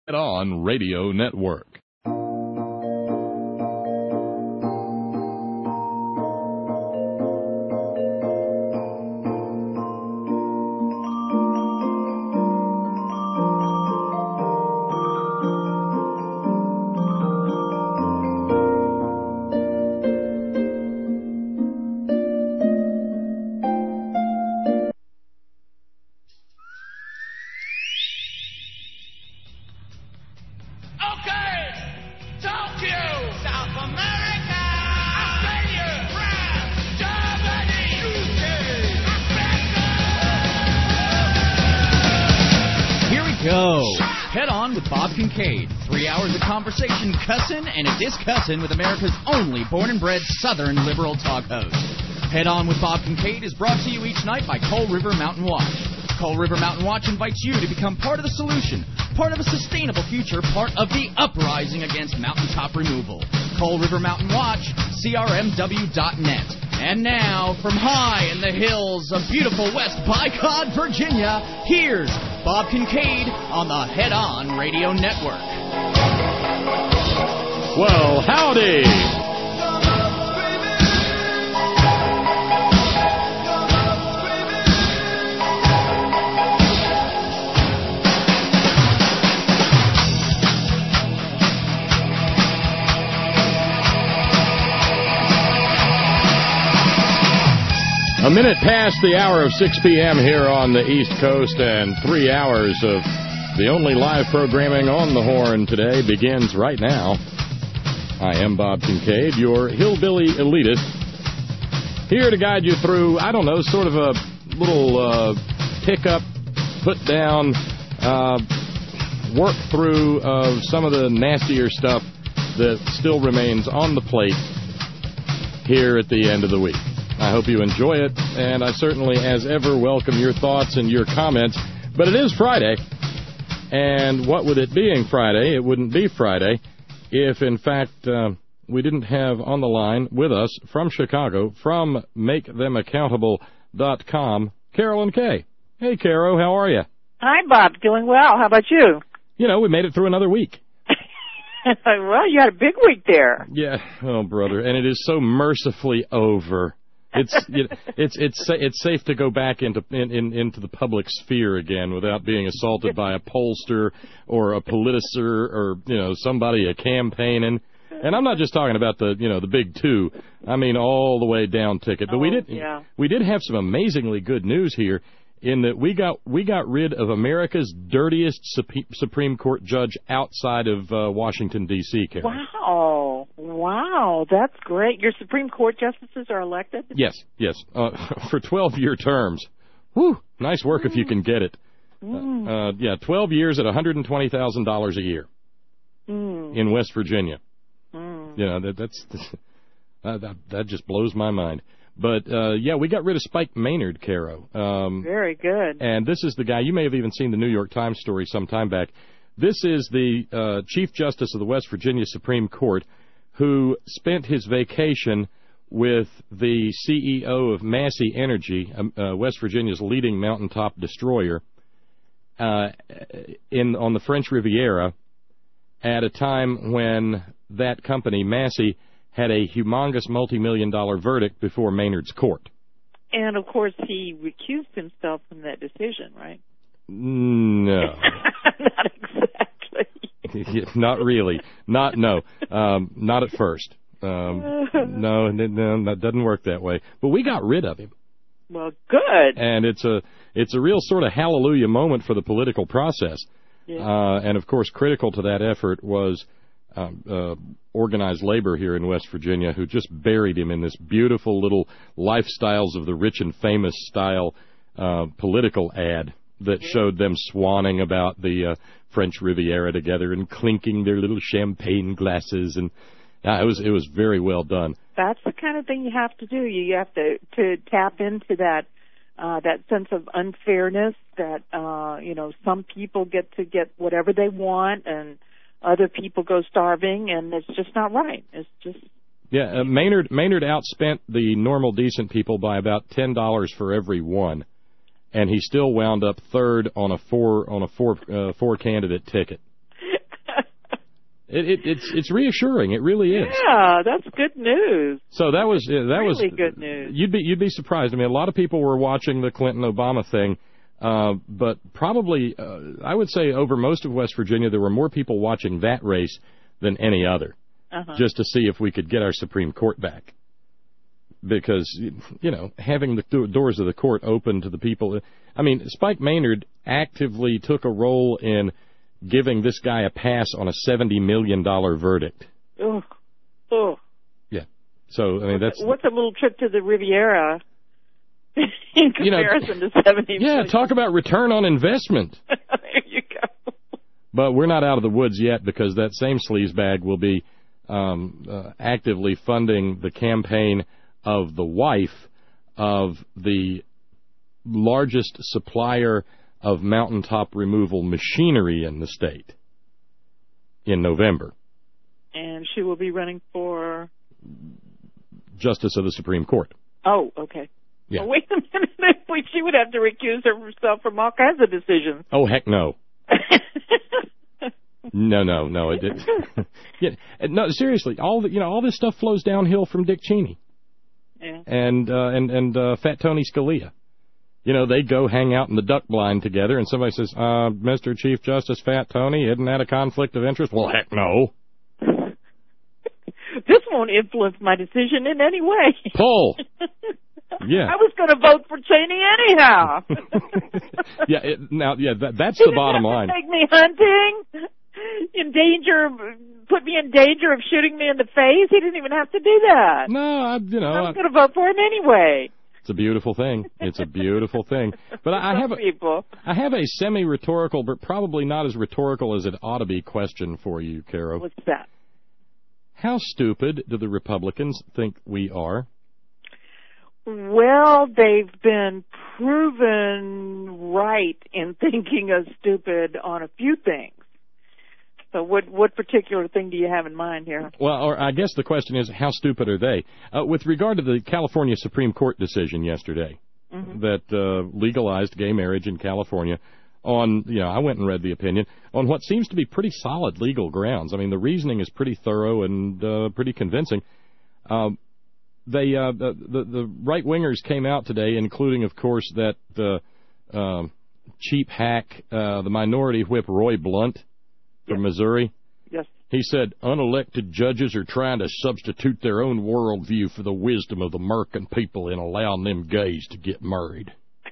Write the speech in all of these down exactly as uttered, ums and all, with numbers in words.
Head On Radio Network. Three hours of conversation, cussin' and a discussin' with America's only born-and-bred Southern liberal talk host. Head On with Bob Kincaid is brought to you each night by Coal River Mountain Watch. Coal River Mountain Watch invites you to become part of the solution, part of a sustainable future, part of the uprising against mountaintop removal. Coal River Mountain Watch, C R M W dot net. And now, from high in the hills of beautiful West Bycod, Virginia, here's Bob Kincaid on the Head On Radio Network. Well, howdy! A minute past the hour of six p.m. here on the East Coast, and three hours of the only live programming on the Horn today begins right now. I am Bob Kincaid, your hillbilly elitist, here to guide you through, I don't know, sort of a little uh, pick-up, put-down, uh, work-through of some of the nastier stuff that still remains on the plate here at the end of the week. I hope you enjoy it, and I certainly, as ever, welcome your thoughts and your comments. But it is Friday, and what with it being Friday, it wouldn't be Friday if, in fact, uh, we didn't have on the line with us from Chicago, from make them accountable dot com, Carolyn Kay. Hey, Caro, how are you? Hi, Bob. Doing well. How about you? You know, we made it through another week. Well, you had a big week there. Yeah, oh, brother, and it is so mercifully over. It's you know, it's it's it's safe to go back into in, in, into the public sphere again without being assaulted by a pollster or a politicer or you know somebody a campaigning. And I'm not just talking about the you know the big two. I mean all the way down ticket. But oh, we did yeah. we did have some amazingly good news here in that we got we got rid of America's dirtiest Supreme Court judge outside of uh, Washington D C Wow, wow, that's great. Your Supreme Court justices are elected? Yes, yes, uh, for twelve-year terms. Whew, nice work mm. if you can get it. Mm. Uh, uh, yeah, twelve years at one hundred twenty thousand dollars a year mm. in West Virginia. Mm. You know that that's uh, that that just blows my mind. But, uh, yeah, we got rid of Spike Maynard, Caro. Um, Very good. And this is the guy, you may have even seen the New York Times story some time back. This is the uh, Chief Justice of the West Virginia Supreme Court who spent his vacation with the C E O of Massey Energy, uh, West Virginia's leading mountaintop destroyer, uh, in on the French Riviera at a time when that company, Massey, had a humongous multi-million dollar verdict before Maynard's court. And, of course, he recused himself from that decision, right? No. Not exactly. Not really. Not, no. Um, not at first. Um, no, no, that doesn't work that way. But we got rid of him. Well, good. And it's a, it's a real sort of hallelujah moment for the political process. Yeah. Uh, and, of course, critical to that effort was Um, uh, organized labor here in West Virginia who just buried him in this beautiful little lifestyles of the rich and famous style uh, political ad that showed them swanning about the uh, French Riviera together and clinking their little champagne glasses, and uh, it was it was very well done. That's the kind of thing you have to do. You have to to tap into that uh, that sense of unfairness that uh, you know some people get to get whatever they want and other people go starving, and it's just not right. It's just yeah. Uh, Maynard Maynard outspent the normal decent people by about ten dollars for every one, and he still wound up third on a four on a four uh, four candidate ticket. It, it, it's it's reassuring. It really is. Yeah, that's good news. So that was that really was good news. You'd be you'd be surprised. I mean, a lot of people were watching the Clinton Obama thing, uh, but probably uh, I would say over most of West Virginia there were more people watching that race than any other, uh-huh. just to see if we could get our Supreme Court back. Because you know, having the doors of the court open to the people. I mean, Spike Maynard actively took a role in giving this guy a pass on a seventy million dollars verdict. Oh, oh. Yeah. So, I mean, that's... What's a little trip to the Riviera in comparison you know, to seventy yeah, million? Yeah, talk about return on investment. There you go. But we're not out of the woods yet because that same sleazebag will be um, uh, actively funding the campaign of the wife of the largest supplier of mountaintop removal machinery in the state in November. And she will be running for? Justice of the Supreme Court. Oh, okay. Yeah. Well, wait a minute. She would have to recuse herself from all kinds of decisions. Oh, heck no. no, no, no. It, it, yeah, no, seriously, all the, you know, all this stuff flows downhill from Dick Cheney. Yeah. And, uh, and, and uh, Fat Tony Scalia. You know, they go hang out in the duck blind together, and somebody says, uh, Mister Chief Justice Fat Tony, isn't that a conflict of interest? Well, heck no. This won't influence my decision in any way. Pull. Yeah. I was going to vote for Cheney anyhow. yeah, it, now, yeah, that, that's he the bottom have line. To take me hunting, in danger, put me in danger of shooting me in the face. He didn't even have to do that. No, I, you know. I was going to vote for him anyway. It's a beautiful thing. It's a beautiful thing. But I, I have a, people. I have a semi-rhetorical, but probably not as rhetorical as it ought to be question for you, Caro. What's that? How stupid do the Republicans think we are? Well, they've been proven right in thinking us stupid on a few things. So what what particular thing do you have in mind here? Well, or I guess the question is, how stupid are they? Uh, with regard to the California Supreme Court decision yesterday mm-hmm. that uh, legalized gay marriage in California on, you know, I went and read the opinion, on what seems to be pretty solid legal grounds. I mean, the reasoning is pretty thorough and uh, pretty convincing. Um, they uh, the, the, the right-wingers came out today, including, of course, that the uh, cheap hack, uh, the minority whip Roy Blunt, from yes. Missouri. Yes. He said unelected judges are trying to substitute their own worldview for the wisdom of the American people in allowing them gays to get married.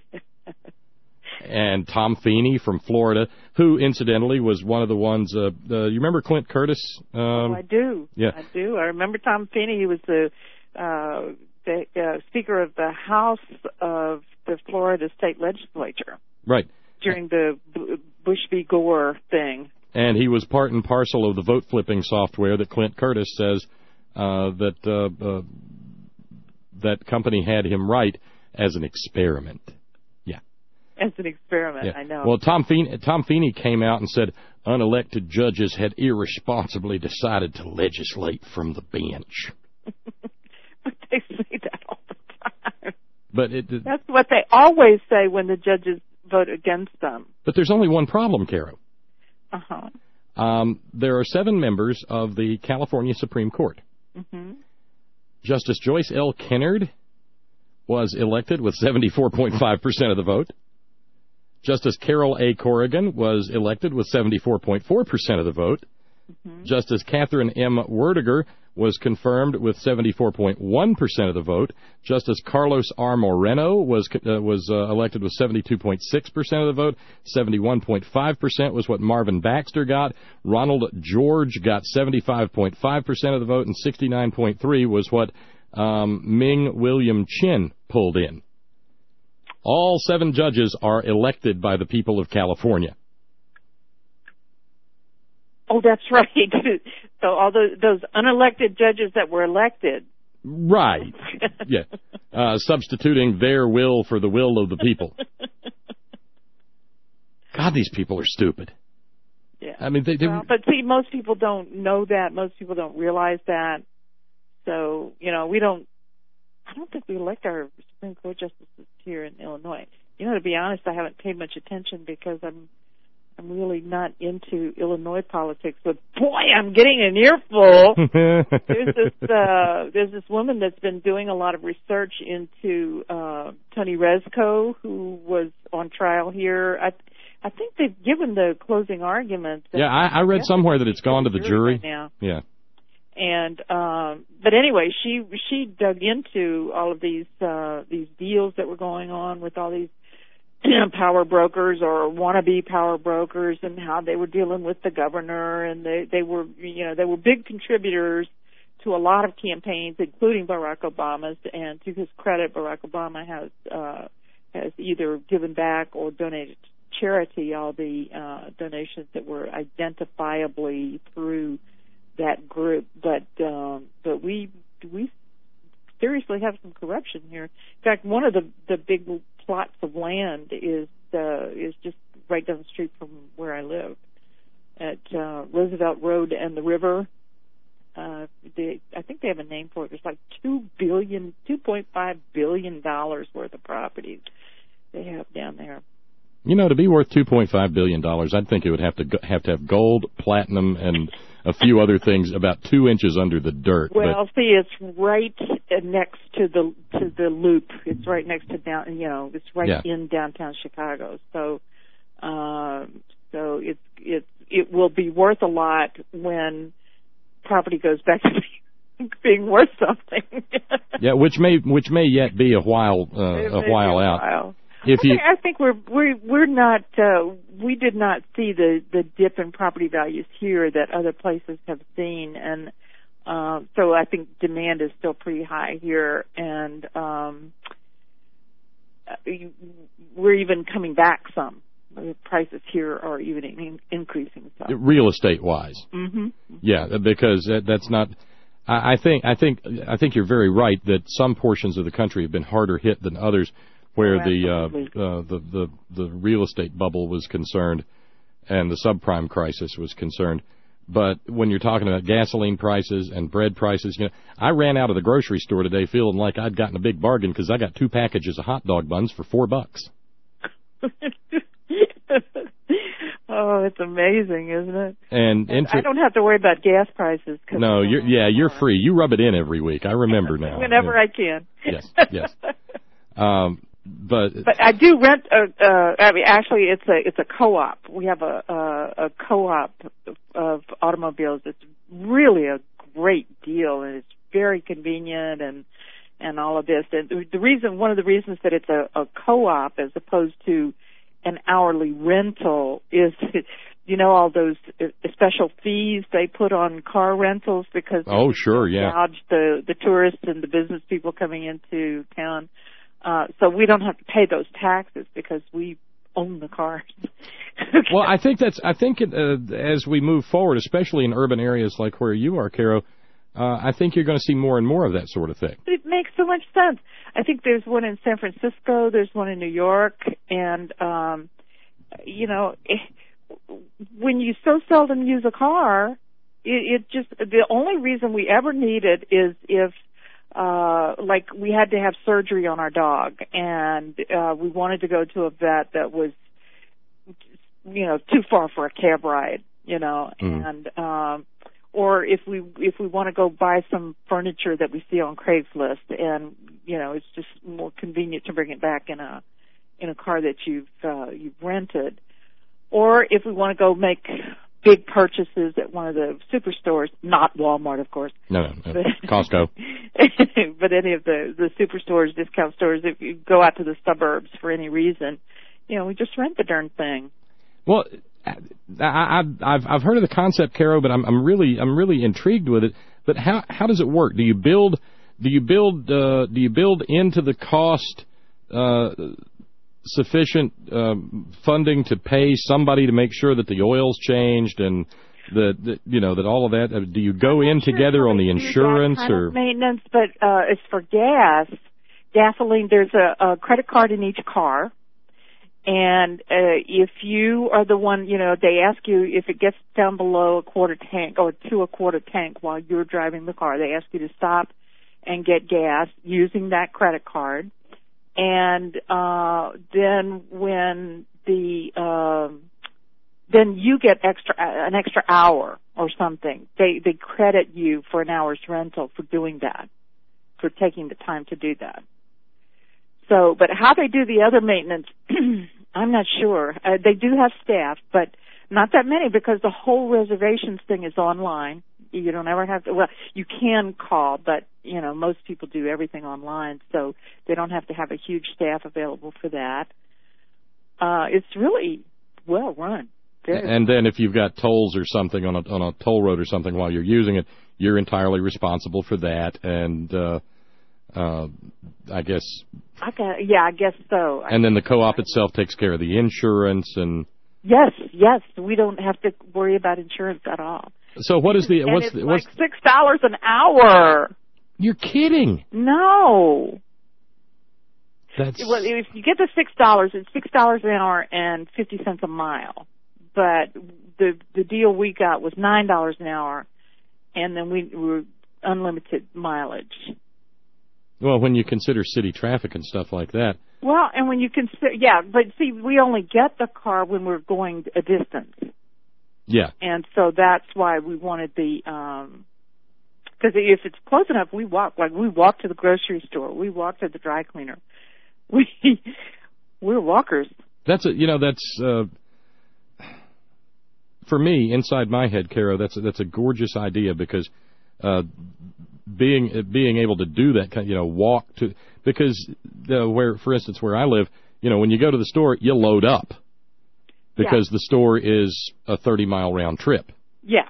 And Tom Feeney from Florida, who, incidentally, was one of the ones, uh, uh, you remember Clint Curtis? Um, oh, I do. Yeah. I do. I remember Tom Feeney. He was the, uh, the uh, Speaker of the House of the Florida State Legislature. Right. During the Bush v. Gore thing. And he was part and parcel of the vote-flipping software that Clint Curtis says uh, that uh, uh, that company had him write as an experiment. Yeah. As an experiment, yeah. I know. Well, Tom Feeney, Tom Feeney came out and said unelected judges had irresponsibly decided to legislate from the bench. But they say that all the time. But it, it, That's what they always say when the judges vote against them. But there's only one problem, Caro. Uh-huh. Um, there are seven members of the California Supreme Court. Mm-hmm. Justice Joyce L. Kennard was elected with seventy-four point five percent of the vote. Justice Carol A. Corrigan was elected with seventy-four point four percent of the vote. Mm-hmm. Justice Catherine M. Werdiger was confirmed with seventy-four point one percent of the vote. Justice Carlos R. Moreno was uh, was uh, elected with seventy-two point six percent of the vote. seventy-one point five percent was what Marvin Baxter got. Ronald George got seventy-five point five percent of the vote, and sixty-nine point three was what um, Ming William Chin pulled in. All seven judges are elected by the people of California. Oh, that's right. So all those, those unelected judges that were elected. Right. Yeah. Uh, substituting their will for the will of the people. God, these people are stupid. Yeah. I mean, they, they well, but see, most people don't know that. Most people don't realize that. So, you know, we don't, I don't think we elect our Supreme Court justices here in Illinois. You know, to be honest, I haven't paid much attention because I'm I'm really not into Illinois politics, but boy, I'm getting an earful. there's this uh, there's this woman that's been doing a lot of research into uh, Tony Rezko, who was on trial here. I I think they've given the closing argument. Yeah, I, I read somewhere that it's gone to the jury. Right now. Yeah. And um, but anyway, she she dug into all of these uh, these deals that were going on with all these power brokers or wannabe power brokers, and how they were dealing with the governor, and they they were you know they were big contributors to a lot of campaigns, including Barack Obama's. And to his credit, Barack Obama has uh, has either given back or donated to charity all the uh, donations that were identifiably through that group. But um, but we we seriously have some corruption here. In fact, one of the the big plots of land is uh, is just right down the street from where I live, at uh, Roosevelt Road and the river. Uh, they, I think they have a name for it. There's like two billion, two point five billion dollars worth of properties they have down there. You know, to be worth two point five billion dollars, I'd think it would have to go, have to have gold, platinum, and a few other things about two inches under the dirt. Well, but, see, it's right next to the to the loop. It's right next to down. You know, it's right yeah. in downtown Chicago. So, um, so it's it it will be worth a lot when property goes back to being worth something. yeah, which may which may yet be a while uh, a while out. While. If I, you, think, I think we're we're we're not uh, we did not see the, the dip in property values here that other places have seen, and um, so I think demand is still pretty high here, and um, we're even coming back some. The prices here are even in, increasing some. Real estate wise, mm-hmm. yeah, because that, that's not. I, I think I think I think you're very right that some portions of the country have been harder hit than others, where oh, the, uh, uh, the the the real estate bubble was concerned and the subprime crisis was concerned. But when you're talking about gasoline prices and bread prices, you know, I ran out of the grocery store today feeling like I'd gotten a big bargain because I got two packages of hot dog buns for four bucks. Oh, it's amazing, isn't it? And, and I don't have to worry about gas prices. Cause no, you're, yeah, you're free. You rub it in every week. I remember now. Whenever yeah. I can. Yes, yes. Um, but but I do rent. A, uh, I mean, actually, it's a it's a co-op. We have a a, a co-op of automobiles. It's really a great deal, and it's very convenient, and and all of this. And the reason, one of the reasons that it's a, a co-op as opposed to an hourly rental is, you know, all those special fees they put on car rentals because oh sure yeah gouge the the tourists and the business people coming into town. Uh, so we don't have to pay those taxes because we own the cars. Okay. Well, I think that's I think it, uh, as we move forward, especially in urban areas like where you are, Caro, uh, I think you're going to see more and more of that sort of thing. It makes so much sense. I think there's one in San Francisco, there's one in New York, and, um, you know, it, when you so seldom use a car, it, it just, the only reason we ever need it is if, uh, like we had to have surgery on our dog, and uh, we wanted to go to a vet that was, you know, too far for a cab ride, you know, mm. and, um, or if we if we want to go buy some furniture that we see on Craigslist, and you know it's just more convenient to bring it back in a in a car that you've uh, you've rented, or if we want to go make big purchases at one of the superstores, not Walmart, of course. No, no, no. Costco. But any of the the superstores, discount stores, if you go out to the suburbs for any reason, you know, we just rent the darn thing. Well, I, I've I've heard of the concept, Caro, but I'm I'm really I'm really intrigued with it. But how how does it work? Do you build do you build uh, do you build into the cost uh, sufficient uh, funding to pay somebody to make sure that the oil's changed and that, that you know that all of that? Do you go in sure together on the insurance kind or of maintenance? But uh, as for gas, gasoline, there's a, a credit card in each car. And uh, if you are the one, you know, they ask you if it gets down below a quarter tank or to a quarter tank while you're driving the car, they ask you to stop and get gas using that credit card. And uh, then when the uh, then you get extra an extra hour or something. They they credit you for an hour's rental for doing that, for taking the time to do that. So, but how they do the other maintenance, I'm not sure. Uh, they do have staff, but not that many because the whole reservations thing is online. You don't ever have to, well, you can call, but, you know, most people do everything online, so they don't have to have a huge staff available for that. Uh, it's really well run. Very and then if you've got tolls or something on a, on a toll road or something while you're using it, you're entirely responsible for that, and uh, uh, I guess... I got, yeah, I guess so. And then the co-op itself takes care of the insurance and... Yes, yes, we don't have to worry about insurance at all. So what is the... And what's it's the, like what's, six dollars an hour. You're kidding. No. That's... Well, if you get the six dollars, it's six dollars an hour and fifty cents a mile. But the the deal we got was nine dollars an hour, and then we were unlimited mileage. Well, when you consider city traffic and stuff like that. Well, and when you consider, yeah, but see, we only get the car when we're going a distance. Yeah. And so that's why we wanted the, um, because if it's close enough, we walk, like we walk to the grocery store, we walk to the dry cleaner. We, we're walkers. That's a, you know, that's, uh, for me, inside my head, Caro, that's a, that's a gorgeous idea because, uh, being being able to do that kind, you know, walk to, because uh, where, for instance, where I live, you know, when you go to the store, you load up because yeah. the store is a thirty mile round trip. Yeah.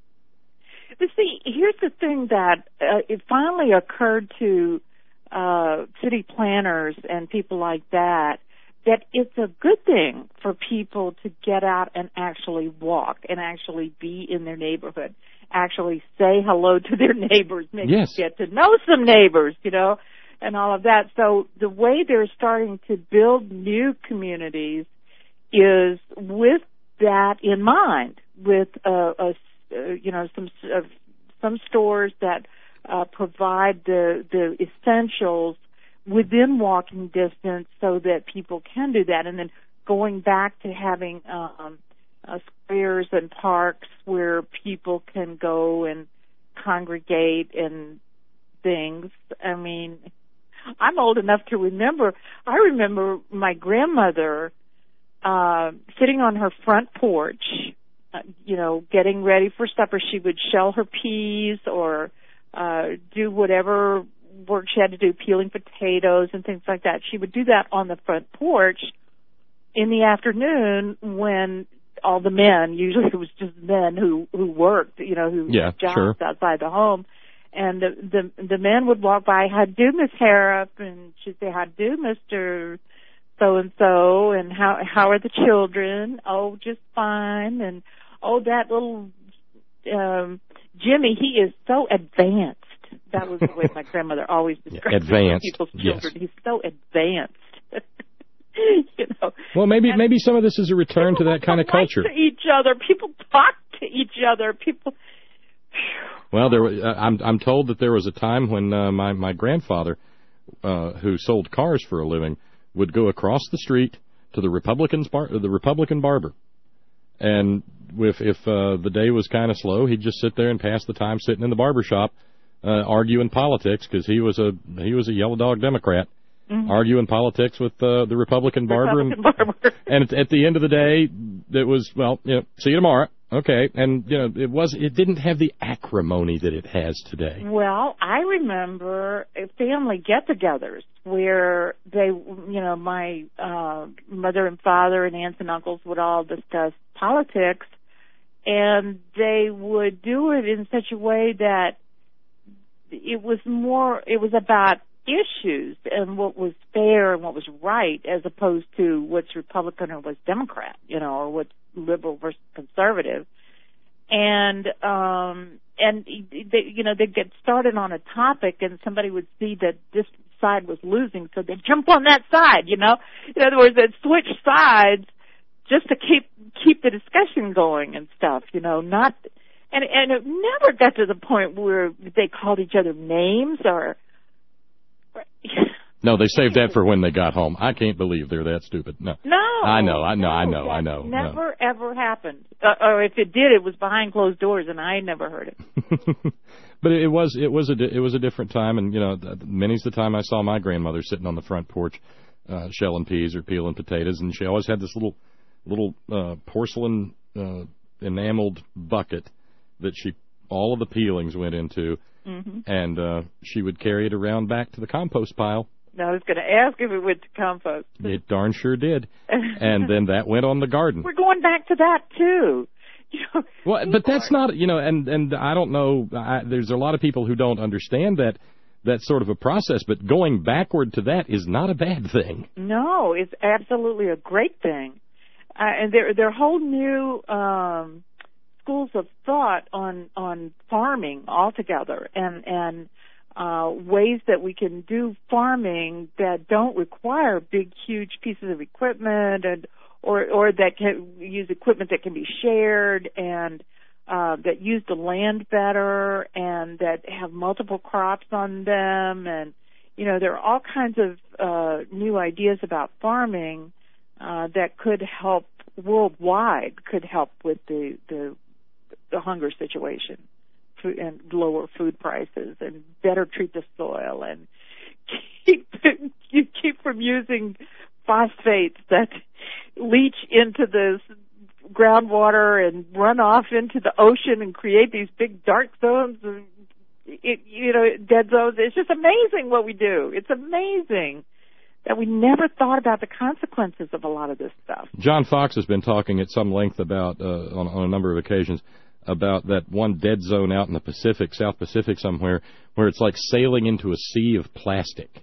But see, here's the thing that uh, it finally occurred to uh, city planners and people like that, that it's a good thing for people to get out and actually walk and actually be in their neighborhood. Actually say hello to their neighbors, maybe yes. get to know some neighbors, you know, and all of that. So the way they're starting to build new communities is with that in mind, with uh, a, uh, you know some uh, some stores that uh, provide the the essentials within walking distance, so that people can do that, and then going back to having um, uh, squares and parks where people can go and congregate and things. I mean, I'm old enough to remember. I remember my grandmother uh, sitting on her front porch, uh, you know, getting ready for supper. She would shell her peas or uh, do whatever work she had to do, peeling potatoes and things like that. She would do that on the front porch in the afternoon when all the men, usually it was just men who, who worked, you know, who yeah, jobs sure. outside the home. And the, the the men would walk by, how do, Miss Harrop? And she'd say, how do, Mister So-and-so? And how how are the children? Oh, just fine. And, oh, that little um, Jimmy, he is so advanced. That was the way my grandmother always described advanced. people's children. Yes. He's so advanced. You know. Well, maybe and maybe some of this is a return to that kind of culture. To each other, people talk to each other. People. Well, there. Uh, I'm I'm told that there was a time when uh, my my grandfather, uh, who sold cars for a living, would go across the street to the Republican's bar, the Republican barber, and if if uh, the day was kind of slow, he'd just sit there and pass the time sitting in the barber shop, uh, arguing politics because he was a he was a yellow dog Democrat. Mm-hmm. Arguing politics with uh, the Republican barber, Republican and, barber. and at, at the end of the day, it was well, you know, see you tomorrow, okay, and you know, it was it didn't have the acrimony that it has today. Well, I remember family get-togethers where they, you know, my uh, mother and father and aunts and uncles would all discuss politics, and they would do it in such a way that it was more, it was about issues and what was fair and what was right, as opposed to what's Republican or what's Democrat, you know, or what's liberal versus conservative. And um, and they, you know, they'd get started on a topic, and somebody would see that this side was losing, so they'd jump on that side. You know, in other words, they'd switch sides just to keep keep the discussion going and stuff. You know, not and and it never got to the point where they called each other names or. No, they saved that for when they got home. I can't believe they're that stupid. No. No. I know, I know, no, I know, I know. Never, no. ever happened. Uh, or if it did, it was behind closed doors, and I never heard it. But it was it was a it was a different time, and you know, many's the time I saw my grandmother sitting on the front porch, uh, shelling peas or peeling potatoes, and she always had this little little uh, porcelain uh, enameled bucket that she all of the peelings went into, mm-hmm. and uh, she would carry it around back to the compost pile. I was going to ask if it went to compost. It darn sure did, and then that went on the garden. We're going back to that too. You know, well, but that's not, you know, and and I don't know. I, there's a lot of people who don't understand that that sort of a process. But going backward to that is not a bad thing. No, it's absolutely a great thing, uh, and there there are whole new um, schools of thought on on farming altogether, and and. Uh, ways that we can do farming that don't require big, huge pieces of equipment, and or or that can use equipment that can be shared, and uh, that use the land better, and that have multiple crops on them, and you know there are all kinds of uh, new ideas about farming uh, that could help worldwide, could help with the the, the hunger situation. And lower food prices, and better treat the soil, and keep you keep from using phosphates that leach into the groundwater and run off into the ocean and create these big dark zones, and it, you know, dead zones. It's just amazing what we do. It's amazing that we never thought about the consequences of a lot of this stuff. John Fox has been talking at some length about uh, on, on a number of occasions. About that one dead zone out in the Pacific, South Pacific somewhere, where it's like sailing into a sea of plastic.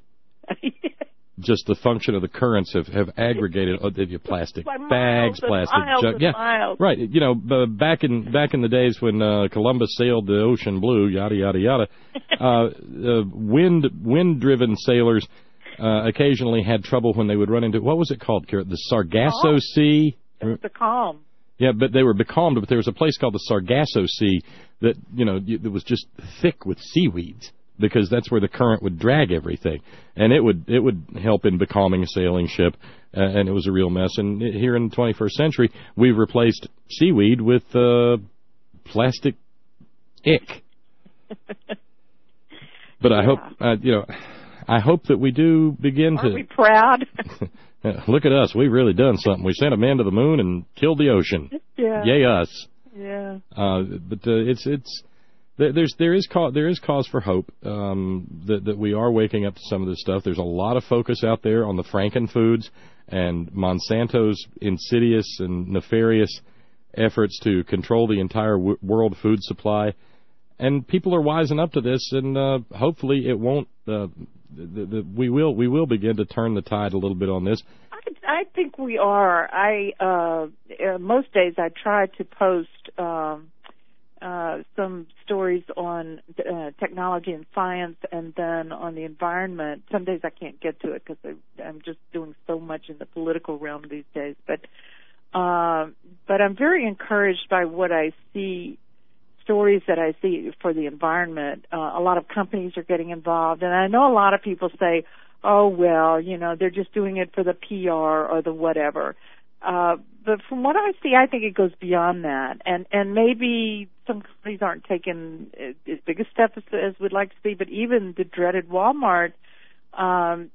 Just the function of the currents have, have aggregated oh, plastic bags, plastic junk. Yeah, miles. Right. You know, uh, back in back in the days when uh, Columbus sailed the ocean blue, yada yada yada. uh, uh, wind wind driven sailors uh, occasionally had trouble when they would run into what was it called, Kara? The Sargasso oh, Sea. The calm. Yeah, but they were becalmed, but there was a place called the Sargasso Sea that, you know, it was just thick with seaweeds because that's where the current would drag everything. And it would it would help in becalming a sailing ship, uh, and it was a real mess. And here in the twenty-first century, we've replaced seaweed with uh, plastic ick. But yeah. I hope, uh, you know, I hope that we do begin Aren't to... Are we proud? Look at us. We've really done something. We sent a man to the moon and killed the ocean. Yeah. Yay us. Yeah. Uh, but uh, it's it's there's there is cause, there is cause for hope um, that that we are waking up to some of this stuff. There's a lot of focus out there on the Frankenfoods and Monsanto's insidious and nefarious efforts to control the entire w- world food supply. And people are wising up to this, and uh, hopefully it won't. Uh, the, the, we will we will begin to turn the tide a little bit on this. I, I think we are. I uh, uh, most days I try to post um, uh, some stories on uh, technology and science, and then on the environment. Some days I can't get to it because I'm just doing so much in the political realm these days. But uh, but I'm very encouraged by what I see. Stories that I see for the environment. Uh, a lot of companies are getting involved, and I know a lot of people say, oh, well, you know, they're just doing it for the P R or the whatever. Uh, but from what I see, I think it goes beyond that. And, and maybe some companies aren't taking as big a step as, as we'd like to see, but even the dreaded Walmart, um,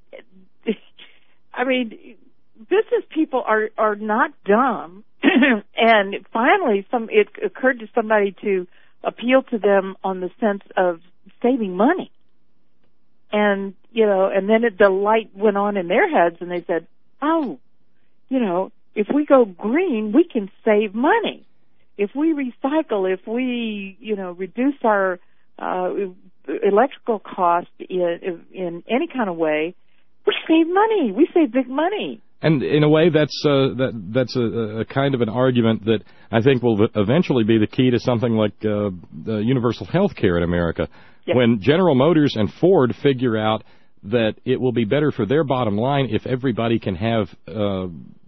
I mean, business people are, are not dumb. And finally, some it occurred to somebody to appeal to them on the sense of saving money. And, you know, and then it, the light went on in their heads, and they said, oh, you know, if we go green, we can save money. If we recycle, if we, you know, reduce our uh, electrical costs in, in any kind of way, we save money. We save big money. And in a way, that's uh, that that's a, a kind of an argument that I think will eventually be the key to something like uh, uh, universal health care in America. Yes. When General Motors and Ford figure out that it will be better for their bottom line if everybody can have, uh,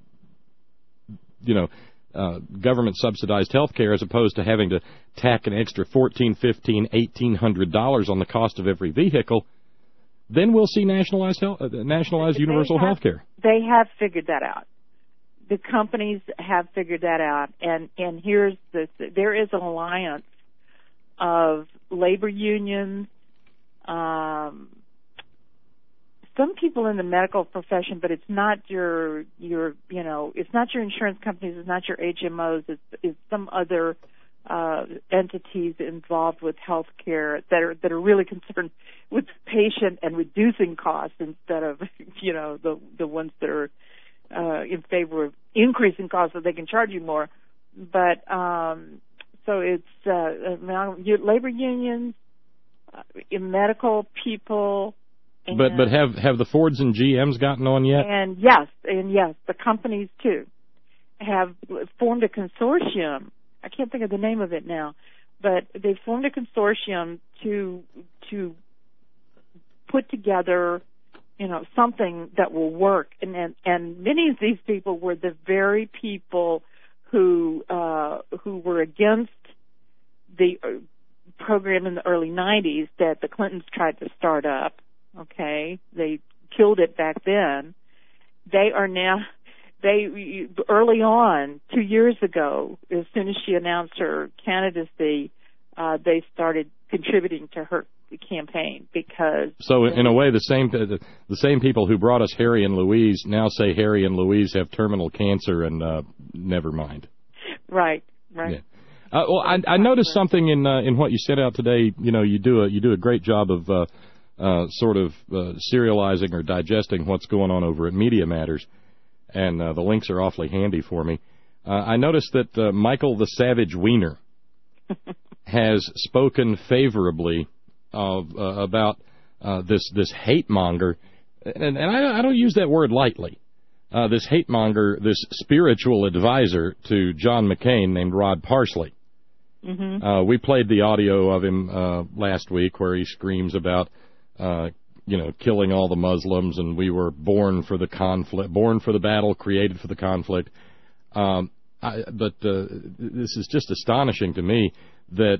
you know, uh, government-subsidized health care as opposed to having to tack an extra fourteen, fifteen, eighteen hundred dollars on the cost of every vehicle, then we'll see nationalized health, uh, nationalized they universal have, health care. They have figured that out. The companies have figured that out, and and here's the there is an alliance of labor unions, um, some people in the medical profession, but it's not your your you know it's not your insurance companies, it's not your H M Os, it's, it's some other uh, entities involved with health care that are that are really concerned with the patient and reducing costs instead of you know the the ones that are uh, in favor of increasing costs so they can charge you more. But um, so it's uh, labor unions, uh, medical people. And, but but have have the Fords and G Ms gotten on yet? And yes, and yes, the companies too have formed a consortium. I can't think of the name of it now, but they formed a consortium to to put together, you know, something that will work. And and, and many of these people were the very people who uh, who were against the program in the early nineties that the Clintons tried to start up. Okay, they killed it back then. They are now, they early on, two years ago, as soon as she announced her candidacy, uh, they started contributing to her campaign because. So in a way, the same the, the same people who brought us Harry and Louise now say Harry and Louise have terminal cancer and uh, never mind. Right, right. Yeah. Uh, well, I, I noticed something in uh, in what you sent out today. You know, you do a you do a great job of. Uh, Uh, sort of uh, serializing or digesting what's going on over at Media Matters, and uh, the links are awfully handy for me. Uh, I noticed that uh, Michael the Savage Wiener has spoken favorably of, uh, about uh, this this hate monger, and, and I, I don't use that word lightly. Uh, this hate monger, this spiritual advisor to John McCain named Rod Parsley. Mm-hmm. Uh, we played the audio of him uh, last week where he screams about. Uh, you know, killing all the Muslims, and we were born for the conflict, born for the battle, created for the conflict. Um, I, but uh, this is just astonishing to me that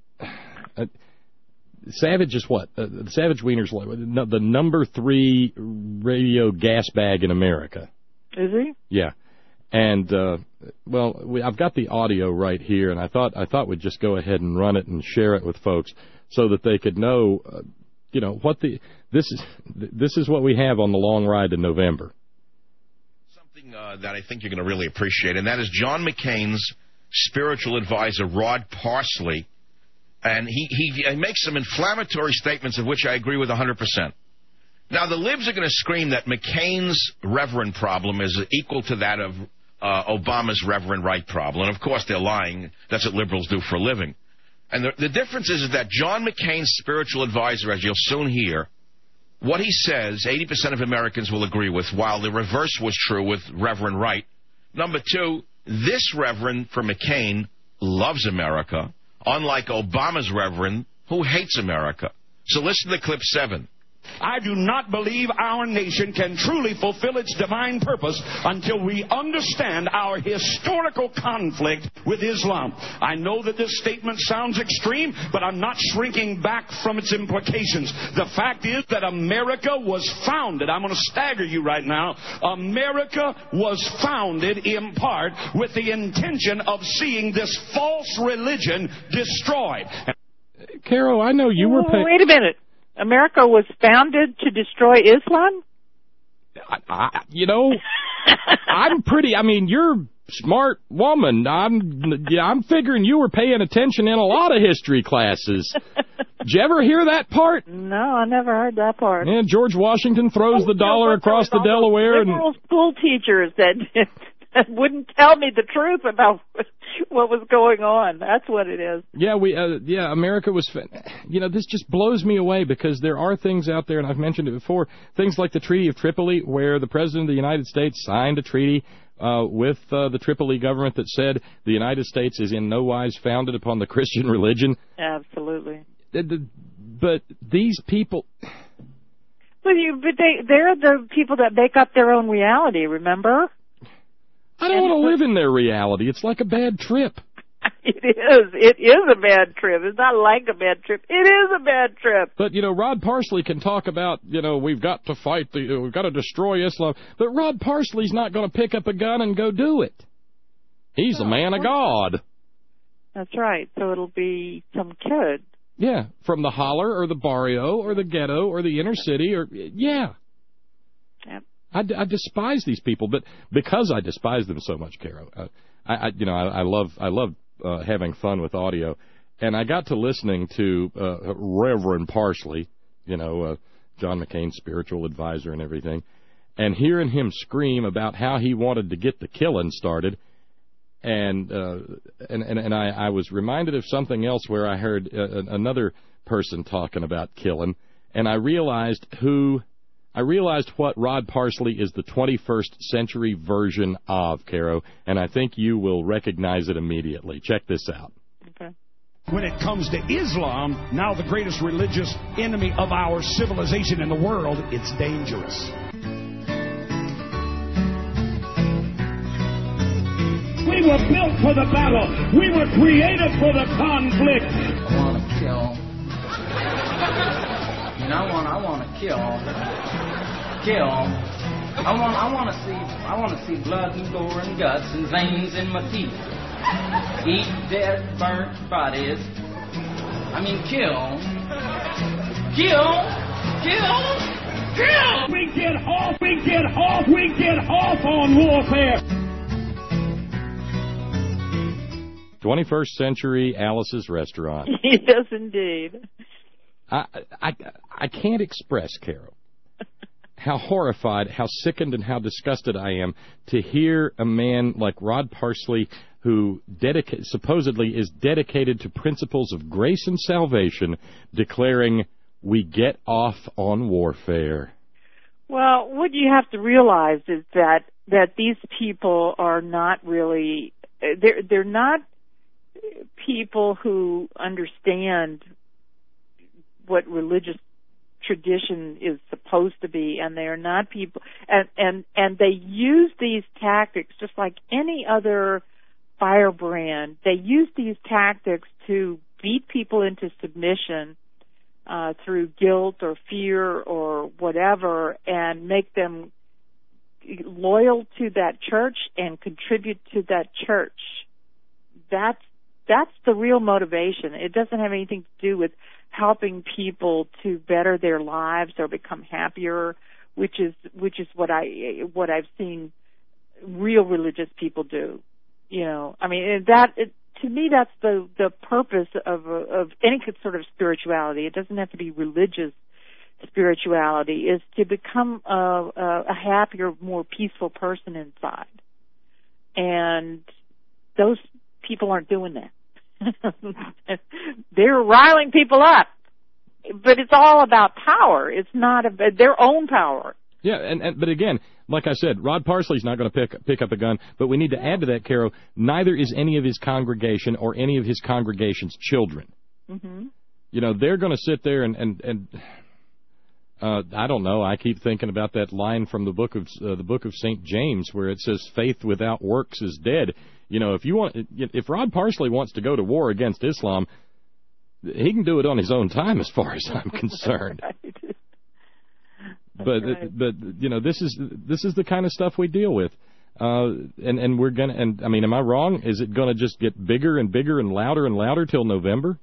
uh, Savage is what? Uh, Savage Wiener's the number three radio gas bag in America. Is he? Yeah. And uh, well, we, I've got the audio right here, and I thought I thought we'd just go ahead and run it and share it with folks so that they could know. Uh, You know what the this is this is what we have on the long ride to November. Something uh, that I think you're going to really appreciate, and that is John McCain's spiritual advisor, Rod Parsley, and he, he, he makes some inflammatory statements of which I agree with one hundred percent. Now, the libs are going to scream that McCain's reverend problem is equal to that of uh, Obama's reverend right problem, and of course they're lying. That's what liberals do for a living. And the, the difference is, is that John McCain's spiritual advisor, as you'll soon hear, what he says, eighty percent of Americans will agree with, while the reverse was true with Reverend Wright. Number two, this Reverend for McCain loves America, unlike Obama's Reverend, who hates America. So listen to clip seven. I do not believe our nation can truly fulfill its divine purpose until we understand our historical conflict with Islam. I know that this statement sounds extreme, but I'm not shrinking back from its implications. The fact is that America was founded, I'm going to stagger you right now, America was founded in part with the intention of seeing this false religion destroyed. Caro, I know you were paying... Wait a minute. America was founded to destroy Islam? I, I, you know, I'm pretty, I mean, you're a smart woman. I'm yeah, I'm figuring you were paying attention in a lot of history classes. Did you ever hear that part? No, I never heard that part. Yeah, George Washington throws oh, the dollar yeah, across the Delaware. Liberal and school teachers that, that wouldn't tell me the truth about what was going on. That's what it is. Yeah, we. Uh, yeah, America was. You know, this just blows me away because there are things out there, and I've mentioned it before. Things like the Treaty of Tripoli, where the President of the United States signed a treaty uh, with uh, the Tripoli government that said the United States is in no wise founded upon the Christian religion. Absolutely. But these people. But you, but they, they're the people that make up their own reality. Remember? I don't want to live in their reality. It's like a bad trip. It is. It is a bad trip. It's not like a bad trip. It is a bad trip. But, you know, Rod Parsley can talk about, you know, we've got to fight, the, we've got to destroy Islam. But Rod Parsley's not going to pick up a gun and go do it. He's no, a man of God. That's right. So it'll be some kid. Yeah, from the holler or the barrio or the ghetto or the inner city or, yeah. Yep. I, I despise these people, but because I despise them so much, Caro, uh, I, I, you know, I, I love, I love uh, having fun with audio, and I got to listening to uh, Reverend Parsley, you know, uh, John McCain's spiritual advisor and everything, and hearing him scream about how he wanted to get the killing started, and uh, and and, and I, I was reminded of something else where I heard uh, another person talking about killing, and I realized who. I realized what Rod Parsley is the twenty-first century version of, Caro, and I think you will recognize it immediately. Check this out. Okay. When it comes to Islam, now the greatest religious enemy of our civilization in the world, it's dangerous. We were built for the battle. We were created for the conflict. I want to kill. And I want, I want to kill, kill. I want, I want to see, I want to see blood and gore and guts and veins in my teeth. Eat dead, burnt bodies. I mean, kill, kill, kill, kill. We get off, we get off, we get off on warfare. twenty-first century Alice's Restaurant. Yes, indeed. I, I, I can't express, Caro, how horrified, how sickened, and how disgusted I am to hear a man like Rod Parsley, who dedica- supposedly is dedicated to principles of grace and salvation, declaring, we get off on warfare. Well, what you have to realize is that, that these people are not really, they're, they're not people who understand what religious tradition is supposed to be, and they are not people, and, and, and they use these tactics just like any other firebrand. They use these tactics to beat people into submission uh, through guilt or fear or whatever, and make them loyal to that church and contribute to that church. That's That's the real motivation. It doesn't have anything to do with helping people to better their lives or become happier, which is which is what I what I've seen real religious people do. You know, I mean that it, to me that's the the purpose of of any sort of spirituality. It doesn't have to be religious spirituality. Is to become a, a happier, more peaceful person inside, and those people aren't doing that. They're riling people up, but it's all about power. It's not about their own power. Yeah, and, and but again, like I said, Rod Parsley's not going to pick pick up a gun, but we need to add to that, Caro, neither is any of his congregation or any of his congregation's children. Mm-hmm. You know, they're going to sit there and and, and uh, I don't know. I keep thinking about that line from the book of uh, the book of Saint James where it says, "Faith without works is dead." You know, if you want, if Rod Parsley wants to go to war against Islam, he can do it on his own time, as far as I'm concerned. Right. But right. but you know, this is this is the kind of stuff we deal with, uh, and and we're gonna. And I mean, am I wrong? Is it going to just get bigger and bigger and louder and louder till November?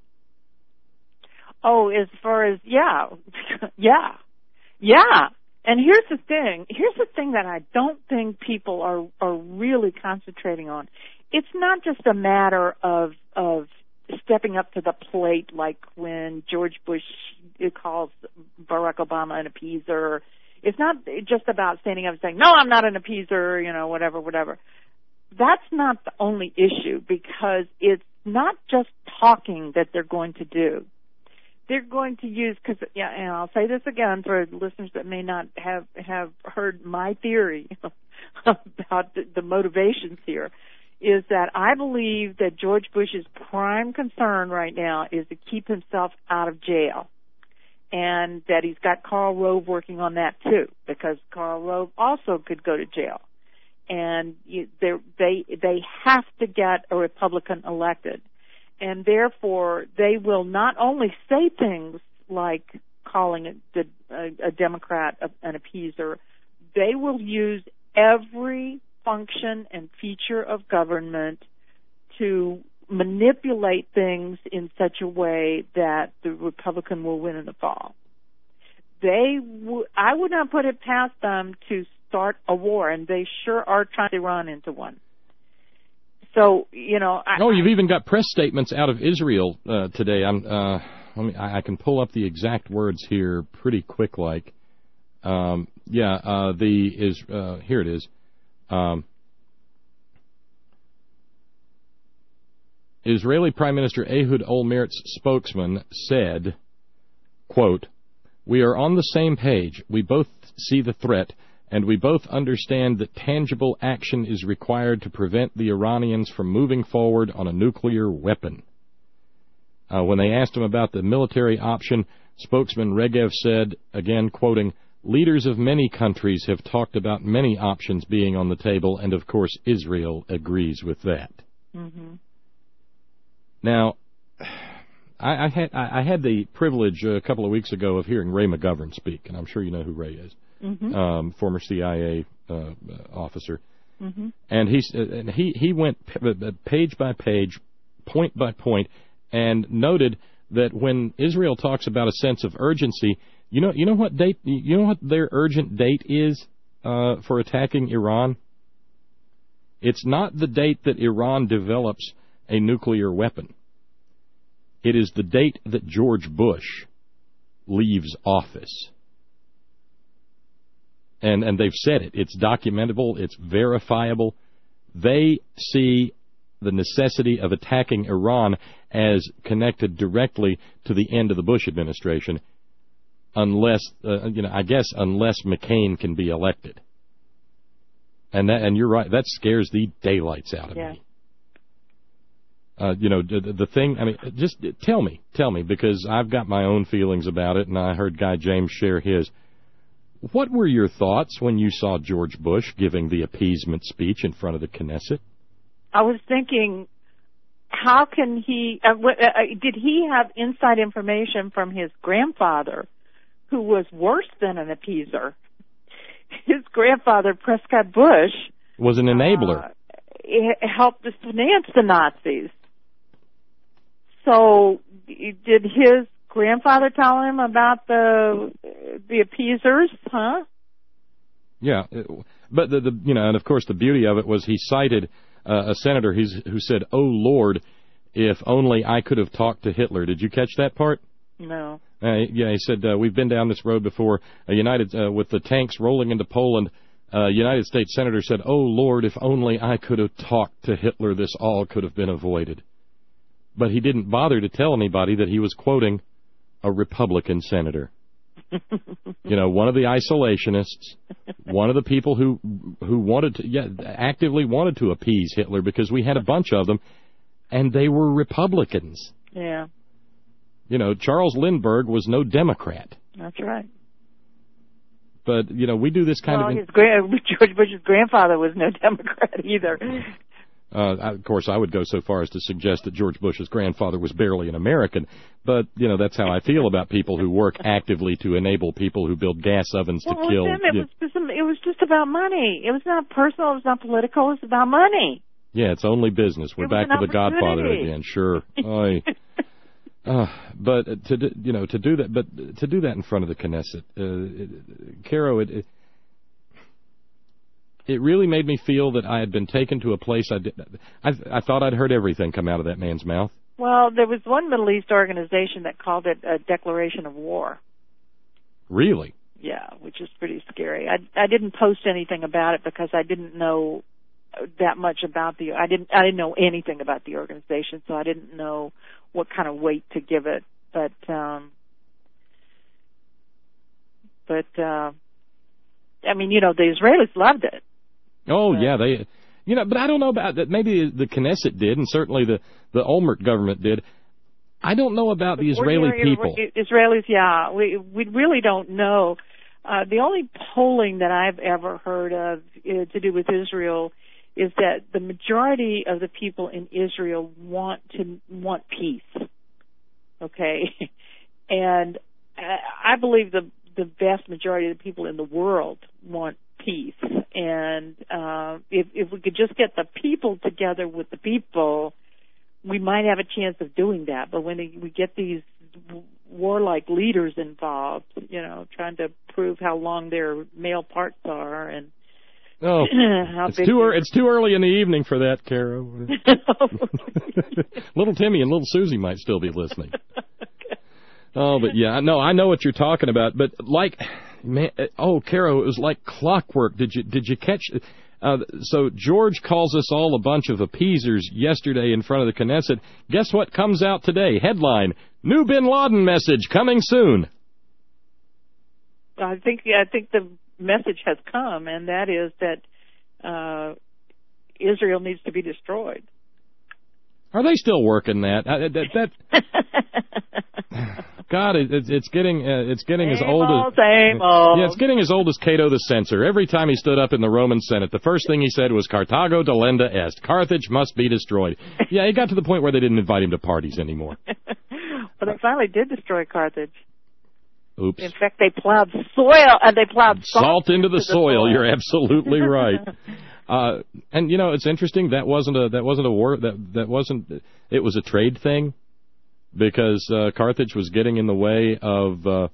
Oh, as far as yeah, yeah, yeah. And here's the thing. Here's the thing that I don't think people are are really concentrating on. It's not just a matter of of stepping up to the plate, like when George Bush calls Barack Obama an appeaser. It's not just about standing up and saying, "No, I'm not an appeaser," you know, whatever, whatever. That's not the only issue, because it's not just talking that they're going to do. They're going to use, because, yeah, and I'll say this again for listeners that may not have, have heard my theory about the, the motivations here, is that I believe that George Bush's prime concern right now is to keep himself out of jail, and that he's got Karl Rove working on that too, because Karl Rove also could go to jail, and you, they they have to get a Republican elected. and therefore they will not only say things like calling it the, a, a Democrat an appeaser, they will use every function and feature of government to manipulate things in such a way that the Republican will win in the fall. They, w- I would not put it past them to start a war, and they sure are trying to run into one. So, you know, I, oh, you've even got press statements out of Israel uh, today. I'm, uh, let me, I, I can pull up the exact words here pretty quick, like, um, yeah, uh, the is uh, here it is. Um, Israeli Prime Minister Ehud Olmert's spokesman said, quote, "We are on the same page. We both see the threat, and we both understand that tangible action is required to prevent the Iranians from moving forward on a nuclear weapon." Uh, when they asked him about the military option, spokesman Regev said, again quoting, "Leaders of many countries have talked about many options being on the table, and of course Israel agrees with that." Mm-hmm. Now, I, I had I had the privilege a couple of weeks ago of hearing Ray McGovern speak, and I'm sure you know who Ray is, mm-hmm. um, former C I A uh, officer, mm-hmm. and he and he he went page by page, point by point, and noted that when Israel talks about a sense of urgency, you know you know what date you know what their urgent date is uh, for attacking Iran. It's not the date that Iran develops a nuclear weapon. It is the date that George Bush leaves office. And and they've said it. It's documentable. It's verifiable. They see the necessity of attacking Iran as connected directly to the end of the Bush administration, unless, uh, you know, I guess unless McCain can be elected. And that, and you're right, that scares the daylights out of yeah. me. Uh, you know, the, the thing, I mean, just tell me, tell me, because I've got my own feelings about it, and I heard Guy James share his. What were your thoughts when you saw George Bush giving the appeasement speech in front of the Knesset? I was thinking, how can he, uh, w- uh, did he have inside information from his grandfather, who was worse than an appeaser? His grandfather, Prescott Bush, was an enabler. Uh, helped to finance the Nazis. So, did his grandfather tell him about the the appeasers? Huh? Yeah, but the, the you know, and of course the beauty of it was he cited uh, a senator who's, who said, "Oh Lord, if only I could have talked to Hitler." Did you catch that part? No. Uh, yeah, he said uh, we've been down this road before. Uh, United uh, with the tanks rolling into Poland. Uh, United States senator said, "Oh Lord, if only I could have talked to Hitler, this all could have been avoided." But he didn't bother to tell anybody that he was quoting a Republican senator. You know, one of the isolationists, one of the people who who wanted to, yeah, actively wanted to appease Hitler, because we had a bunch of them, and they were Republicans. Yeah. You know, Charles Lindbergh was no Democrat. That's right. But, you know, we do this kind well, of... His gra- George Bush's grandfather was no Democrat either. Uh, of course, I would go so far as to suggest that George Bush's grandfather was barely an American. But, you know, that's how I feel about people who work actively to enable people who build gas ovens well, to kill... Him, it, was just, it was just about money. It was not personal. It was not political. It was about money. Yeah, it's only business. We're back to the Godfather again. Sure. Oy. Uh, but to do, you know to do that, but to do that in front of the Knesset, uh, it, Caro, it, it it really made me feel that I had been taken to a place I did. I, I thought I'd heard everything come out of that man's mouth. Well, there was one Middle East organization that called it a declaration of war. Really? Yeah, which is pretty scary. I I didn't post anything about it because I didn't know that much about the. I didn't I didn't know anything about the organization, so I didn't know what kind of weight to give it. But um, but uh, I mean, you know, the Israelis loved it. Oh but, yeah, they, you know, but I don't know about that. Maybe the Knesset did, and certainly the the Olmert government did. I don't know about the Israeli people. Israelis, yeah, we we really don't know. Uh, the only polling that I've ever heard of uh, to do with Israel is that the majority of the people in Israel want to want peace. Okay, and I believe the the vast majority of the people in the world want peace. And uh, if if we could just get the people together with the people, we might have a chance of doing that. But when we get these warlike leaders involved, you know, trying to prove how long their male parts are and oh, how it's big too early, it's too early in the evening for that, Carol. Little Timmy and little Susie might still be listening. Okay. Oh, but yeah, no, I know what you're talking about. But like, man, oh, Carol, it was like clockwork. Did you did you catch? Uh, so George calls us all a bunch of appeasers yesterday in front of the Knesset. Guess what comes out today? Headline: New Bin Laden message coming soon. I think I think the message has come, and that is that uh, Israel needs to be destroyed. Are they still working that? Uh, that, that God, it, it's getting uh, it's getting same as old old, as same old. Yeah, it's getting as old as Cato the Censor. Every time he stood up in the Roman Senate, the first thing he said was "Carthago delenda est." Carthage must be destroyed. Yeah, it got to the point where they didn't invite him to parties anymore. Well, they finally did destroy Carthage. Oops. In fact, they plowed soil and they plowed salt, salt into the, the soil. soil. You're absolutely right. Uh, and you know, it's interesting. That wasn't a that wasn't a war. That that wasn't. It was a trade thing, because uh, Carthage was getting in the way of uh,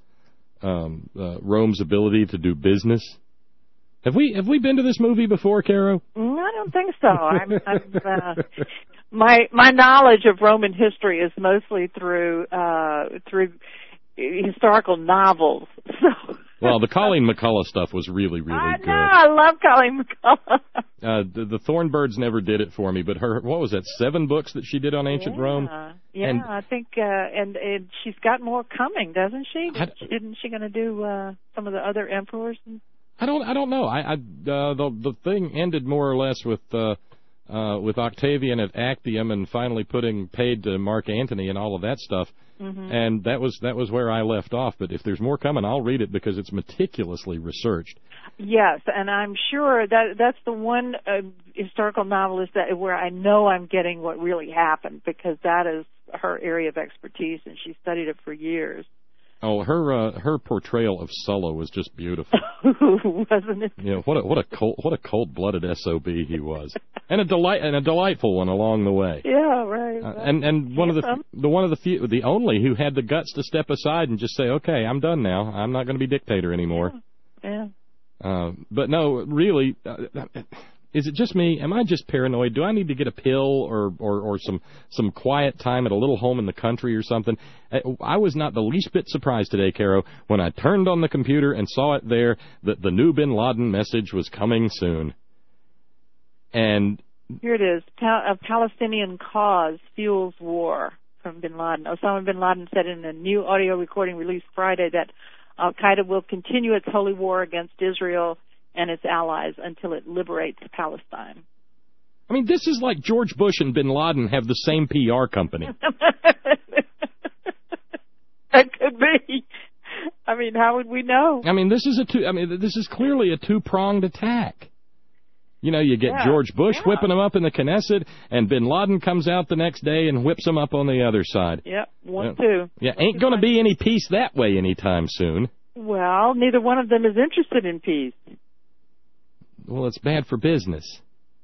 um, uh, Rome's ability to do business. Have we have we been to this movie before, Caro? I don't think so. I'm, I'm, uh, my my knowledge of Roman history is mostly through uh, through historical novels. So. Well, the Colleen McCullough stuff was really, really I good. know, I love Colleen McCullough. Uh, the, the Thornbirds never did it for me, but her, what was that, seven books that she did on ancient yeah, Rome? Yeah, and, I think, uh, and, and she's got more coming, doesn't she? I, Isn't she going to do uh, some of the other emperors? And... I don't, I don't know. I, I uh, the the thing ended more or less with uh, uh, with Octavian at Actium and finally putting paid to Mark Antony and all of that stuff. Mm-hmm. And that was that was where I left off. But if there's more coming, I'll read it because it's meticulously researched. Yes, and I'm sure that that's the one uh, historical novelist that where I know I'm getting what really happened, because that is her area of expertise, and she studied it for years. Oh, her uh, her portrayal of Sulla was just beautiful, wasn't it? Yeah, what a what a cold what a cold blooded S O B he was, and a delight and a delightful one along the way. Yeah, right. Uh, and and one Handsome. of the the one of the few the only who had the guts to step aside and just say, okay, I'm done now. I'm not going to be dictator anymore. Yeah. yeah. Uh, but no, really. Uh, Is it just me? Am I just paranoid? Do I need to get a pill or, or, or some, some quiet time at a little home in the country or something? I was not the least bit surprised today, Caro, when I turned on the computer and saw it there that the new Bin Laden message was coming soon. And here it is. A Palestinian cause fuels war from Bin Laden. Osama Bin Laden said in a new audio recording released Friday that Al-Qaeda will continue its holy war against Israel and its allies until it liberates Palestine. I mean, this is like George Bush and Bin Laden have the same P R company. That could be. I mean, how would we know? I mean, this is a two. I mean, this is clearly a two-pronged attack. You know, you get yeah. George Bush yeah. whipping them up in the Knesset, and Bin Laden comes out the next day and whips them up on the other side. Yep, one, yeah. two. Yeah, ain't going to be any peace that way anytime soon. Well, neither one of them is interested in peace. Well, it's bad for business.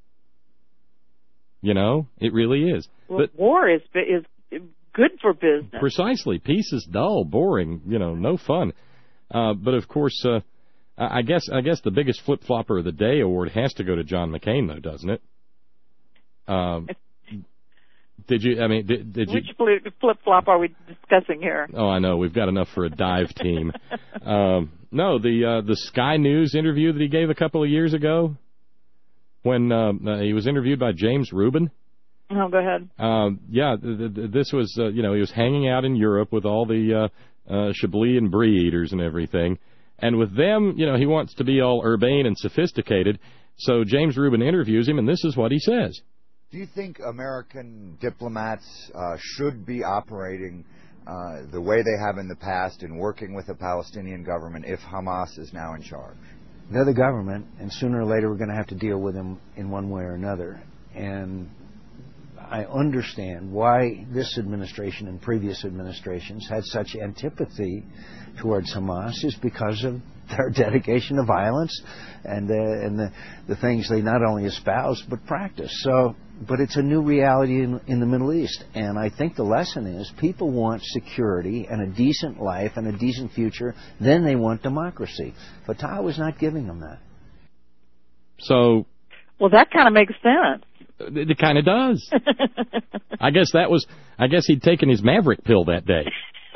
You know, it really is. Well, but war is is good for business. Precisely. Peace is dull, boring, you know, no fun. Uh, but, of course, uh, I guess I guess the biggest flip-flopper of the day award has to go to John McCain, though, doesn't it? Um, did you, I mean, did, did Which you... Which flip-flop are we discussing here? Oh, I know. We've got enough for a dive team. um, no, the uh, the Sky News interview that he gave a couple of years ago when uh, uh, he was interviewed by James Rubin. Oh, go ahead. Uh, yeah, th- th- this was, uh, you know, he was hanging out in Europe with all the uh, uh, Chablis and Brie eaters and everything. And with them, you know, he wants to be all urbane and sophisticated. So James Rubin interviews him, and this is what he says. Do you think American diplomats uh, should be operating uh, the way they have in the past in working with the Palestinian government if Hamas is now in charge? they're the government, and sooner or later we're going to have to deal with them in one way or another. And I understand why this administration and previous administrations had such antipathy towards Hamas, is because of their dedication to violence and uh, and the, the things they not only espouse but practice. So, but it's a new reality in, in the Middle East, and I think the lesson is people want security and a decent life and a decent future. Then they want democracy. Fatah was not giving them that. So, well, that kind of makes sense. It, it kind of does. I guess that was. I guess he'd taken his Maverick pill that day.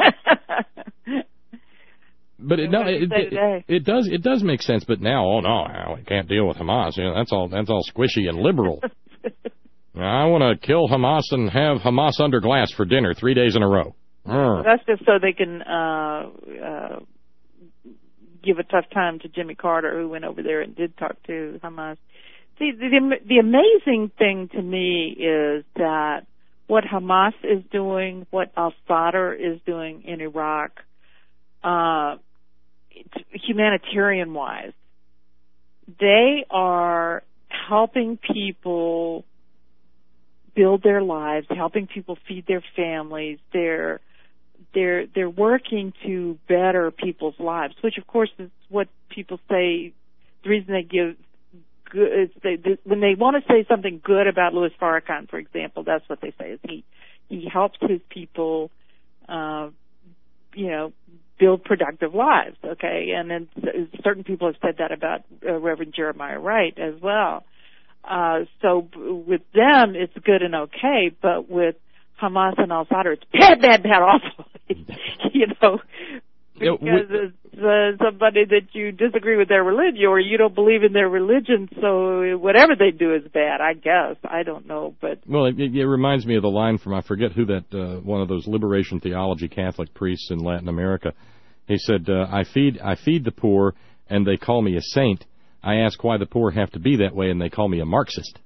But it, no, it, it, it does it does make sense. But now, oh no, we can't deal with Hamas. You know, that's all that's all squishy and liberal. I want to kill Hamas and have Hamas under glass for dinner three days in a row. Well, that's just so they can uh, uh, give a tough time to Jimmy Carter, who went over there and did talk to Hamas. See, the, the amazing thing to me is that what Hamas is doing, what al-Sadr is doing in Iraq, uh, humanitarian-wise, they are helping people build their lives, helping people feed their families. They're they're they're working to better people's lives, which of course is what people say. The reason they give good, they, they, when they want to say something good about Louis Farrakhan, for example, that's what they say is he he helps his people, uh, you know, build productive lives. Okay, and then certain people have said that about uh, Reverend Jeremiah Wright as well. Uh, so with them, it's good and okay, but with Hamas and al-Sadr, it's bad, bad, bad, awful. You know, because it's uh, somebody that you disagree with their religion or you don't believe in their religion, so whatever they do is bad, I guess. I don't know, but... Well, it, it reminds me of the line from, I forget who that, uh, one of those liberation theology Catholic priests in Latin America. He said, uh, I feed I feed the poor, and they call me a saint. I ask why the poor have to be that way, and they call me a Marxist.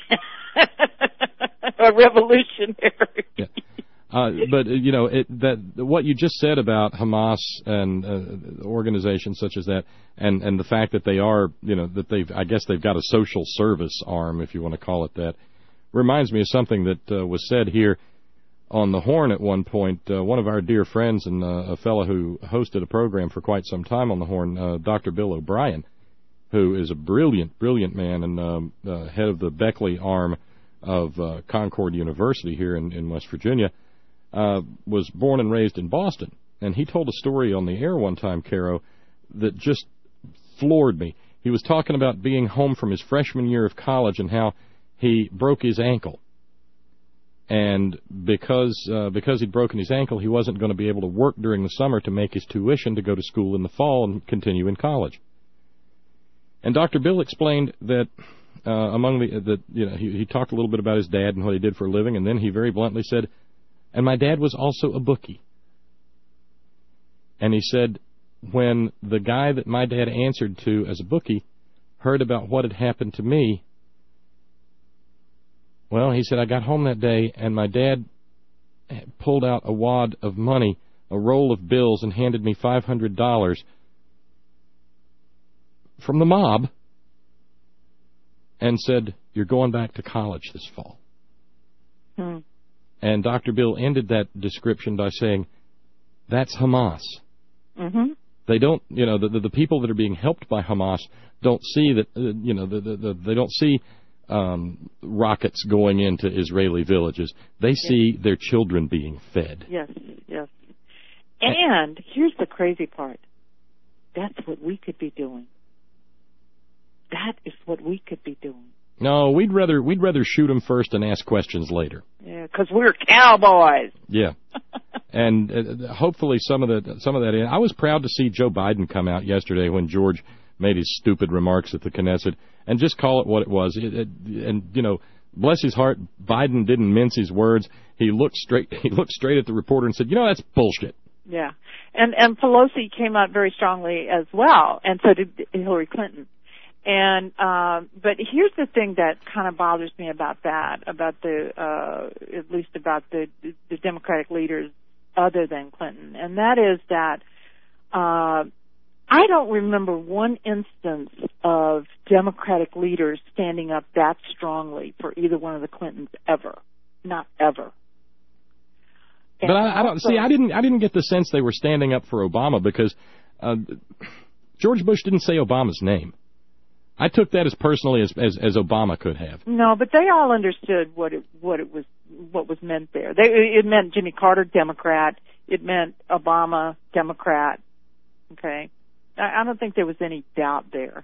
A revolutionary. Yeah. Uh, but, uh, you know, it, that what you just said about Hamas and uh, organizations such as that, and, and the fact that they are, you know, that they've, I guess they've got a social service arm, if you want to call it that, reminds me of something that uh, was said here on the Horn at one point. Uh, one of our dear friends and uh, a fellow who hosted a program for quite some time on the Horn, uh, Doctor Bill O'Brien, who is a brilliant, brilliant man and um, uh, head of the Beckley arm of uh, Concord University here in, in West Virginia, uh, was born and raised in Boston. And he told a story on the air one time, Caro, that just floored me. He was talking about being home from his freshman year of college and how he broke his ankle. And because uh, because he'd broken his ankle, he wasn't going to be able to work during the summer to make his tuition to go to school in the fall and continue in college. And Doctor Bill explained that uh, among the that you know he, he talked a little bit about his dad and what he did for a living, and then he very bluntly said, "And my dad was also a bookie." And he said, when the guy that my dad answered to as a bookie heard about what had happened to me, well, he said, I got home that day and my dad pulled out a wad of money, a roll of bills, and handed me five hundred dollars from the mob and said, you're going back to college this fall. Hmm. And Doctor Bill ended that description by saying, that's Hamas. Mm-hmm. They don't, you know, the, the the people that are being helped by Hamas don't see that, uh, you know, the, the, the, they don't see um, rockets going into Israeli villages. They yes. see their children being fed. Yes, yes. And here's the crazy part. That's what we could be doing. That is what we could be doing. No, we'd rather we'd rather shoot them first and ask questions later. Yeah, because we're cowboys. Yeah, and uh, hopefully some of the some of that. I was proud to see Joe Biden come out yesterday when George made his stupid remarks at the Knesset and just call it what it was. It, it, and you know, bless his heart, Biden didn't mince his words. He looked straight. He looked straight at the reporter and said, "You know, that's bullshit." Yeah, and and Pelosi came out very strongly as well, and so did Hillary Clinton. And um, but here's the thing that kind of bothers me about that, about the uh, at least about the the Democratic leaders other than Clinton, and that is that uh, I don't remember one instance of Democratic leaders standing up that strongly for either one of the Clintons ever. Not ever. And but I, I don't also, see. I didn't. I didn't get the sense they were standing up for Obama because uh, George Bush didn't say Obama's name. I took that as personally as, as as Obama could have. No, but they all understood what it what it was what was meant there. They, it meant Jimmy Carter, Democrat. It meant Obama, Democrat. Okay, I, I don't think there was any doubt there.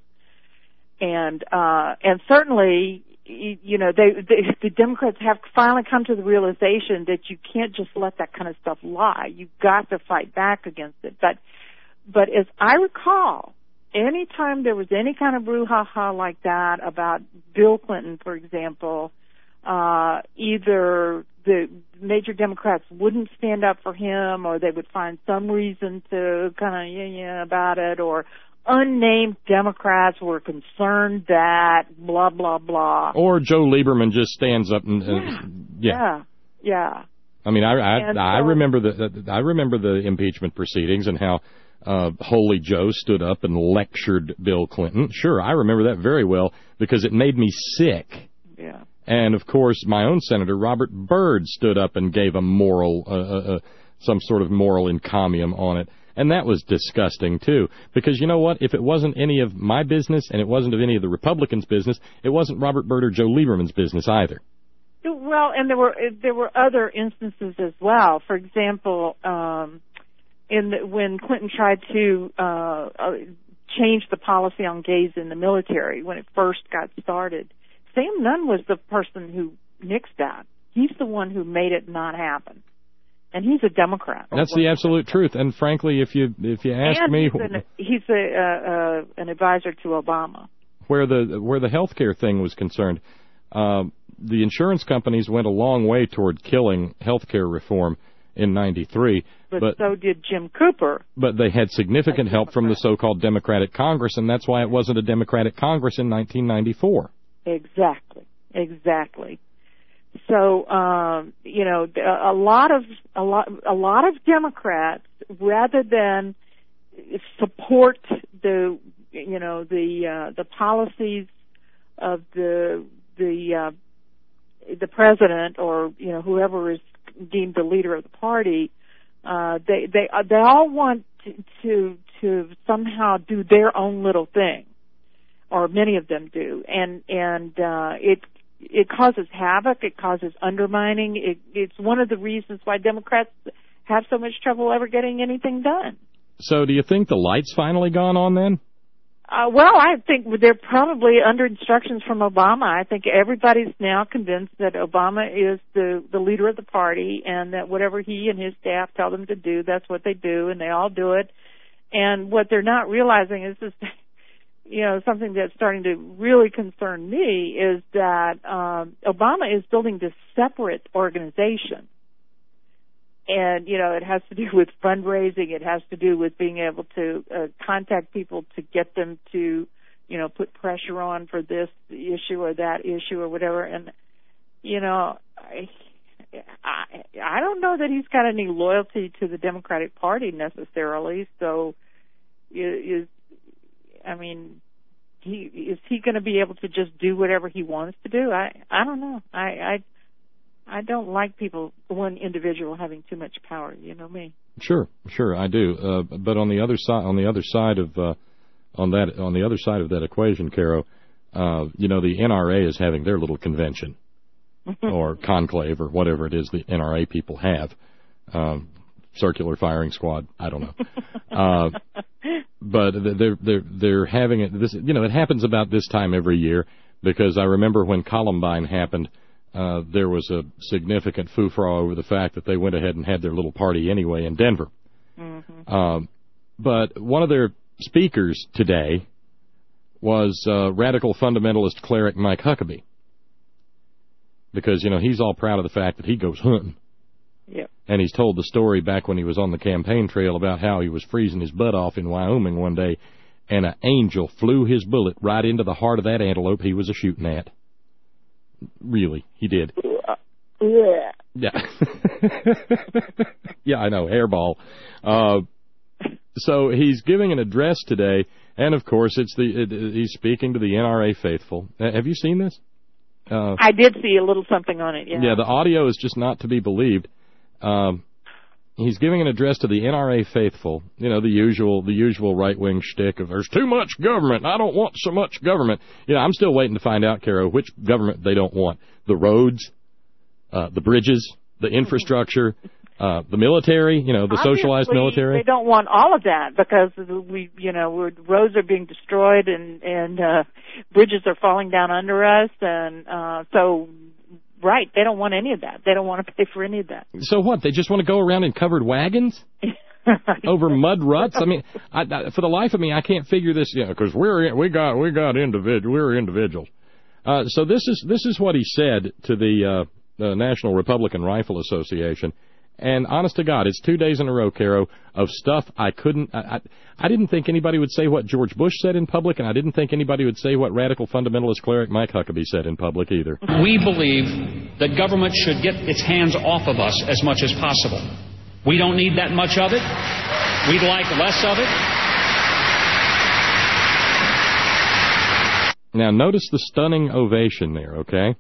And uh, and certainly, you know, they, they the Democrats have finally come to the realization that you can't just let that kind of stuff lie. You've got to fight back against it. But but as I recall, anytime there was any kind of brouhaha like that about Bill Clinton, for example, uh, either the major Democrats wouldn't stand up for him, or they would find some reason to kind of yeah yeah about it, or unnamed Democrats were concerned that blah blah blah. Or Joe Lieberman just stands up and uh, yeah. yeah. yeah, yeah. I mean, I I, And I so- remember the I remember the impeachment proceedings and how uh, Holy Joe stood up and lectured Bill Clinton. Sure, I remember that very well because it made me sick. Yeah. And of course, my own senator Robert Byrd stood up and gave a moral, uh, uh, uh, some sort of moral encomium on it. And that was disgusting, too, because you know what? If it wasn't any of my business and it wasn't of any of the Republicans' business, it wasn't Robert Byrd or Joe Lieberman's business either. Well, and there were there were other instances as well. For example, um, in the, when Clinton tried to uh, uh, change the policy on gays in the military when it first got started, Sam Nunn was the person who nixed that. He's the one who made it not happen. And he's a Democrat. That's the absolute truth. And frankly, if you if you ask and me, he's, an, he's a, uh, uh, an advisor to Obama. Where the where the health care thing was concerned, uh, the insurance companies went a long way toward killing health care reform in ninety-three. But, but so did Jim Cooper. But they had significant help from the so-called Democratic Congress, and that's why it wasn't a Democratic Congress in nineteen ninety-four. Exactly. Exactly. So, um, you know, a lot of a lot a lot of Democrats, rather than support the you know the uh, the policies of the the uh, the president or you know whoever is deemed the leader of the party, uh, they they uh, they all want to, to to somehow do their own little thing, or many of them do, and and uh, it. It causes havoc. It causes undermining. It, it's one of the reasons why Democrats have so much trouble ever getting anything done. So do you think the light's finally gone on then? Uh, well, I think they're probably under instructions from Obama. I think everybody's now convinced that Obama is the, the leader of the party and that whatever he and his staff tell them to do, that's what they do, and they all do it. And what they're not realizing is this. You know, something that's starting to really concern me is that um, Obama is building this separate organization. And, you know, it has to do with fundraising. It has to do with being able to uh, contact people to get them to, you know, put pressure on for this issue or that issue or whatever. And, you know, I, I, I don't know that he's got any loyalty to the Democratic Party necessarily. So, is I mean, he is he going to be able to just do whatever he wants to do? I I don't know. I I I don't like people, one individual having too much power. You know me. Sure, sure, I do. Uh, but on the other side, on the other side of uh, on that on the other side of that equation, Caro, uh, you know, the N R A is having their little convention or conclave or whatever it is the N R A people have. Um, circular firing squad. I don't know. Uh, but they're they're they're having it. This you know it happens about this time every year because I remember when Columbine happened, uh, there was a significant foo-fra over the fact that they went ahead and had their little party anyway in Denver. Mm-hmm. Um, but one of their speakers today was uh, radical fundamentalist cleric Mike Huckabee because you know he's all proud of the fact that he goes hunting. Yep. And he's told the story back when he was on the campaign trail about how he was freezing his butt off in Wyoming one day, and an angel flew his bullet right into the heart of that antelope he was a shooting at. Really, he did. Uh, yeah. Yeah. Yeah, I know, hairball. Uh, so he's giving an address today, and of course, it's the it, he's speaking to the N R A faithful. Uh, have you seen this? Uh, I did see a little something on it. Yeah. Yeah, the audio is just not to be believed. Um, he's giving an address to the N R A faithful. You know, the usual the usual right wing shtick of there's too much government. I don't want so much government. You know, I'm still waiting to find out, Caro, which government they don't want. The roads, uh, the bridges, the infrastructure. Uh, the military, you know, the Obviously, socialized military. They don't want all of that because we, you know, we're, roads are being destroyed and and uh, bridges are falling down under us, and uh, so right, they don't want any of that. They don't want to pay for any of that. So what? They just want to go around in covered wagons over mud ruts? I mean, I, I, for the life of me, I can't figure this. You know, because we're we got we got individual we're individuals. Uh, so this is this is what he said to the, uh, the National Republican Rifle Association. And honest to God, it's two days in a row, Caro, of stuff I couldn't... I, I, I didn't think anybody would say what George Bush said in public, and I didn't think anybody would say what radical fundamentalist cleric Mike Huckabee said in public either. We believe that government should get its hands off of us as much as possible. We don't need that much of it. We'd like less of it. Now, notice the stunning ovation there, okay?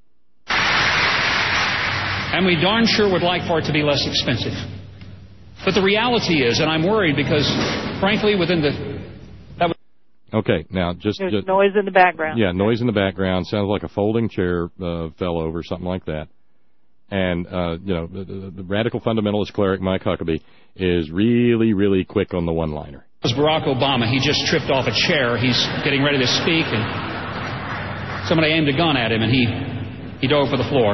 And we darn sure would like for it to be less expensive. But the reality is, and I'm worried because, frankly, within the... That was okay, now, just... There's just, noise in the background. Yeah, noise in the background. Sounds like a folding chair uh, fell over, something like that. And, uh, you know, the, the, the radical fundamentalist cleric Mike Huckabee is really, really quick on the one-liner. It was Barack Obama. He just tripped off a chair. He's getting ready to speak, and somebody aimed a gun at him, and he, he dove for the floor.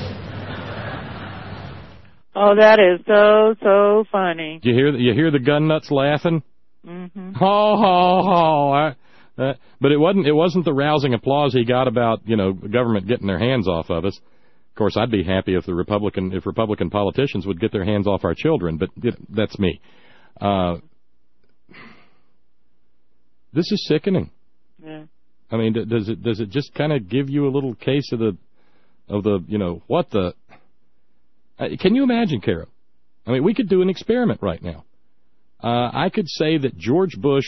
Oh, that is so, so funny. You hear you hear the gun nuts laughing? Mm-hmm. Ho, ho, ho. I, uh, but it wasn't it wasn't the rousing applause he got about, you know, the government getting their hands off of us. Of course, I'd be happy if the Republican if Republican politicians would get their hands off our children, but you know, that's me. Uh, this is sickening. Yeah. I mean, does it does it just kind of give you a little case of the of the you know what the uh, can you imagine, Caro? I mean, we could do an experiment right now. Uh, I could say that George Bush,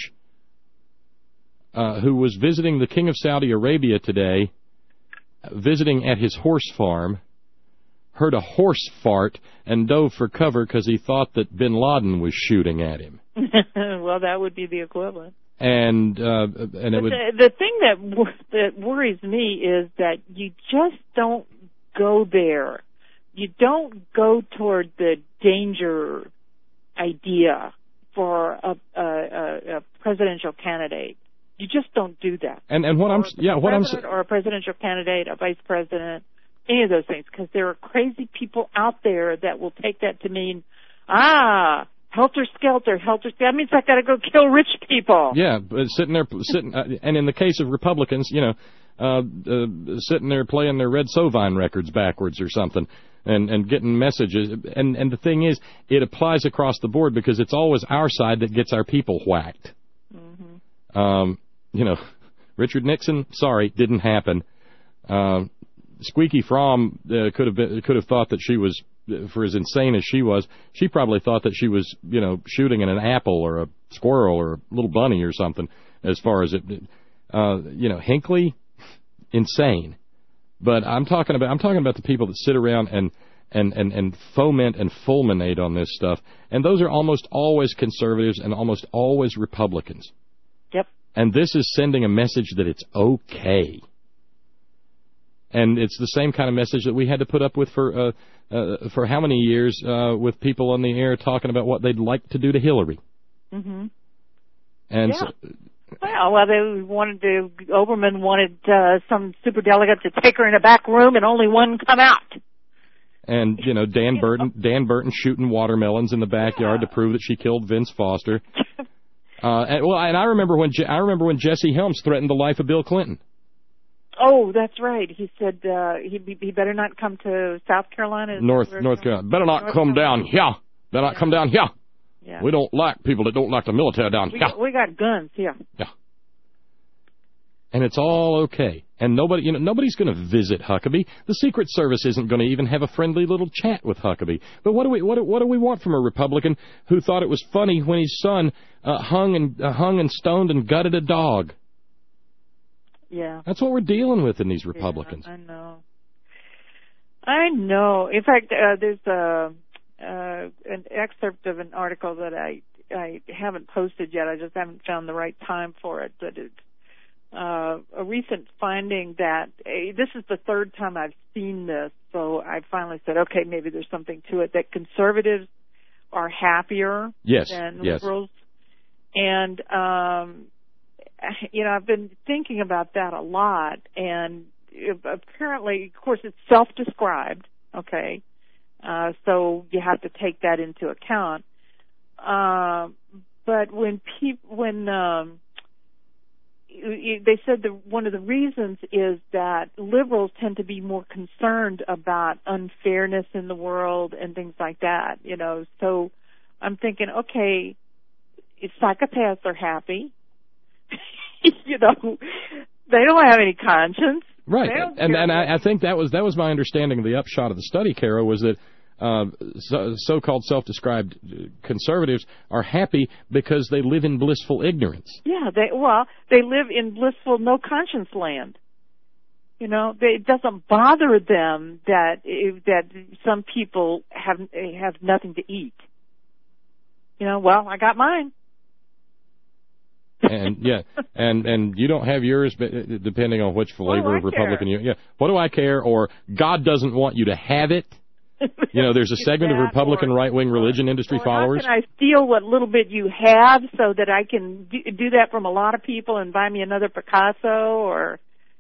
uh, who was visiting the King of Saudi Arabia today, visiting at his horse farm, heard a horse fart and dove for cover because he thought that bin Laden was shooting at him. Well, that would be the equivalent. And uh, and it would. The, the thing that w- that worries me is that you just don't go there. You don't go toward the danger idea for a, a, a presidential candidate. You just don't do that. And and what or I'm yeah what I'm or a presidential candidate, a vice president, any of those things, because there are crazy people out there that will take that to mean, ah, helter skelter, helter skelter. That means I got to go kill rich people. Yeah, but sitting there, sitting, uh, and in the case of Republicans, you know, uh, uh, sitting there playing their Red Sovine records backwards or something. And, and getting messages. And, and the thing is, it applies across the board because it's always our side that gets our people whacked. Mm-hmm. Um, you know, Richard Nixon, sorry, didn't happen. Um, Squeaky Fromm uh, could have been, could have thought that she was, for as insane as she was, she probably thought that she was, you know, shooting at an apple or a squirrel or a little bunny or something. As far as it, uh, you know, Hinckley, insane. But I'm talking about I'm talking about the people that sit around and, and, and, and foment and fulminate on this stuff. And those are almost always conservatives and almost always Republicans. Yep. And this is sending a message that it's okay. And it's the same kind of message that we had to put up with for uh, uh, for how many years uh, with people on the air talking about what they'd like to do to Hillary. Mm-hmm. And yeah. so, Well, well, they wanted to. Oberman wanted uh, some superdelegate to take her in a back room, and only one come out. And you know, Dan Burton, Dan Burton shooting watermelons in the backyard yeah. to prove that she killed Vince Foster. uh, and, well, and I remember when Je- I remember when Jesse Helms threatened the life of Bill Clinton. Oh, that's right. He said uh, he he better not come to South Carolina. North North Carolina. Better not North come Carolina. down here. Better not yeah. come down here. Yeah. We don't like people that don't like the military down we here. Got, we got guns here. Yeah. and it's all okay. And nobody, you know, nobody's going to visit Huckabee. The Secret Service isn't going to even have a friendly little chat with Huckabee. But what do we, what do, what do we want from a Republican who thought it was funny when his son uh, hung and uh, hung and stoned and gutted a dog? Yeah, that's what we're dealing with in these Republicans. Yeah, I know. I know. In fact, uh, there's a uh, an excerpt of an article that I I haven't posted yet. I just haven't found the right time for it. But it's uh, a recent finding that uh, this is the third time I've seen this. So I finally said, okay, maybe there's something to it. That conservatives are happier yes, than yes. liberals, and um, you know, I've been thinking about that a lot. And apparently, of course, it's self-described. Okay, uh, so you have to take that into account. Uh, but when people, when um, they said that one of the reasons is that liberals tend to be more concerned about unfairness in the world and things like that. You know, so I'm thinking, okay, if psychopaths are happy, you know, they don't have any conscience, right? And and I, I think that was that was my understanding of the upshot of the study, Kara, was that. Uh, so, so-called self-described conservatives are happy because they live in blissful ignorance. Yeah, they well, they live in blissful no-conscience land. You know, they, it doesn't bother them that that some people have have nothing to eat. You know, well, I got mine. And yeah, and and you don't have yours, but depending on which flavor of Republican you. Yeah, what do I care? Or God doesn't want you to have it. You know, there's a segment of Republican right-wing religion industry or followers. How can I steal what little bit you have so that I can do, do that from a lot of people and buy me another Picasso or...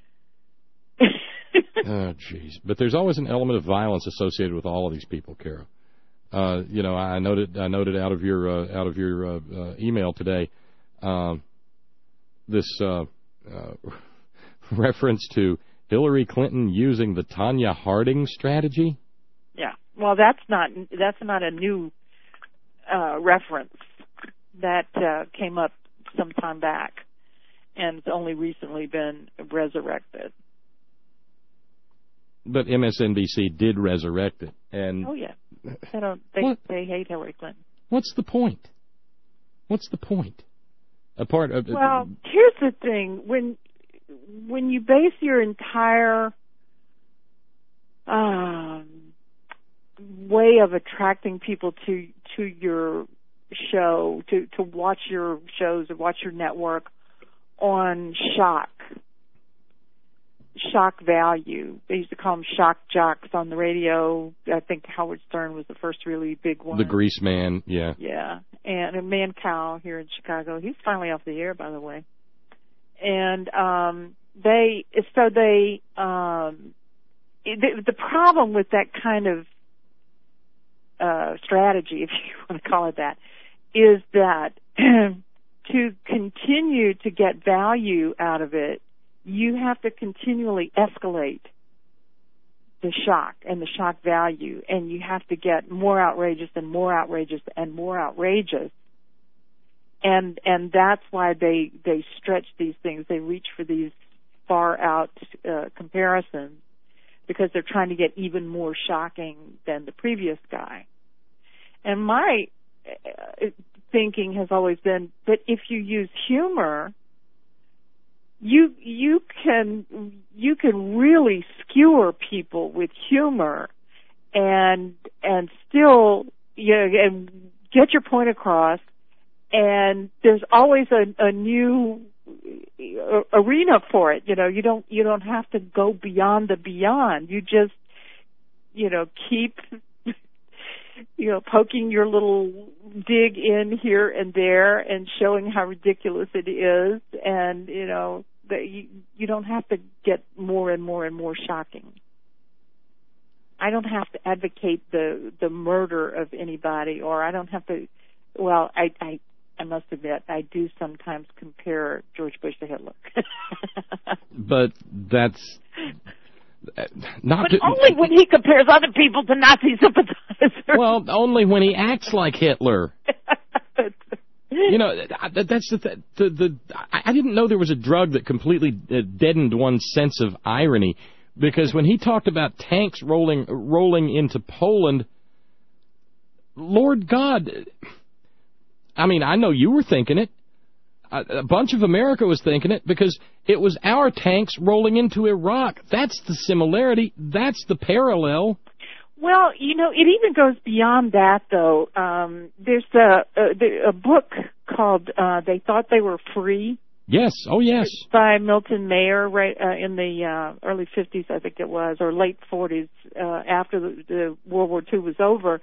Oh, jeez. But there's always an element of violence associated with all of these people, Kara. Uh, you know, I noted I noted out of your uh, out of your uh, uh, email today uh, this uh, uh, reference to Hillary Clinton using the Tonya Harding strategy. Yeah, well, that's not that's not a new uh, reference. That uh, came up some time back, and it's only recently been resurrected. But M S N B C did resurrect it, and oh yeah, they don't they what? they hate Hillary Clinton. What's the point? What's the point? Apart of well, here's the thing: when when you base your entire um, way of attracting people to to your show, to to watch your shows or watch your network on shock, shock value. They used to call them shock jocks on the radio. I think Howard Stern was the first really big one. The Grease Man, yeah. Yeah, and a Mancow here in Chicago. He's finally off the air, by the way. And um, they, so they, um, the, the problem with that kind of uh, strategy, if you want to call it that, is that to continue to get value out of it, you have to continually escalate the shock and the shock value, and you have to get more outrageous and more outrageous and more outrageous. And and that's why they, they stretch these things. They reach for these far out uh, comparisons because they're trying to get even more shocking than the previous guy. And my uh, thinking has always been that if you use humor, you you can you can really skewer people with humor, and and still you know, and get your point across. And there's always a, a new arena for it. You know, you don't you don't have to go beyond the beyond. You just you know keep you know poking your little dig in here and there and showing how ridiculous it is, and you know that you, you don't have to get more and more and more shocking. I don't have to advocate the the murder of anybody, or I don't have to. Well, I I. I must admit, I do sometimes compare George Bush to Hitler. But that's not. But to, only when he compares other people to Nazi sympathizers. Well, only when he acts like Hitler. You know, that, that's the, the the. I didn't know there was a drug that completely deadened one's sense of irony, because when he talked about tanks rolling rolling into Poland, Lord God, I mean, I know you were thinking it. A bunch of America was thinking it, because it was our tanks rolling into Iraq. That's the similarity. That's the parallel. Well, you know, it even goes beyond that, though. Um, there's a, a, a book called uh, They Thought They Were Free. Yes. Oh, yes. By Milton Mayer, right uh, in the uh, early fifties, I think it was, or late forties, uh, after the, the World War Two was over.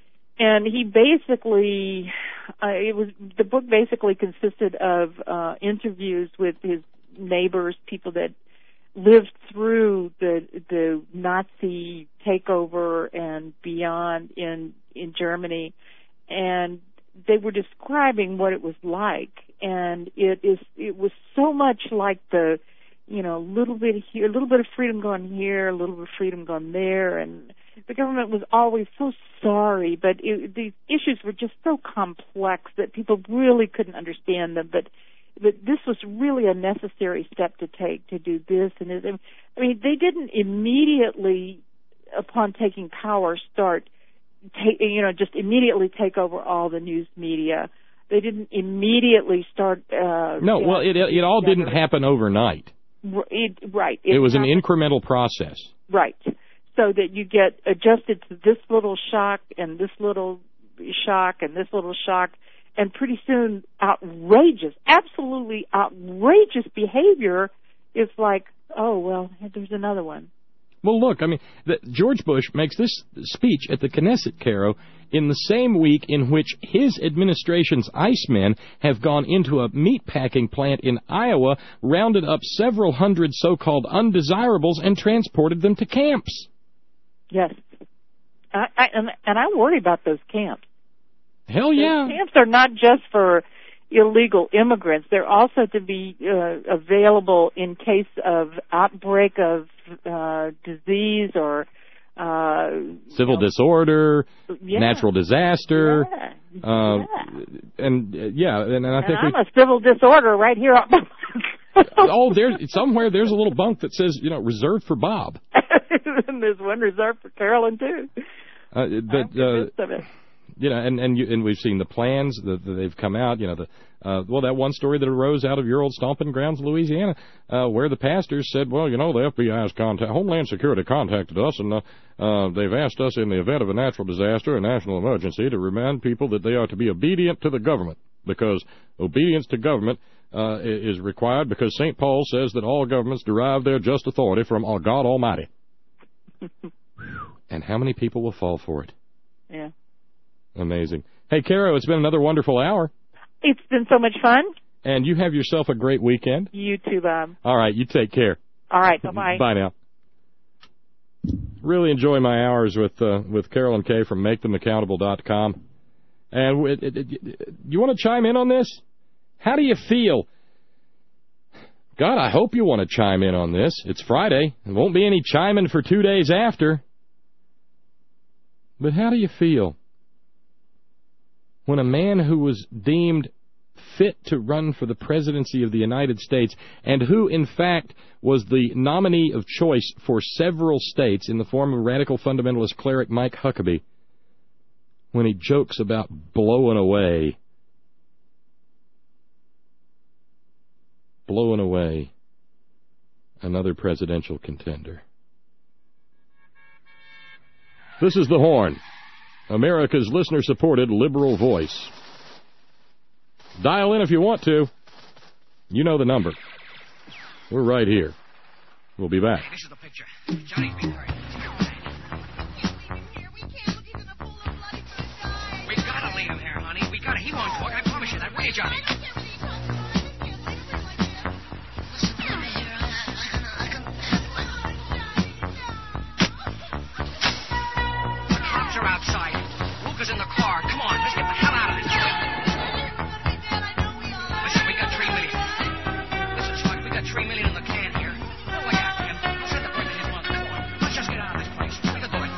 And he basically, uh, it was the book basically consisted of uh, interviews with his neighbors, people that lived through the the Nazi takeover and beyond in in Germany, and they were describing what it was like. And it is it was so much like the, you know, little bit here, a little bit of freedom going here, a little bit of freedom going there, and the government was always so sorry, but it, these issues were just so complex that people really couldn't understand them. But but this was really a necessary step to take, to do this and this. I mean, they didn't immediately, upon taking power, start, take, you know, just immediately take over all the news media. They didn't immediately start. Uh, no, well, it it all didn't happen overnight. It, right. It, it was happened. an incremental process. Right. So that you get adjusted to this little shock and this little shock and this little shock, and pretty soon outrageous, absolutely outrageous behavior is like, oh, well, there's another one. Well, look, I mean, the, George Bush makes this speech at the Knesset, Caro, in the same week in which his administration's icemen have gone into a meatpacking plant in Iowa, rounded up several hundred so-called undesirables, and transported them to camps. Yes. I, I, and, and I worry about those camps. Hell yeah. Those camps are not just for illegal immigrants. They're also to be uh, available in case of outbreak of uh, disease or uh, civil you know, disorder, yeah. natural disaster. Yeah. Uh, yeah. And, uh, yeah, and, and I think and I'm we, a civil disorder right here. oh, there's somewhere there's a little bunk that says, you know, reserved for Bob. And there's one reserved for Carolyn, too. Uh, but, uh, you know, and and, you, and we've seen the plans that, that they've come out. You know, the uh, well, that one story that arose out of your old stomping grounds, Louisiana, uh, where the pastors said, well, you know, the F B I's contact, Homeland Security contacted us, and uh, uh, they've asked us in the event of a natural disaster, a national emergency, to remind people that they are to be obedient to the government, because obedience to government uh, is required, because Saint Paul says that all governments derive their just authority from our God Almighty. And how many people will fall for it? Yeah. Amazing. Hey, Caro, it's been another wonderful hour. It's been so much fun. And you have yourself a great weekend. You too, Bob. All right, you take care. All right, bye-bye. Bye now. Really enjoy my hours with uh, with Carolyn Kay from make them accountable dot com. And it, it, it, you want to chime in on this? How do you feel? God, I hope you want to chime in on this. It's Friday. There won't be any chiming for two days after. But how do you feel when a man who was deemed fit to run for the presidency of the United States, and who, in fact, was the nominee of choice for several states in the form of radical fundamentalist cleric Mike Huckabee, when he jokes about blowing away, blowing away another presidential contender. This is The Horn, America's listener-supported liberal voice. Dial in if you want to. You know the number. We're right here. We'll be back. This is the picture. Johnny's being hurt. We gotta leave him here, honey. We gotta. He won't talk. I promise you that. Where, Johnny? The cops are outside. Luca's in the car. Come on, let's get the hell out of this. Listen, we got three million. Listen, Chuck, we got three million in the can here. Don't look after him. Send the bird to his mother. Come on, let's just get out of this place. We can do it.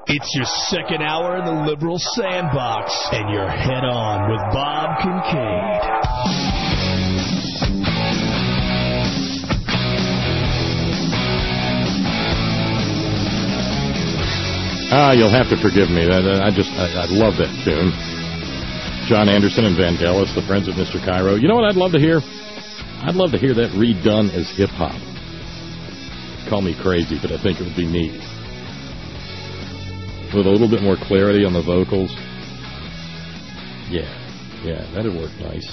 It's your second hour in the liberal sandbox, and you're head on with Bob Kincaid. Ah, you'll have to forgive me. That uh, I just I, I love that tune. John Anderson and Vangelis, the Friends of Mister Cairo. You know what I'd love to hear? I'd love to hear that redone as hip hop. Call me crazy, but I think it would be neat. With a little bit more clarity on the vocals. Yeah, yeah, that'd work nice.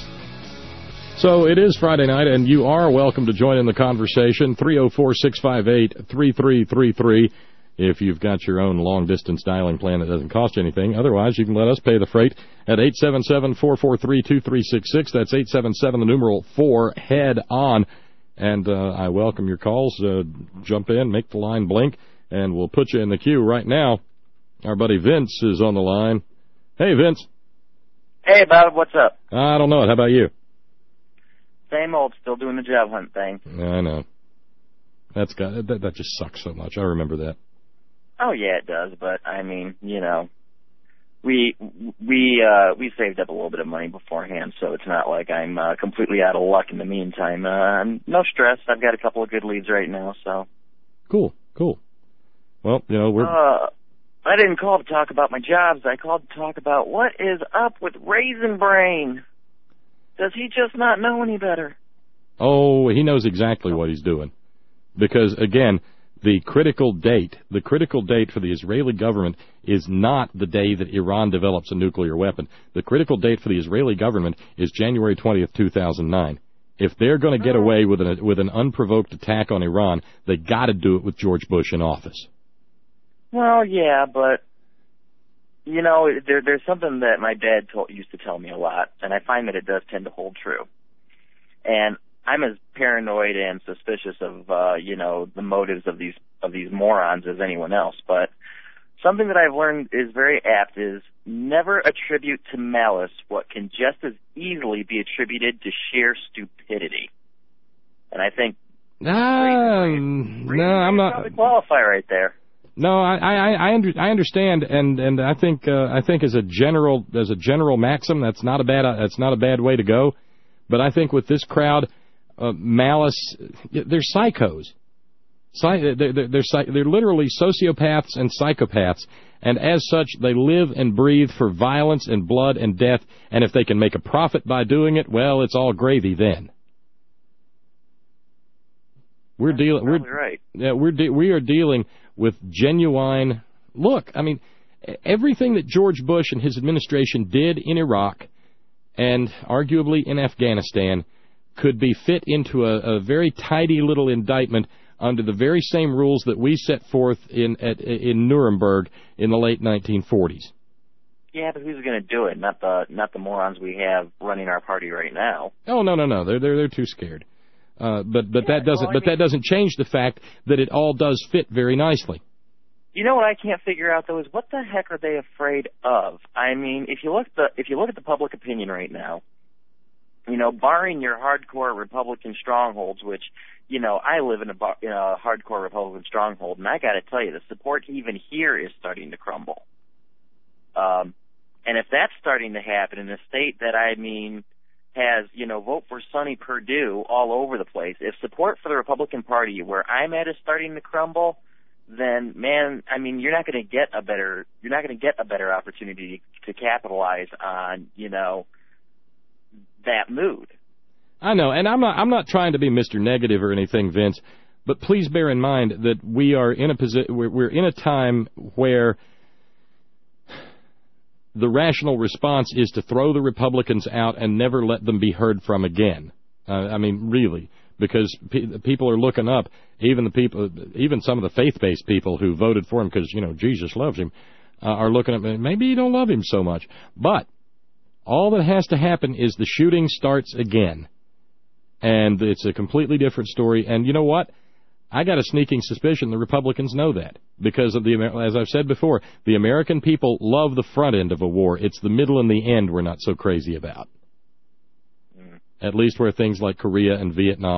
So it is Friday night, and you are welcome to join in the conversation. three oh four, six five eight, three three three three. If you've got your own long-distance dialing plan that doesn't cost you anything. Otherwise, you can let us pay the freight at eight seven seven, four four three, two three six six. That's eight seven seven, the numeral four, head on. And uh, I welcome your calls. Uh, jump in, make the line blink, and we'll put you in the queue right now. Our buddy Vince is on the line. Hey, Vince. Hey, Bob, what's up? I don't know it. How about you? Same old, still doing the job hunt thing. I know. That's got that, that just sucks so much. I remember that. Oh yeah, it does. But I mean, you know, we we uh, we saved up a little bit of money beforehand, so it's not like I'm uh, completely out of luck in the meantime. Uh, no stress. I've got a couple of good leads right now, so. Cool, cool. Well, you know, we're. Uh, I didn't call to talk about my jobs. I called to talk about what is up with Raisin Brain. Does he just not know any better? Oh, he knows exactly what he's doing. Because, again, the critical date, the critical date for the Israeli government is not the day that Iran develops a nuclear weapon. The critical date for the Israeli government is January twentieth, two thousand nine. If they're going to get away with an, with an unprovoked attack on Iran, they got to do it with George Bush in office. Well, yeah, but, you know, there, there's something that my dad told, used to tell me a lot, and I find that it does tend to hold true. And I'm as paranoid and suspicious of, uh, you know, the motives of these of these morons as anyone else. But something that I've learned is very apt is never attribute to malice what can just as easily be attributed to sheer stupidity. And I think... Um, no, I'm not... probably qualify right there. No, I I I, under, I understand, and and I think uh, I think as a general as a general maxim, that's not a bad that's not a bad way to go. But I think with this crowd, uh, malice, they're psychos. They're, they're, they're, they're literally sociopaths and psychopaths, and as such, they live and breathe for violence and blood and death. And if they can make a profit by doing it, well, it's all gravy then. We're dealing. We're right. Yeah, we're de- we are dealing with genuine. Look, I mean, everything that George Bush and his administration did in Iraq, and arguably in Afghanistan, could be fit into a, a very tidy little indictment under the very same rules that we set forth in at, in Nuremberg in the late nineteen forties. Yeah, but who's going to do it? Not the not the morons we have running our party right now. Oh no no no, they're they're they're too scared. Uh, but but yeah, that doesn't well, but mean, that doesn't change the fact that it all does fit very nicely. You know what I can't figure out though is what the heck are they afraid of? I mean, if you look at the if you look at the public opinion right now, you know, barring your hardcore Republican strongholds, which you know I live in a, in a hardcore Republican stronghold, and I got to tell you, the support even here is starting to crumble. Um, and if that's starting to happen in a state that I mean. has, you know, vote for Sonny Perdue all over the place. If support for the Republican Party where I'm at is starting to crumble, then, man, I mean, you're not going to get a better, you're not going to get a better opportunity to capitalize on, you know, that mood. I know, and I'm not, I'm not trying to be Mister Negative or anything, Vince, but please bear in mind that we are in a position, we're, we're in a time where the rational response is to throw the Republicans out and never let them be heard from again. Uh, I mean, really, because pe- people are looking up. Even the people, even some of the faith-based people who voted for him because you know Jesus loves him, uh, are looking at him. Maybe you don't love him so much, but all that has to happen is the shooting starts again, and it's a completely different story. And you know what? I got a sneaking suspicion the Republicans know that because of the, as I've said before, the American people love the front end of a war. It's the middle and the end we're not so crazy about. Mm. At least where things like Korea and Vietnam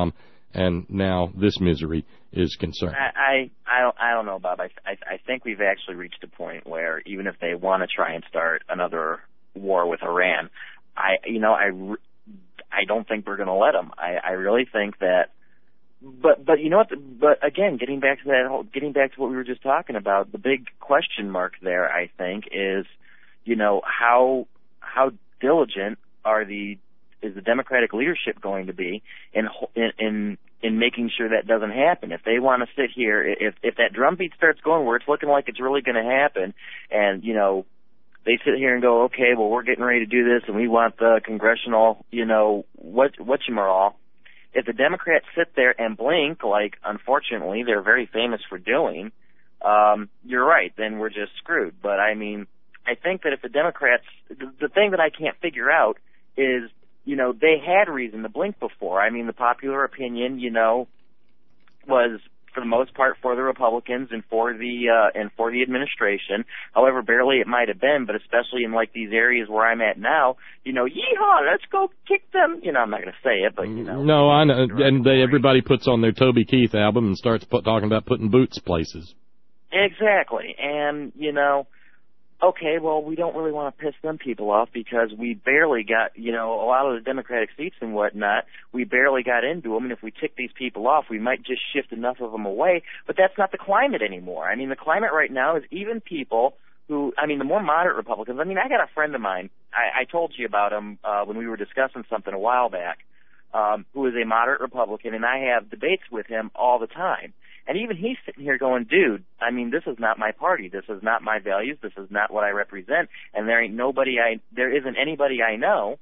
and now this misery is concerned. I I, I don't I don't know, Bob. I, I I think we've actually reached a point where even if they want to try and start another war with Iran, I you know I, I don't think we're going to let them. I I really think that. But but you know what? But again, getting back to that, whole, getting back to what we were just talking about, the big question mark there, I think, is, you know, how how diligent are the is the Democratic leadership going to be in in in making sure that doesn't happen? If they want to sit here, if if that drumbeat starts going where it's looking like it's really going to happen, and you know, they sit here and go, okay, well, we're getting ready to do this, and we want the congressional, you know, what whatchamacallit. If the Democrats sit there and blink, like, unfortunately, they're very famous for doing, um, you're right, then we're just screwed. But, I mean, I think that if the Democrats, the, the thing that I can't figure out is, you know, they had reason to blink before. I mean, the popular opinion, you know, was, for the most part, for the Republicans and for the uh, and for the administration. However, barely it might have been, but especially in like these areas where I'm at now, you know, yeehaw, let's go kick them. You know, I'm not going to say it, but you know. No, I know, and they, everybody puts on their Toby Keith album and starts put, talking about putting boots places. Exactly, and you know. Okay, well, we don't really want to piss them people off because we barely got, you know, a lot of the Democratic seats and whatnot, we barely got into them, and if we tick these people off, we might just shift enough of them away, but that's not the climate anymore. I mean, the climate right now is even people who, I mean, the more moderate Republicans, I mean, I got a friend of mine, I, I told you about him uh, when we were discussing something a while back, um, who is a moderate Republican, and I have debates with him all the time. And even he's sitting here going, dude, I mean, this is not my party. This is not my values. This is not what I represent. And there ain't nobody I, there isn't anybody I know,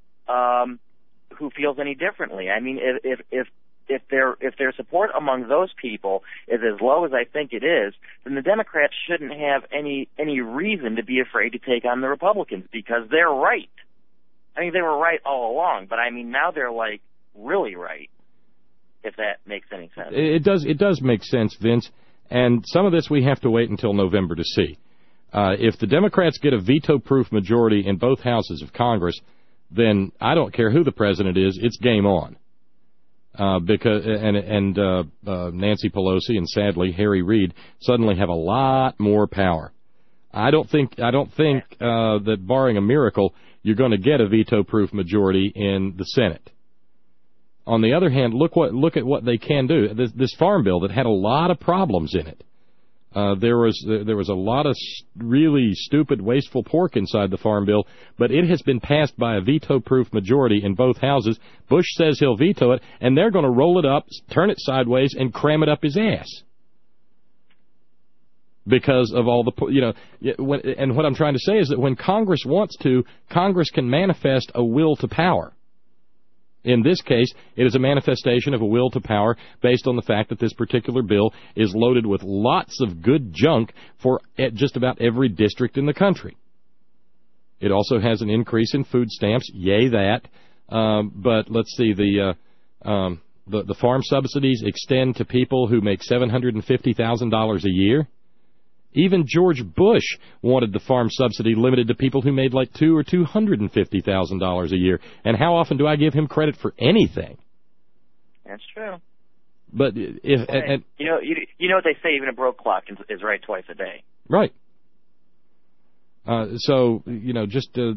um, who feels any differently. I mean, if, if, if, if their, if their support among those people is as low as I think it is, then the Democrats shouldn't have any, any reason to be afraid to take on the Republicans because they're right. I mean, they were right all along, but I mean, now they're like really right. If that makes any sense. It does. It does make sense, Vince. And some of this we have to wait until November to see. Uh, if the Democrats get a veto-proof majority in both houses of Congress, then I don't care who the president is. It's game on. Uh, because and and uh, uh, Nancy Pelosi and sadly Harry Reid suddenly have a lot more power. I don't think. I don't think uh, that barring a miracle, you're going to get a veto-proof majority in the Senate. On the other hand, look what look at what they can do. This, this farm bill that had a lot of problems in it. Uh, there was there was a lot of really stupid, wasteful pork inside the farm bill, but it has been passed by a veto-proof majority in both houses. Bush says he'll veto it, and they're going to roll it up, turn it sideways, and cram it up his ass. Because of all the, you know, when, and what I'm trying to say is that when Congress wants to, Congress can manifest a will to power. In this case, it is a manifestation of a will to power based on the fact that this particular bill is loaded with lots of good junk for just about every district in the country. It also has an increase in food stamps, yay that. Um, but let's see, the, uh, um, the the farm subsidies extend to people who make seven hundred fifty thousand dollars a year. Even George Bush wanted the farm subsidy limited to people who made like two or two hundred and fifty thousand dollars a year. And how often do I give him credit for anything? That's true. But if well, and, you know, you, you know what they say: even a broke clock is, is right twice a day. Right. Uh, so you know, just uh,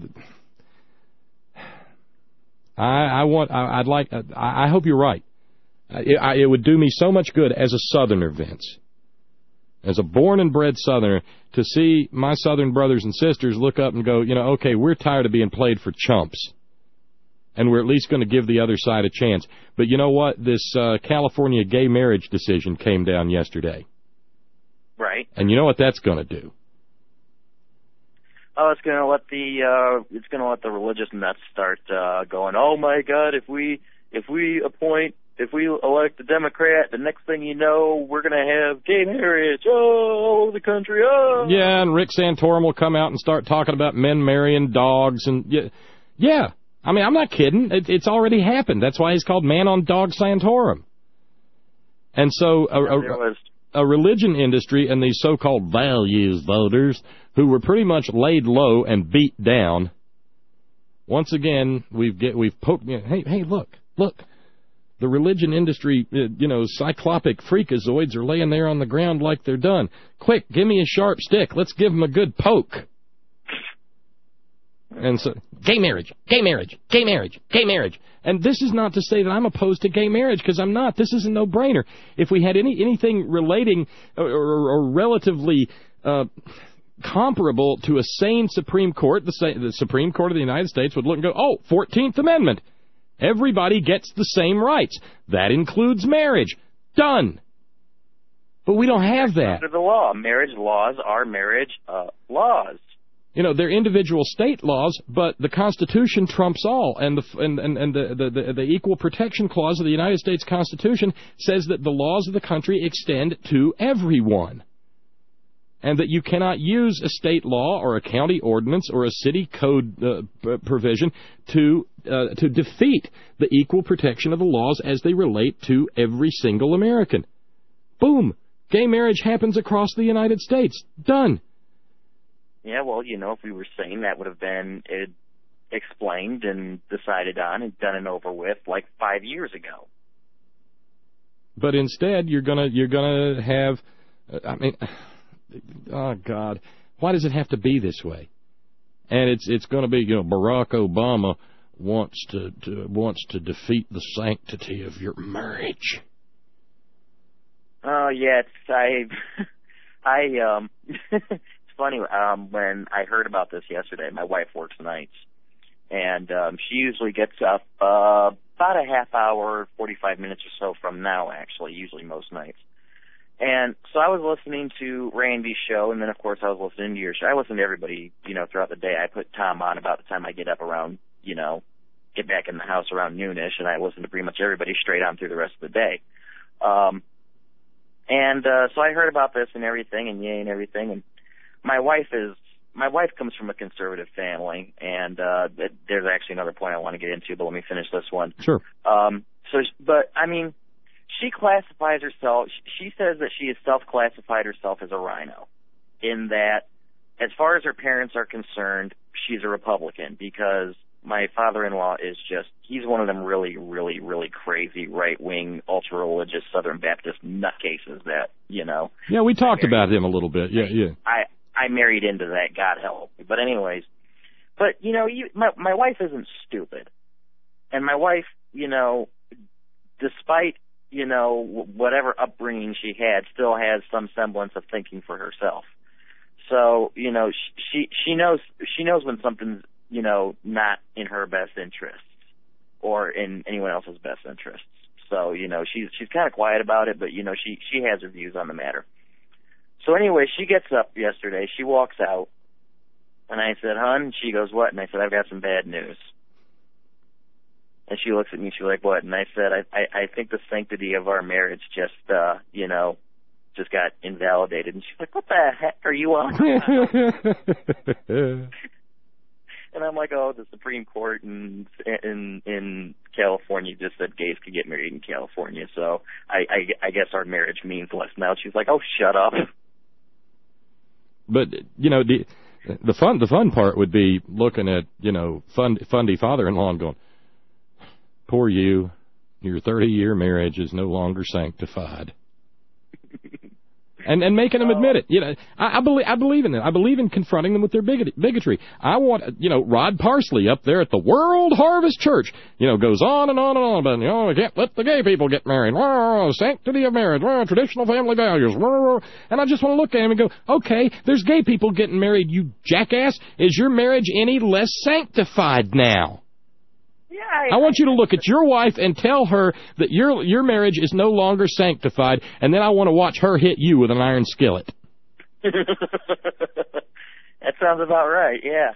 I, I want, I, I'd like, I, I hope you're right. It, I, it would do me so much good as a Southerner, Vince. As a born and bred Southerner, to see my Southern brothers and sisters look up and go, you know, okay, we're tired of being played for chumps, and we're at least going to give the other side a chance. But you know what? This uh, California gay marriage decision came down yesterday. Right. And you know what that's going to do? Oh, it's going to let the uh, it's going to let the religious nuts start uh, going. Oh my God! If we if we appoint. If we elect a Democrat, the next thing you know, we're going to have gay marriage all over the country. Oh. Yeah, and Rick Santorum will come out and start talking about men marrying dogs. And yeah, yeah. I mean, I'm not kidding. It, it's already happened. That's why he's called Man on Dog Santorum. And so a, a, a religion industry and these so-called values voters who were pretty much laid low and beat down, once again, we've get we've poked. You know, hey, hey, look, look. The religion industry, you know, cyclopic freakazoids are laying there on the ground like they're done. Quick, give me a sharp stick. Let's give them a good poke. And so, gay marriage, gay marriage, gay marriage, gay marriage. And this is not to say that I'm opposed to gay marriage, because I'm not. This is a no-brainer. If we had any anything relating or, or, or relatively uh, comparable to a sane Supreme Court, the, the Supreme Court of the United States would look and go, oh, fourteenth Amendment. Everybody gets the same rights. That includes marriage. Done. But we don't have that. Under the law, marriage laws are marriage uh, laws. You know, they're individual state laws, but the Constitution trumps all, and the and, and, and the, the, the, the Equal Protection Clause of the United States Constitution says that the laws of the country extend to everyone, and that you cannot use a state law or a county ordinance or a city code uh, provision to uh, to defeat the equal protection of the laws as they relate to every single American. Boom! Gay marriage happens across the United States. Done. Yeah, well, you know, if we were sane, that would have been it, explained and decided on and done and over with like five years ago. But instead, you're gonna you're gonna have, uh, I mean, oh God, why does it have to be this way? And it's it's going to be, you know, Barack Obama wants to, to wants to defeat the sanctity of your marriage. Oh yeah, it's, I I um. Funny, um, when I heard about this yesterday, my wife works nights, and um, she usually gets up uh, about a half hour, forty-five minutes or so from now, actually, usually most nights. And so I was listening to Randy's show, and then, of course, I was listening to your show. I listen to everybody, you know, throughout the day. I put Tom on about the time I get up around, you know, get back in the house around noonish, and I listen to pretty much everybody straight on through the rest of the day. Um, and uh, so I heard about this and everything, and yay and everything, and My wife is my wife comes from a conservative family, and uh, there's actually another point I want to get into, but let me finish this one. Sure. Um, so, but I mean, she classifies herself. She says that she has self-classified herself as a rhino, in that, as far as her parents are concerned, she's a Republican, because my father-in-law is just, he's one of them really, really, really crazy right-wing, ultra-religious Southern Baptist nutcases that, you know. Yeah, we talked about him a little bit. Yeah, yeah. I. I married into that, God help me. But anyways, but, you know, you, my, my wife isn't stupid. And my wife, you know, despite, you know, whatever upbringing she had, still has some semblance of thinking for herself. So, you know, she, she knows, she knows when something's, you know, not in her best interests or in anyone else's best interests. So, you know, she's, she's kind of quiet about it, but, you know, she, she has her views on the matter. So anyway, she gets up yesterday. She walks out, and I said, "Hon," she goes, "What?" And I said, "I've got some bad news." And she looks at me. She's like, "What?" And I said, I, I, I think the sanctity of our marriage just, uh, you know, just got invalidated." And she's like, "What the heck are you on about?" And I'm like, "Oh, the Supreme Court in in in California just said gays could get married in California, so I, I, I guess our marriage means less now." She's like, "Oh, shut up." But, you know, the the fun the fun part would be looking at, you know, fund, fundy father-in-law and going, "Poor you, your thirty-year marriage is no longer sanctified." And and making them admit it. You know, I, I believe I believe in it. I believe in confronting them with their bigot, bigotry. I want, you know, Rod Parsley up there at the World Harvest Church, you know, goes on and on and on about, you know, we can't let the gay people get married. Oh, sanctity of marriage. Oh, traditional family values. And I just want to look at him and go, okay, there's gay people getting married, you jackass. Is your marriage any less sanctified now? Yeah, I, I want you to look at your wife and tell her that your your marriage is no longer sanctified, and then I want to watch her hit you with an iron skillet. That sounds about right, yeah.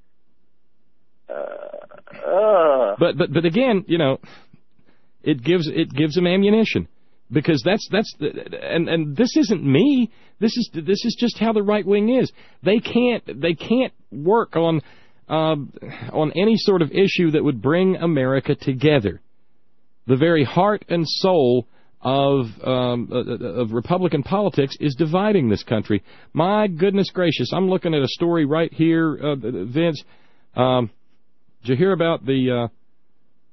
Uh, uh. But but but again, you know, it gives it gives them ammunition, because that's that's the, and and this isn't me. This is this is just how the right wing is. They can't they can't work on. Uh, on any sort of issue that would bring America together. The very heart and soul of um, of Republican politics is dividing this country. My goodness gracious, I'm looking at a story right here, uh, Vince. Um, did you hear about the uh,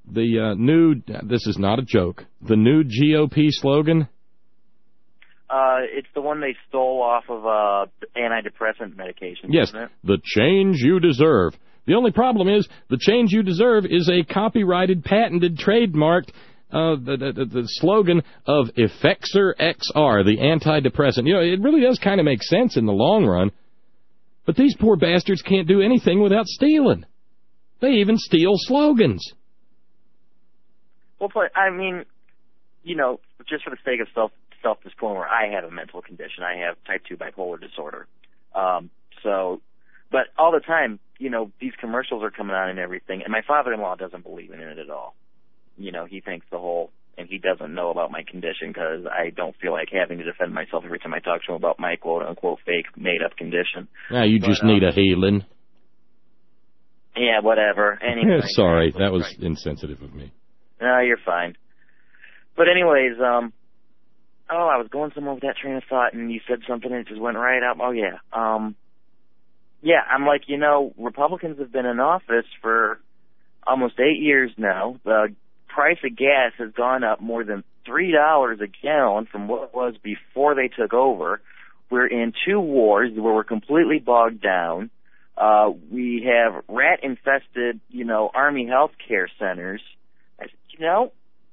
the uh, new, this is not a joke, the new G O P slogan? Uh, it's the one they stole off of uh, antidepressant medication, Yes, isn't it? the change you deserve. The only problem is the change you deserve is a copyrighted, patented, trademarked uh, the, the, the slogan of Effexor X R, the antidepressant. You know, it really does kind of make sense in the long run. But these poor bastards can't do anything without stealing. They even steal slogans. Well, but, I mean, you know, just for the sake of self, self-disclosure, I have a mental condition. I have type two bipolar disorder. Um, so, but all the time, you know, these commercials are coming on and everything, and my father-in-law doesn't believe in it at all. You know, he thinks the whole, and he doesn't know about my condition because I don't feel like having to defend myself every time I talk to him about my quote-unquote fake, made-up condition. Now, you but, just um, need a healing. Yeah, whatever. Anyway, Sorry, that was right. Insensitive of me. No, you're fine. But anyways, um, oh, I was going somewhere with that train of thought, and you said something, and it just went right out. Oh, yeah. Um, yeah, I'm like, you know, Republicans have been in office for almost eight years now. The price of gas has gone up more than three dollars a gallon from what it was before they took over. We're in two wars where we're completely bogged down. Uh, we have rat-infested, you know, Army health care centers. I said, you know,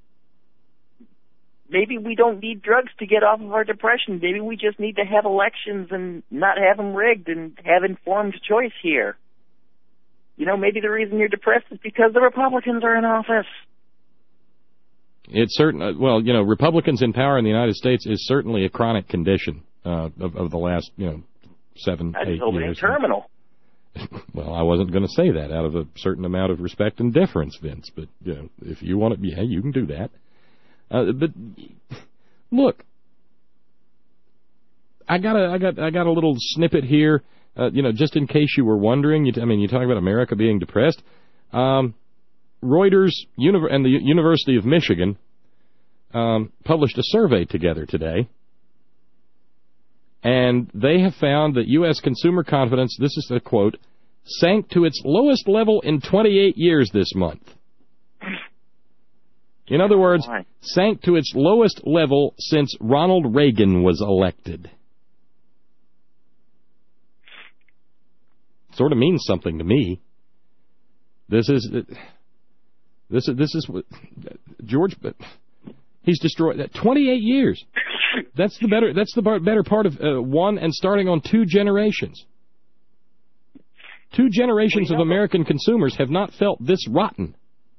maybe we don't need drugs to get off of our depression. Maybe we just need to have elections and not have them rigged and have informed choice here. You know, maybe the reason you're depressed is because the Republicans are in office. It's certain. Well, you know, Republicans in power in the United States is certainly a chronic condition uh, of, of the last, you know, seven, I eight just hope it years. ain't terminal. Well, I wasn't going to say that out of a certain amount of respect and deference, Vince. But you know, if you want to, yeah, you can do that. Uh, but look, I got a, I got, I got a little snippet here. Uh, you know, just in case you were wondering. You, I mean, you talk about America being depressed. Um, Reuters Univ- and the University of Michigan um, published a survey together today, and they have found that U S consumer confidence, this is a quote, sank to its lowest level in twenty-eight years this month. In other words, sank to its lowest level since Ronald Reagan was elected. Sort of means something to me. This is this is this is what George. He's destroyed that twenty-eight years. That's the better. That's the better part of uh, one and starting on two generations. Two generations of American consumers have not felt this rotten.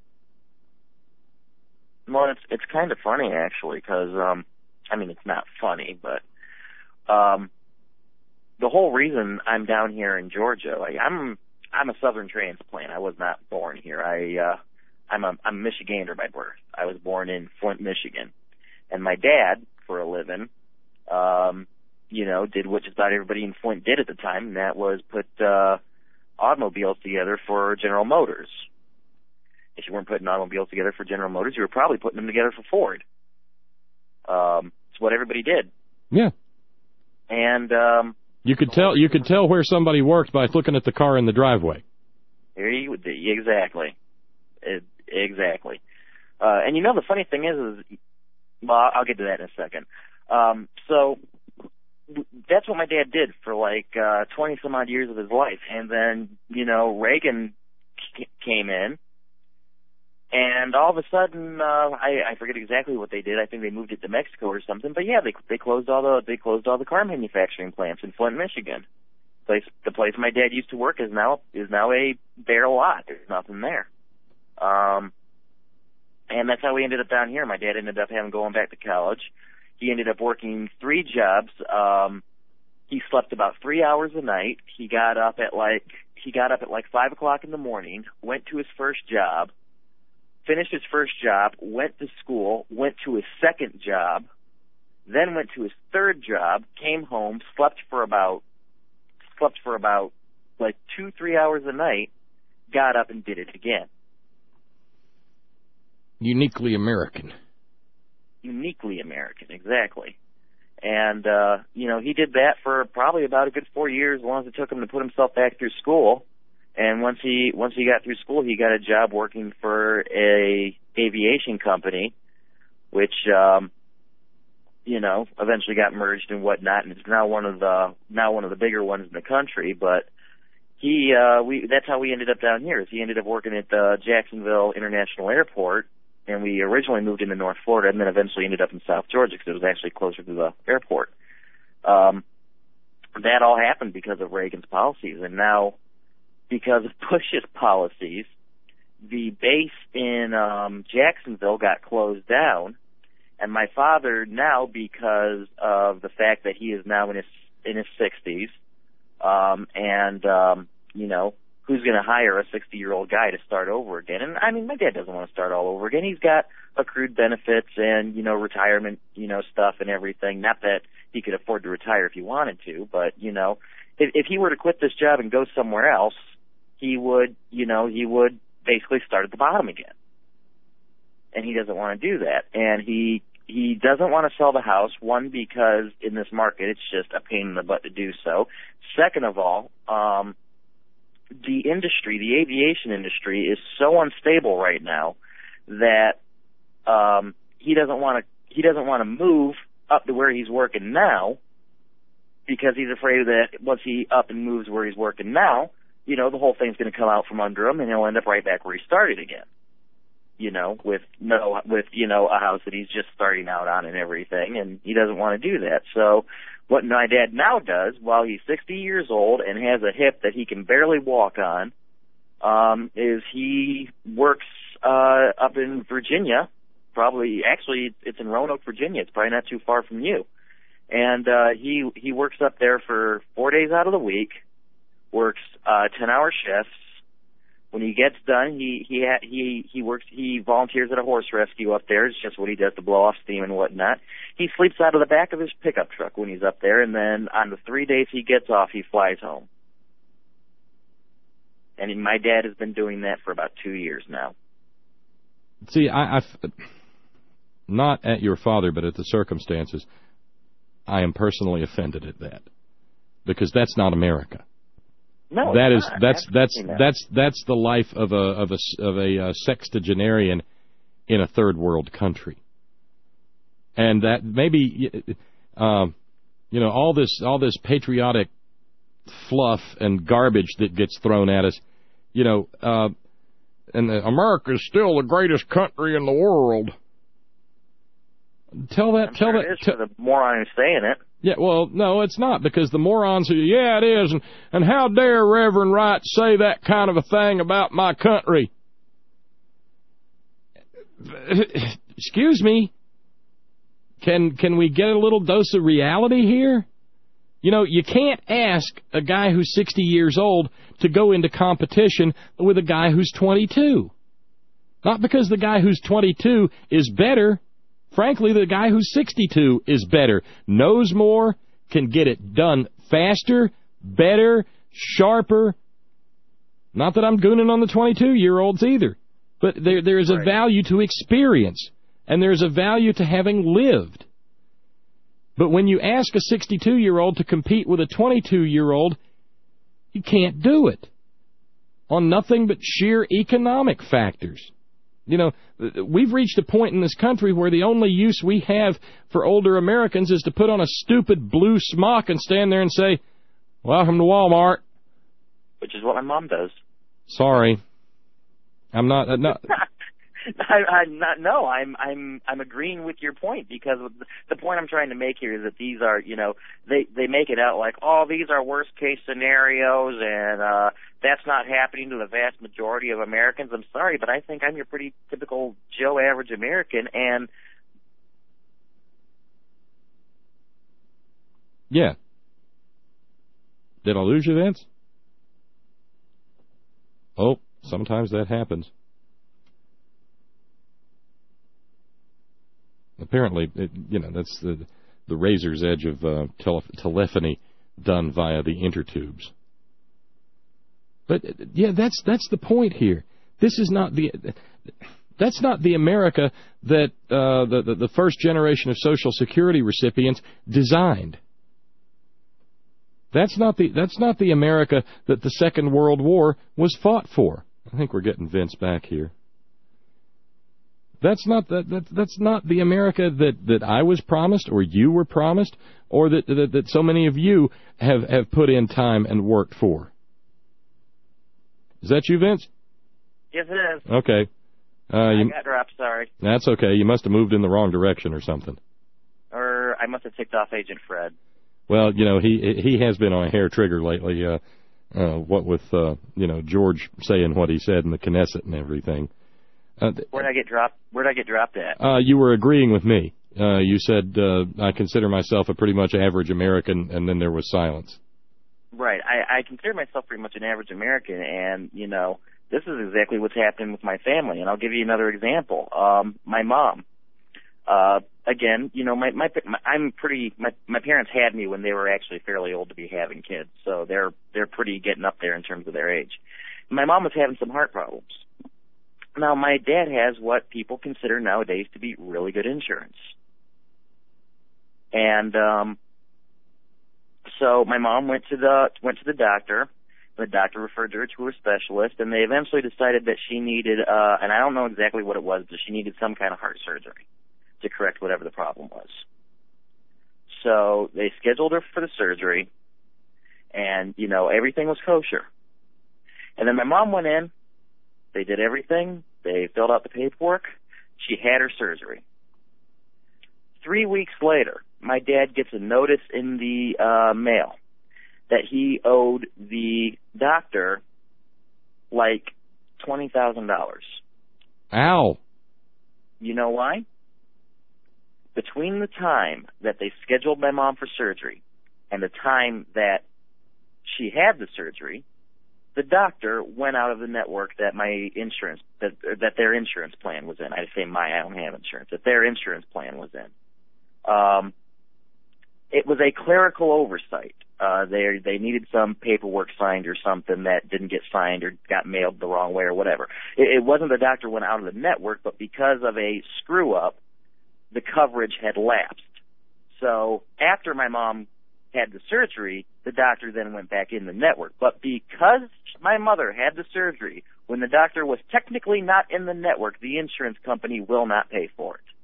Well, it's it's kind of funny actually, because um, I mean it's not funny, but um, the whole reason I'm down here in Georgia, like I'm I'm a Southern transplant. I was not born here. I uh, I'm a I'm a Michigander by birth. I was born in Flint, Michigan, and my dad, for a living, um, you know, did what just about everybody in Flint did at the time, and that was put uh, automobiles together for General Motors. If you weren't putting automobiles together for General Motors, you were probably putting them together for Ford. Um, it's what everybody did. Yeah. And um, you could tell you could tell where somebody worked by looking at the car in the driveway. Here you exactly, it, exactly. Uh, and you know the funny thing is, is well, I'll get to that in a second. Um, so that's what my dad did for like uh, twenty some odd years of his life, and then you know Reagan c- came in. And all of a sudden, uh, I, I forget exactly what they did. I think they moved it to Mexico or something. But yeah, they they closed all the they closed all the car manufacturing plants in Flint, Michigan. Place the place my dad used to work is now is now a bare lot. There's nothing there. Um, and that's how we ended up down here. My dad ended up having going back to college. He ended up working three jobs. Um, he slept about three hours a night. He got up at like he got up at like five o'clock in the morning. Went to his first job. Finished his first job, went to school, went to his second job, then went to his third job, came home, slept for about, slept for about like two, three hours a night, got up and did it again. Uniquely American. Uniquely American, exactly. And, uh, you know, he did that for probably about a good four years, as long as it took him to put himself back through school. And once he once he got through school, he got a job working for a aviation company, which um, you know eventually got merged and whatnot, and it's now one of the now one of the bigger ones in the country. But he uh, we that's how we ended up down here. Is he ended up working at the Jacksonville International Airport, and we originally moved into North Florida, and then eventually ended up in South Georgia because it was actually closer to the airport. Um, that all happened because of Reagan's policies, and now, because of Bush's policies, the base in um, Jacksonville got closed down, and my father now, because of the fact that he is now in his in his sixties, um, and um, you know, who's going to hire a sixty-year-old guy to start over again? And I mean, my dad doesn't want to start all over again. He's got accrued benefits and, you know, retirement, you know, stuff and everything. Not that he could afford to retire if he wanted to, but, you know, if, if he were to quit this job and go somewhere else, he would, you know, he would basically start at the bottom again. And he doesn't want to do that. And he he doesn't want to sell the house, one, because in this market it's just a pain in the butt to do so. Second of all, um, the industry, the aviation industry, is so unstable right now that um, he doesn't want to he doesn't want to move up to where he's working now, because he's afraid that once he up and moves where he's working now, you know, the whole thing's going to come out from under him, and he'll end up right back where he started again. You know, with no, with you know, a house that he's just starting out on and everything, and he doesn't want to do that. So, what my dad now does, while he's sixty years old and has a hip that he can barely walk on, um, is he works uh, up in Virginia. Probably, actually, it's in Roanoke, Virginia. It's probably not too far from you. And uh, he he works up there for four days out of the week. Works uh, ten-hour shifts. When he gets done, he he ha- he he works. He volunteers at a horse rescue up there. It's just what he does to blow off steam and whatnot. He sleeps out of the back of his pickup truck when he's up there, and then on the three days he gets off, he flies home. And he, my dad has been doing that for about two years now. See, I, I've not at your father, but at the circumstances, I am personally offended at that, because that's not America. No, that is not. that's that's not. that's that's the life of a of a of a uh, sextagenarian in a third world country, and that maybe um, you know all this all this patriotic fluff and garbage that gets thrown at us, you know, uh, and uh, America is still the greatest country in the world. Tell that, I'm tell sure that. It is for the moron who's saying it. Yeah, well, no, it's not, because the morons say, yeah, it is, and, and how dare Reverend Wright say that kind of a thing about my country? Excuse me, can can we get a little dose of reality here? You know, you can't ask a guy who's sixty years old to go into competition with a guy who's twenty-two. Not because the guy who's twenty-two is better. Frankly, the guy who's sixty-two is better, knows more, can get it done faster, better, sharper. Not that I'm gooning on the twenty-two-year-olds either, but there there is a value to experience, and there's a value to having lived. But when you ask a sixty-two-year-old to compete with a twenty-two-year-old, you can't do it on nothing but sheer economic factors. You know, we've reached a point in this country where the only use we have for older Americans is to put on a stupid blue smock and stand there and say, "Welcome to Walmart." Which is what my mom does. Sorry. I'm not... Uh, not I, I'm not. No, I'm. I'm. I'm agreeing with your point, because the point I'm trying to make here is that these are, you know, they they make it out like, oh, these are worst case scenarios, and uh, that's not happening to the vast majority of Americans. I'm sorry, but I think I'm your pretty typical Joe average American, and yeah. Did I lose you, Vince? Oh, sometimes that happens. Apparently, it, you know, that's the the razor's edge of uh, tele- telephony done via the intertubes. But yeah, that's that's the point here. This is not the that's not the America that uh, the, the the first generation of Social Security recipients designed. That's not the that's not the America that the Second World War was fought for. I think we're getting Vince back here. That's not that, that that's not the America that, that I was promised, or you were promised, or that, that that so many of you have, have put in time and worked for. Is that you, Vince? Yes, it is. Okay. Uh, you, I got dropped, sorry. That's okay. You must have moved in the wrong direction or something. Or I must have ticked off Agent Fred. Well, you know, he he has been on a hair trigger lately, uh, uh, what with, uh, you know, George saying what he said in the Knesset and everything. Uh, Where'd I get dropped? Where'd I get dropped at? Uh, you were agreeing with me. Uh, you said, uh, I consider myself a pretty much average American, and then there was silence. Right. I, I consider myself pretty much an average American, and, you know, this is exactly what's happening with my family. And I'll give you another example. Um, my mom. Uh, again, you know, my, my, my I'm pretty, my, my parents had me when they were actually fairly old to be having kids, so they're, they're pretty getting up there in terms of their age. My mom was having some heart problems. Now, my dad has what people consider nowadays to be really good insurance. And, um, so my mom went to the, went to the doctor. The doctor referred her to a specialist, and they eventually decided that she needed, uh, and I don't know exactly what it was, but she needed some kind of heart surgery to correct whatever the problem was. So they scheduled her for the surgery, and, you know, everything was kosher. And then my mom went in, they did everything, they filled out the paperwork, she had her surgery. Three weeks later, my dad gets a notice in the uh, mail that he owed the doctor like twenty thousand dollars. Ow. You know why? Between the time that they scheduled my mom for surgery and the time that she had the surgery, the doctor went out of the network that my insurance, that that their insurance plan was in. I say my, I don't have insurance, that their insurance plan was in. Um, it was a clerical oversight. Uh, they they needed some paperwork signed or something that didn't get signed or got mailed the wrong way or whatever. It, it wasn't the doctor went out of the network, but because of a screw up, the coverage had lapsed. So after my mom had the surgery, the doctor then went back in the network. But because my mother had the surgery when the doctor was technically not in the network, the insurance company will not pay for it.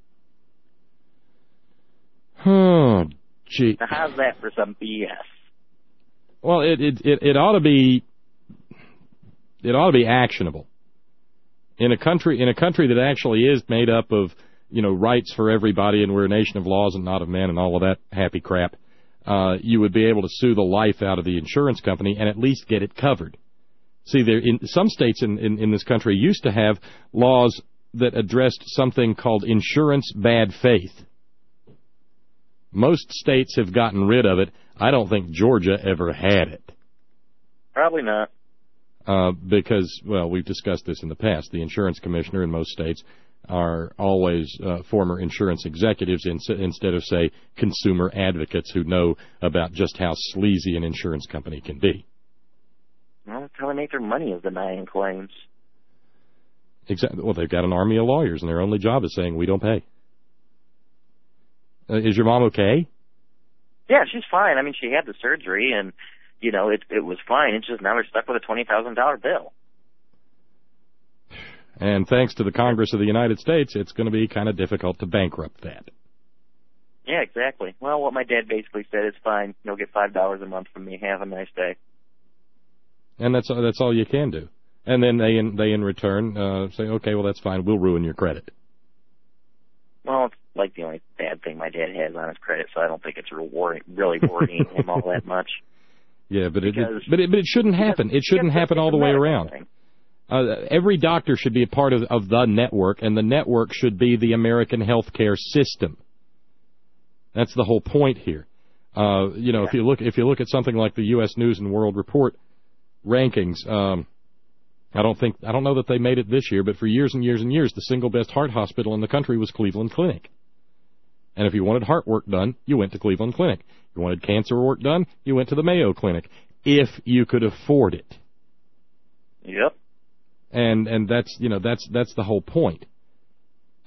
Oh, gee. Now, how's that for some B S? Well, it it it, it ought to be it ought to be actionable in a country in a country that actually is made up of, you know, rights for everybody, and we're a nation of laws and not of men and all of that happy crap. Uh, you would be able to sue the life out of the insurance company and at least get it covered. See, there in some states in, in, in this country used to have laws that addressed something called insurance bad faith. Most states have gotten rid of it. I don't think Georgia ever had it. Probably not. Uh, because, well, we've discussed this in the past. The insurance commissioner in most states are always uh, former insurance executives in, instead of, say, consumer advocates who know about just how sleazy an insurance company can be. Well, that's how they make their money, is denying claims. Exactly. Well, they've got an army of lawyers, and their only job is saying, we don't pay. Uh, is your mom okay? Yeah, she's fine. I mean, she had the surgery, and, you know, it it was fine. It's just now they're stuck with a twenty thousand dollars bill. And thanks to the Congress of the United States, it's going to be kind of difficult to bankrupt that. Yeah, exactly. Well, what my dad basically said is fine. You'll get five dollars a month from me. Have a nice day. And that's that's all you can do. And then they in, they in return uh, say, okay, well, that's fine. We'll ruin your credit. Well, it's like the only bad thing my dad has on his credit, so I don't think it's rewarding, really worrying him all that much. Yeah, but it, it but it but it shouldn't happen. It shouldn't happen all the way around. Uh, every doctor should be a part of, of the network, and the network should be the American healthcare system. That's the whole point here. Uh, you know, yeah. if you look if you look at something like the U S News and World Report rankings, um, I don't think I don't know that they made it this year, but for years and years and years, the single best heart hospital in the country was Cleveland Clinic. And if you wanted heart work done, you went to Cleveland Clinic. If you wanted cancer work done, you went to the Mayo Clinic, if you could afford it. Yep. And and that's you know that's that's the whole point.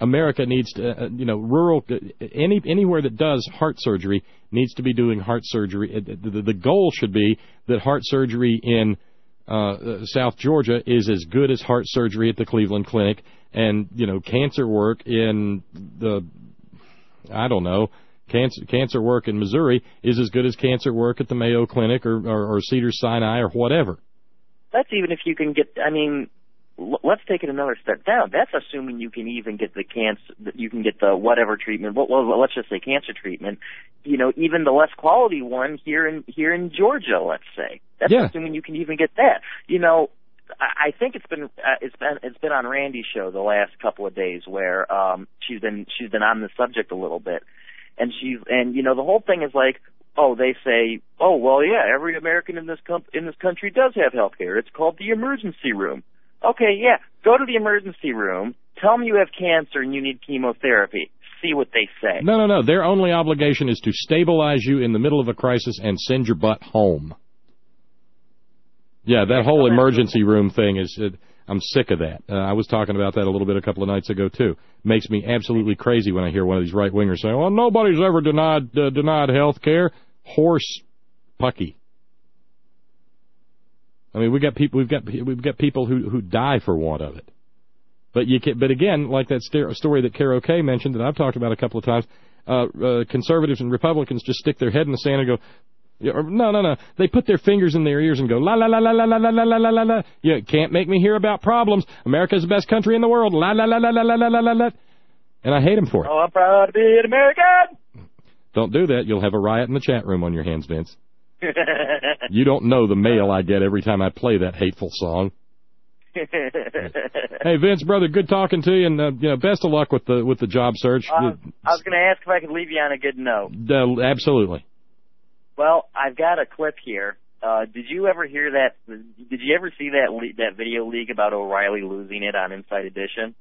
America needs to, uh, you know, rural, any anywhere that does heart surgery needs to be doing heart surgery. The, the, the goal should be that heart surgery in uh, South Georgia is as good as heart surgery at the Cleveland Clinic, and, you know, cancer work in the, I don't know, cancer cancer work in Missouri is as good as cancer work at the Mayo Clinic or, or, or Cedars-Sinai or whatever. That's even if you can get, I mean, let's take it another step down. That's assuming you can even get the cancer, you can get the whatever treatment. Well, let's just say cancer treatment. You know, even the less quality one here in here in Georgia, let's say. That's yeah. assuming you can even get that. You know, I, I think it's been uh, it's been it's been on Randy's show the last couple of days where um she's been she's been on the subject a little bit, and she's and you know the whole thing is like, oh, they say, oh well, yeah, every American in this com- in this country does have health care. It's called the emergency room. Okay, yeah, go to the emergency room, tell them you have cancer and you need chemotherapy. See what they say. No, no, no. Their only obligation is to stabilize you in the middle of a crisis and send your butt home. Yeah, that whole emergency room thing is, uh, I'm sick of that. Uh, I was talking about that a little bit a couple of nights ago, too. Makes me absolutely crazy when I hear one of these right-wingers say, well, nobody's ever denied uh, denied health care. Horse pucky. I mean, we got people. We've got we've got people who who die for want of it. But you can, but again, like that st- story that Carol Kay mentioned that I've talked about a couple of times, uh, uh, conservatives and Republicans just stick their head in the sand and go, yeah, or, no, no, no. They put their fingers in their ears and go la la la la la la la la la la la. You can't make me hear about problems. America's the best country in the world. La la la la la la la la la la. And I hate them for it. Oh, I'm proud to be an American. Don't do that. You'll have a riot in the chat room on your hands, Vince. You don't know the mail I get every time I play that hateful song. Hey, Vince, brother, good talking to you, and uh, you know, best of luck with the with the job search. Uh, I was going to ask if I could leave you on a good note. Uh, absolutely. Well, I've got a clip here. Uh, did you ever hear that? Did you ever see that le- that video leak about O'Reilly losing it on Inside Edition?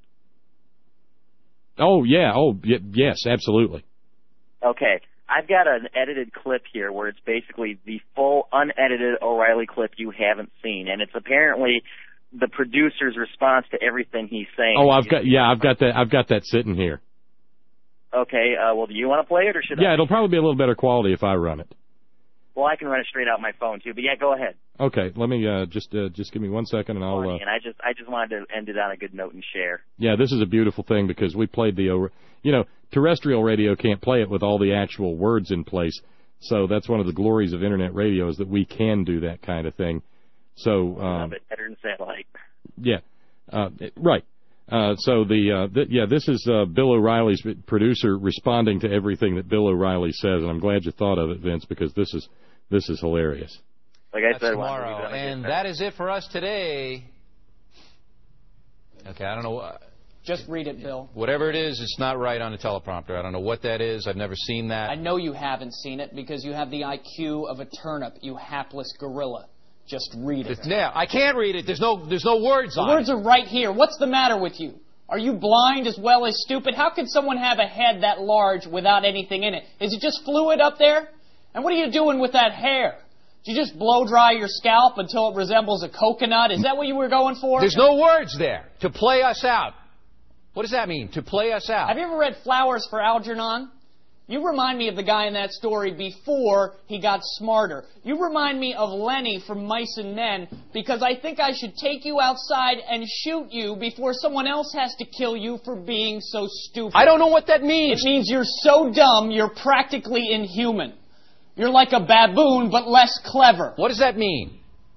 Oh yeah. Oh y- yes, absolutely. Okay. I've got an edited clip here where it's basically the full unedited O'Reilly clip you haven't seen, and it's apparently the producer's response to everything he's saying. Oh, I've got yeah, I've got that I've got that sitting here. Okay, uh, well, do you want to play it or should yeah, I? Yeah, it'll probably be a little better quality if I run it. Well, I can run it straight out my phone too, but yeah, go ahead. Okay, let me uh, just uh, just give me one second, and I'll. Uh, and I just I just wanted to end it on a good note and share. Yeah, this is a beautiful thing because we played the, you know, terrestrial radio can't play it with all the actual words in place. So that's one of the glories of internet radio is that we can do that kind of thing. So. Um, love it better than satellite. Yeah, uh, right. Uh, so the, uh, th- yeah, this is uh, Bill O'Reilly's producer responding to everything that Bill O'Reilly says, and I'm glad you thought of it, Vince, because this is this is hilarious. Like I That's said, tomorrow, and that is it for us today. Okay, I don't know. Uh, Just read it, Bill. Whatever it is, it's not right on the teleprompter. I don't know what that is. I've never seen that. I know you haven't seen it because you have the I Q of a turnip, you hapless gorilla. Just read it. Yeah, I can't read it. There's no, there's no words the on it. The words it. are right here. What's the matter with you? Are you blind as well as stupid? How could someone have a head that large without anything in it? Is it just fluid up there? And what are you doing with that hair? Did you just blow dry your scalp until it resembles a coconut? Is that what you were going for? There's no words there. To play us out. What does that mean? To play us out. Have you ever read Flowers for Algernon? You remind me of the guy in that story before he got smarter. You remind me of Lenny from Mice and Men because I think I should take you outside and shoot you before someone else has to kill you for being so stupid. I don't know what that means. It means you're so dumb you're practically inhuman. You're like a baboon but less clever. What does that mean?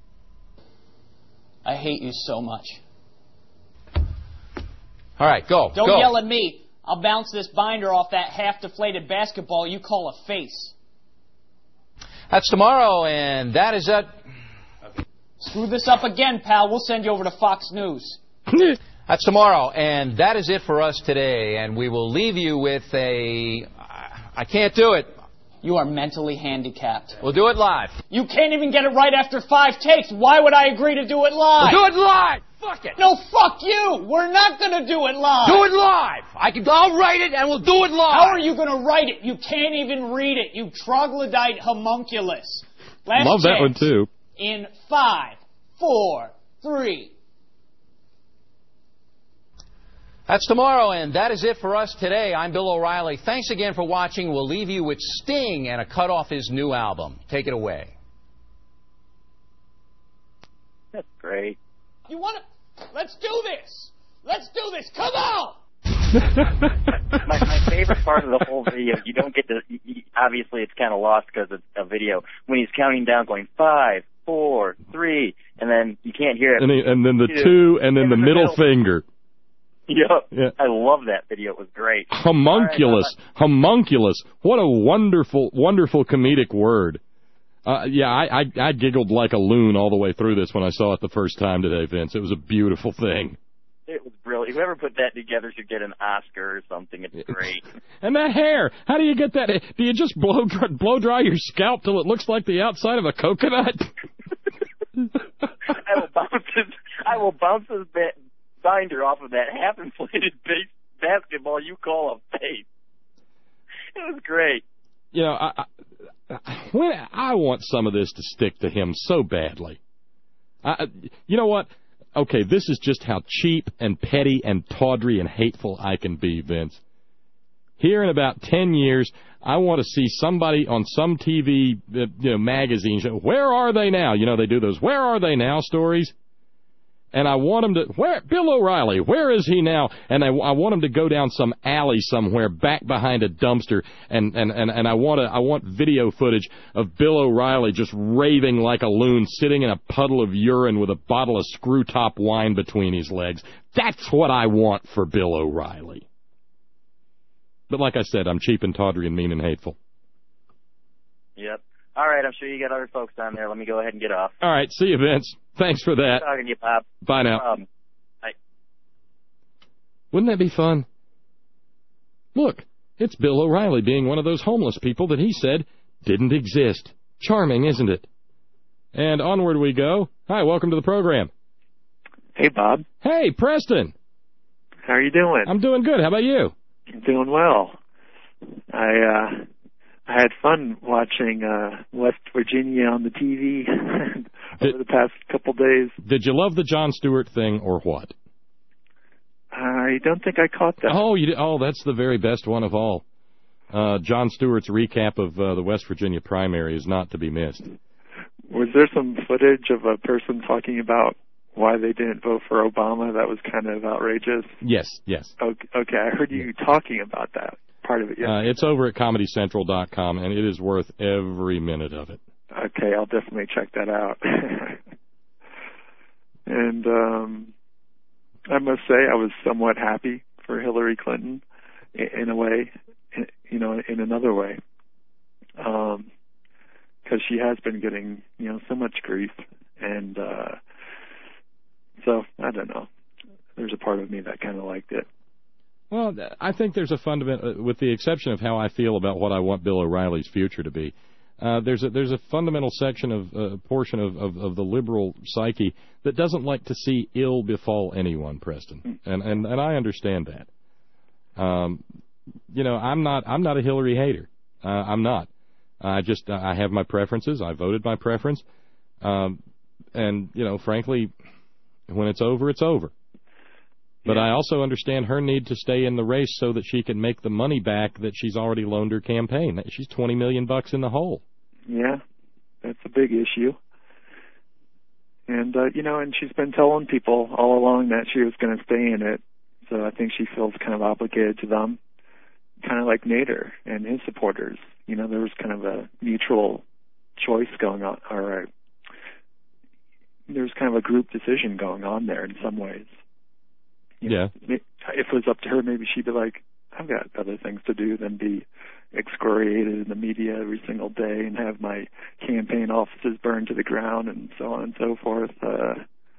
I hate you so much. All right, go. Don't go. yell at me. I'll bounce this binder off that half-deflated basketball you call a face. That's tomorrow, and that is it. Screw this up again, pal. We'll send you over to Fox News. That's tomorrow, and that is it for us today. And we will leave you with a... I can't do it. You are mentally handicapped. We'll do it live. You can't even get it right after five takes. Why would I agree to do it live? We'll do it live. Fuck it. No, fuck you. We're not going to do it live. Do it live. I can, I'll write it and we'll do it live. How are you going to write it? You can't even read it. You troglodyte homunculus. Last Love that one, chance. too. In five, four, three. That's tomorrow, and that is it for us today. I'm Bill O'Reilly. Thanks again for watching. We'll leave you with Sting and a cut off his new album. Take it away. That's great. You want to? Let's do this. Let's do this. Come on. my, my favorite part of the whole video, you don't get to, you, you, obviously it's kind of lost because it's a video, when he's counting down going five, four, three, and then you can't hear it. And, he, and then the two, two and then and the, the middle, middle finger. Yep. Yeah. I love that video. It was great. Homunculus. Right, homunculus. What a wonderful, wonderful comedic word. Uh, yeah, I, I, I giggled like a loon all the way through this when I saw it the first time today, Vince. It was a beautiful thing. It was brilliant. Whoever put that together should get an Oscar or something. It's great. And that hair. How do you get that? Do you just blow blow dry your scalp till it looks like the outside of a coconut? I will bounce his, I will bounce his binder off of that half-inflated base basketball you call a face. It was great. You know, I, I, when I want some of this to stick to him so badly. I, you know what? Okay, this is just how cheap and petty and tawdry and hateful I can be, Vince. Here in about ten years, I want to see somebody on some T V, uh, you know, magazine show. Where are they now? You know, they do those "Where are they now" stories. And I want him to, where, Bill O'Reilly, where is he now? And I, I want him to go down some alley somewhere back behind a dumpster, and, and, and, and I want to, I want video footage of Bill O'Reilly just raving like a loon, sitting in a puddle of urine with a bottle of screw-top wine between his legs. That's what I want for Bill O'Reilly. But like I said, I'm cheap and tawdry and mean and hateful. Yep. All right, I'm sure you got other folks down there. Let me go ahead and get off. All right, see you, Vince. Thanks for that. Talking to you, Bob. Bye now. Um, bye. Wouldn't that be fun? Look, it's Bill O'Reilly being one of those homeless people that he said didn't exist. Charming, isn't it? And onward we go. Hi, welcome to the program. Hey, Bob. Hey, Preston. How are you doing? I'm doing good. How about you? I'm doing well. I, uh... I had fun watching uh, West Virginia on the T V over did, the past couple days. Did you love the Jon Stewart thing or what? I don't think I caught that. Oh, you did? Oh, that's the very best one of all. Uh, Jon Stewart's recap of uh, the West Virginia primary is not to be missed. Was there some footage of a person talking about why they didn't vote for Obama? That was kind of outrageous. Yes, yes. Okay, okay I heard you talking about that. Part of it, yeah. Uh, it's over at comedy central dot com, and it is worth every minute of it. Okay, I'll definitely check that out. And um, I must say I was somewhat happy for Hillary Clinton in a way, you know, in another way, because um, she has been getting, you know, so much grief. And uh, so, I don't know. There's a part of me that kind of liked it. Well, I think there's a fundamental, with the exception of how I feel about what I want Bill O'Reilly's future to be, uh, there's a there's a fundamental section of a uh, portion of, of, of the liberal psyche that doesn't like to see ill befall anyone, Preston, and and, and I understand that. Um, you know, I'm not I'm not a Hillary hater. Uh, I'm not. I just I have my preferences. I voted my preference, um, and you know, frankly, when it's over, it's over. But I also understand her need to stay in the race so that she can make the money back that she's already loaned her campaign. She's twenty million bucks in the hole. Yeah, that's a big issue. And, uh, you know, and she's been telling people all along that she was going to stay in it. So I think she feels kind of obligated to them, kind of like Nader and his supporters. You know, there was kind of a mutual choice going on, or a, there was kind of a group decision going on there in some ways. You yeah. Know, if it was up to her, maybe she'd be like, I've got other things to do than be excoriated in the media every single day and have my campaign offices burned to the ground and so on and so forth. Uh,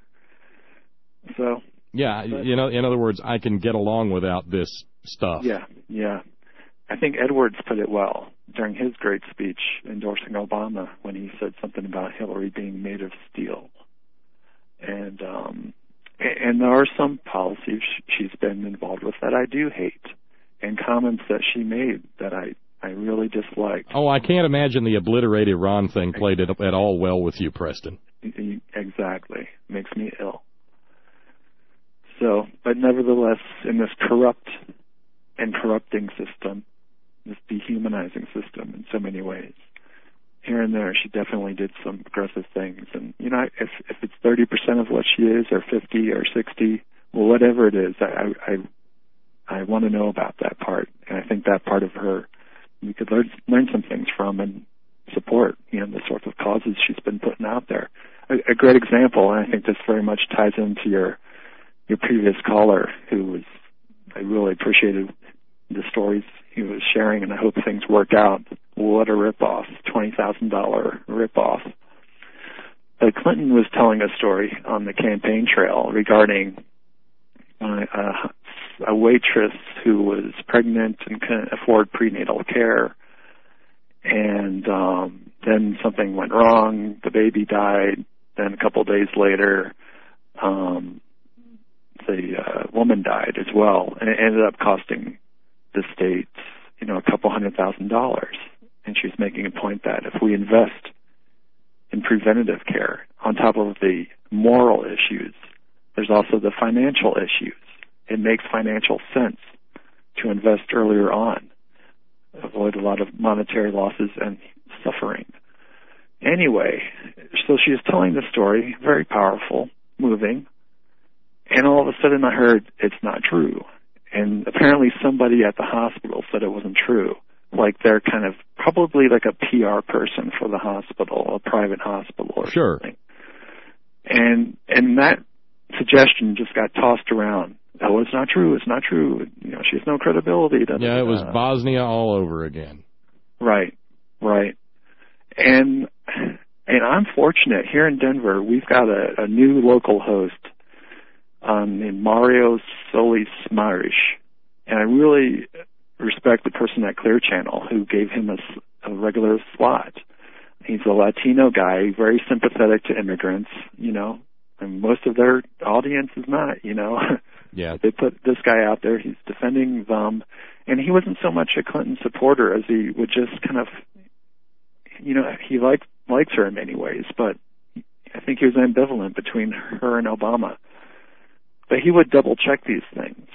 so. Yeah, but, you know, in other words, I can get along without this stuff. Yeah, yeah. I think Edwards put it well during his great speech endorsing Obama when he said something about Hillary being made of steel. And, um, And there are some policies she's been involved with that I do hate, and comments that she made that I, I really dislike. Oh, I can't imagine the obliterate Iran thing played it at all well with you, Preston. Exactly. Makes me ill. So, but nevertheless, in this corrupt and corrupting system, this dehumanizing system in so many ways, here and there, she definitely did some aggressive things. And, you know, if if it's thirty percent of what she is, or fifty, or sixty, well, whatever it is, I I, I want to know about that part. And I think that part of her, we could learn, learn some things from and support, you know, the sorts of causes she's been putting out there. A, a great example, and I think this very much ties into your your previous caller, who was, I really appreciated the stories he was sharing, and I hope things work out. What a ripoff, twenty thousand dollars ripoff. But Clinton was telling a story on the campaign trail regarding uh, a, a waitress who was pregnant and couldn't afford prenatal care, and um, then something went wrong, the baby died, then a couple days later, um, the uh, woman died as well, and it ended up costing the state, you know, a couple hundred thousand dollars. And she's making a point that if we invest in preventative care on top of the moral issues, there's also the financial issues. It makes financial sense to invest earlier on, avoid a lot of monetary losses and suffering. Anyway, so she was telling the story, very powerful, moving, and all of a sudden I heard it's not true. And apparently somebody at the hospital said it wasn't true. Like they're kind of probably like a P R person for the hospital, a private hospital or sure. something. And and that suggestion just got tossed around. Oh, it's not true. It's not true. You know, she has no credibility. Da, da, yeah, it was da. Bosnia all over again. Right, right. And and I'm fortunate here in Denver. We've got a, a new local host um, named Mario Solis Marish, and I really respect the person at Clear Channel who gave him a, a regular slot. He's a Latino guy, very sympathetic to immigrants, you know, and most of their audience is not, you know. Yeah. They put this guy out there, he's defending them, and he wasn't so much a Clinton supporter as he would just kind of, you know, he liked, likes her in many ways, but I think he was ambivalent between her and Obama. But he would double check these things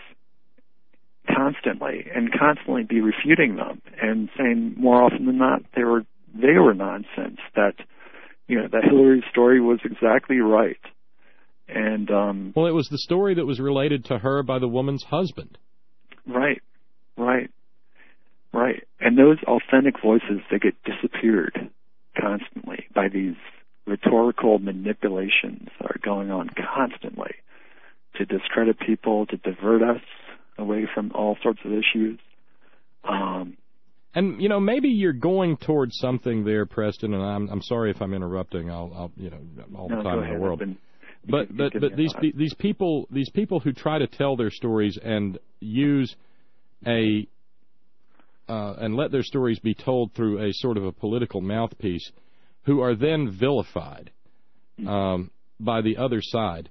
constantly and constantly be refuting them and saying more often than not they were they were nonsense, that, you know, that Hillary's story was exactly right. And um well, it was the story that was related to her by the woman's husband. Right. Right. Right. And those authentic voices, they get disappeared constantly by these rhetorical manipulations that are going on constantly to discredit people, to divert us away from all sorts of issues. Um, and, you know, maybe you're going towards something there, Preston, and I'm I'm sorry if I'm interrupting. I'll, I'll you know, all the no, time in ahead. the world. Been, but but, but these pe- these people these people who try to tell their stories and use a uh, and let their stories be told through a sort of a political mouthpiece, who are then vilified um, by the other side.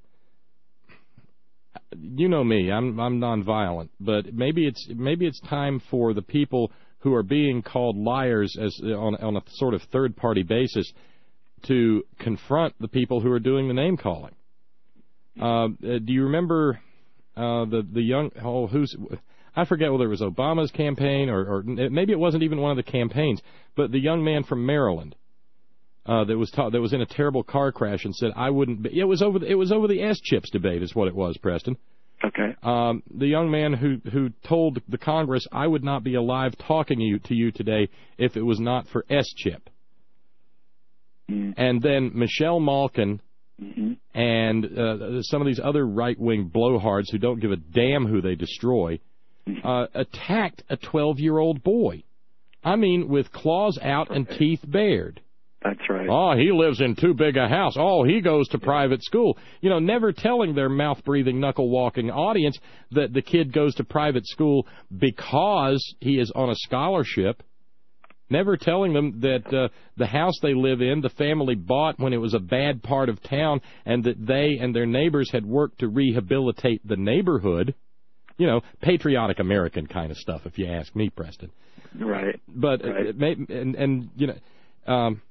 You know me, I'm I'm nonviolent, but maybe it's maybe it's time for the people who are being called liars as on on a sort of third party basis to confront the people who are doing the name calling. Uh, do you remember uh, the the young oh who's I forget whether it was Obama's campaign or, or maybe it wasn't even one of the campaigns, but the young man from Maryland uh, that was ta- that was in a terrible car crash and said I wouldn't be, it was over the, it was over the S-chips debate is what it was, Preston. Okay. Um, the young man who who told the Congress I would not be alive talking you, to you today if it was not for S-chip. Mm. And then Michelle Malkin mm-hmm. and uh, some of these other right-wing blowhards who don't give a damn who they destroy uh, attacked a twelve-year-old boy. I mean, with claws out and teeth bared. That's right. Oh, he lives in too big a house. Oh, he goes to private school. You know, never telling their mouth-breathing, knuckle-walking audience that the kid goes to private school because he is on a scholarship. Never telling them that uh, the house they live in, the family bought when it was a bad part of town, and that they and their neighbors had worked to rehabilitate the neighborhood. You know, patriotic American kind of stuff, if you ask me, Preston. Right. But right. Uh, and, and, you know... Um,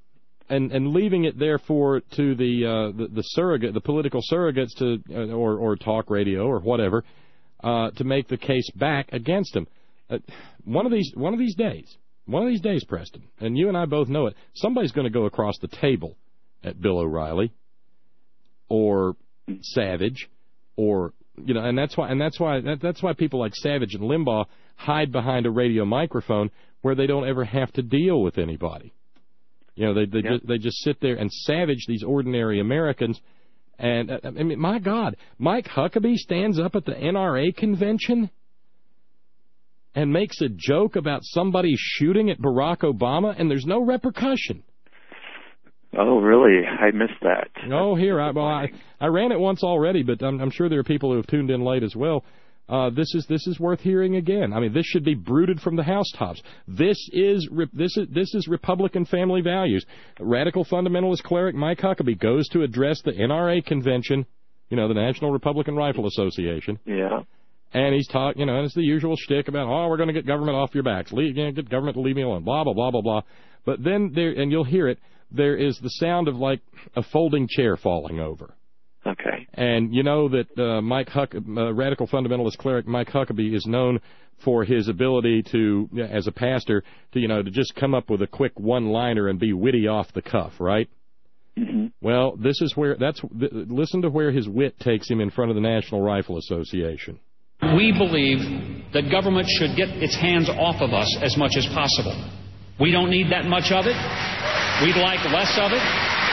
and and leaving it therefore to the uh, the, the surrogate, the political surrogates to uh, or or talk radio or whatever uh, to make the case back against him. Uh, one of these one of these days, one of these days, Preston, and you and I both know it. Somebody's going to go across the table at Bill O'Reilly or Savage, or you know, and that's why and that's why that, that's why people like Savage and Limbaugh hide behind a radio microphone where they don't ever have to deal with anybody. You know, they they, yeah. just, they just sit there and savage these ordinary Americans. And, uh, I mean, my God, Mike Huckabee stands up at the N R A convention and makes a joke about somebody shooting at Barack Obama, and there's no repercussion. Oh, really? I missed that. Oh, here, I, well, I, I ran it once already, but I'm, I'm sure there are people who have tuned in late as well. Uh, this is this is worth hearing again. I mean, this should be brooded from the housetops. This is this is this is Republican family values. Radical fundamentalist cleric Mike Huckabee goes to address the N R A convention, you know, the National Republican Rifle Association. Yeah. And he's talking, you know, and it's the usual shtick about, oh, we're going to get government off your backs, leave, you know, get government to leave me alone, blah blah blah blah blah. But then there, and you'll hear it, there is the sound of like a folding chair falling over. Okay. And you know that uh, Mike Huck, uh, radical fundamentalist cleric Mike Huckabee is known for his ability to, as a pastor, to you know to just come up with a quick one-liner and be witty off the cuff, right? Mm-hmm. Well, this is where that's. Th- listen to where his wit takes him in front of the National Rifle Association. We believe that government should get its hands off of us as much as possible. We don't need that much of it. We'd like less of it.